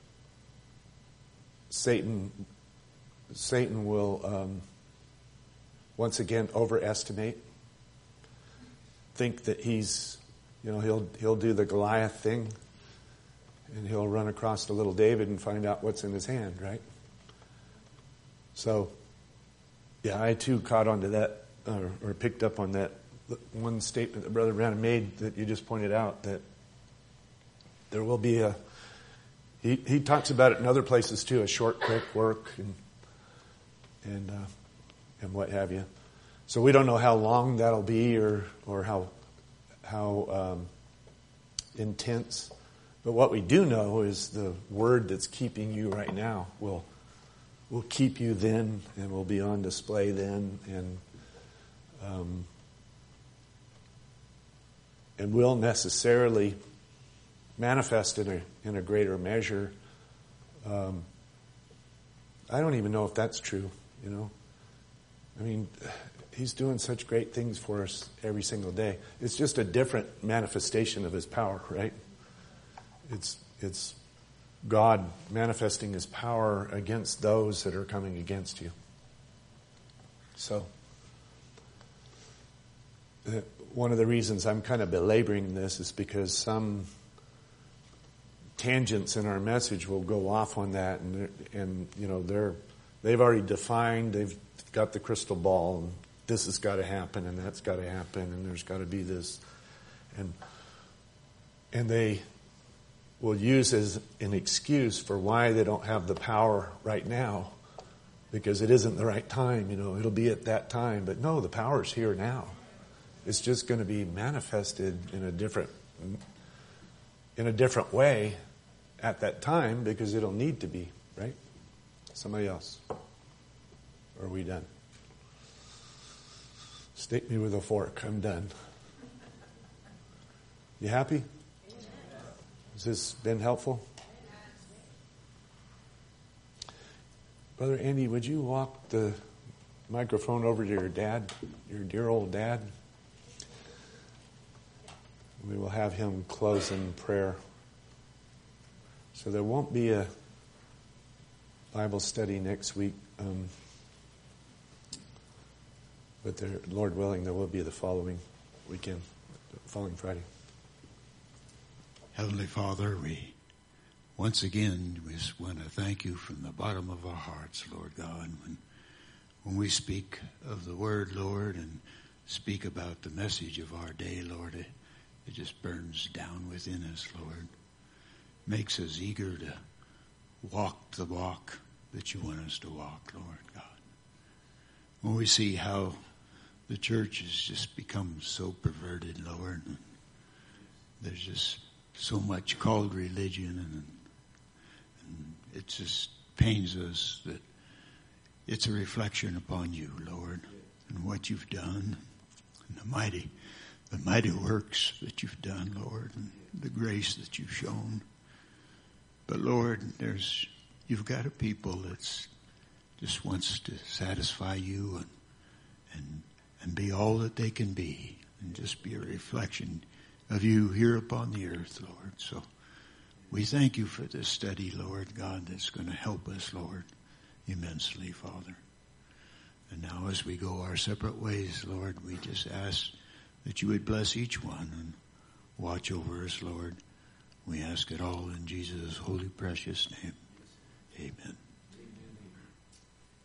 Satan, Satan will um, once again overestimate. Think that he's, you know, he'll he'll do the Goliath thing, and he'll run across to little David and find out what's in his hand, right? So, yeah, I too caught onto that, or, or picked up on that one statement that Brother Branham made that you just pointed out, that there will be a, he, he talks about it in other places too, a short, quick work and and uh, and what have you. So we don't know how long that'll be, or or how how um, intense. But what we do know is the word that's keeping you right now will will keep you then, and will be on display then, and um, and will necessarily manifest in a in a greater measure. Um, I don't even know if that's true. You know, I mean, he's doing such great things for us every single day. It's just a different manifestation of his power, right? It's it's God manifesting his power against those that are coming against you. So, uh, one of the reasons I'm kind of belaboring this is because some tangents in our message will go off on that, and and you know they're they've already defined, they've got the crystal ball, and this has got to happen, and that's got to happen, and there's got to be this, and and they will use as an excuse for why they don't have the power right now, because it isn't the right time. You know, it'll be at that time, but no, the power's here now. It's just going to be manifested in a different in a different way at that time, because it'll need to be, right? Somebody else. Or are we done? Stick me with a fork. I'm done. You happy? Has this been helpful? Brother Andy, would you walk the microphone over to your dad, your dear old dad? We will have him close in prayer. So there won't be a Bible study next week, um, but there, Lord willing, there will be the following weekend, the following Friday. Heavenly Father, we once again we just want to thank you from the bottom of our hearts, Lord God, when when we speak of the Word, Lord, and speak about the message of our day, Lord, it, it just burns down within us, Lord. Makes us eager to walk the walk that you want us to walk, Lord God. When we see how the church has just become so perverted, Lord, and there's just so much called religion, and, and it just pains us that it's a reflection upon you, Lord, and what you've done, and the mighty, the mighty works that you've done, Lord, and the grace that you've shown. But Lord, there's you've got a people that's just wants to satisfy you and and and be all that they can be, and just be a reflection of you here upon the earth, Lord. So we thank you for this study, Lord God, that's going to help us, Lord, immensely, Father. And now as we go our separate ways, Lord, we just ask that you would bless each one and watch over us, Lord. We ask it all in Jesus' holy, precious name. Amen.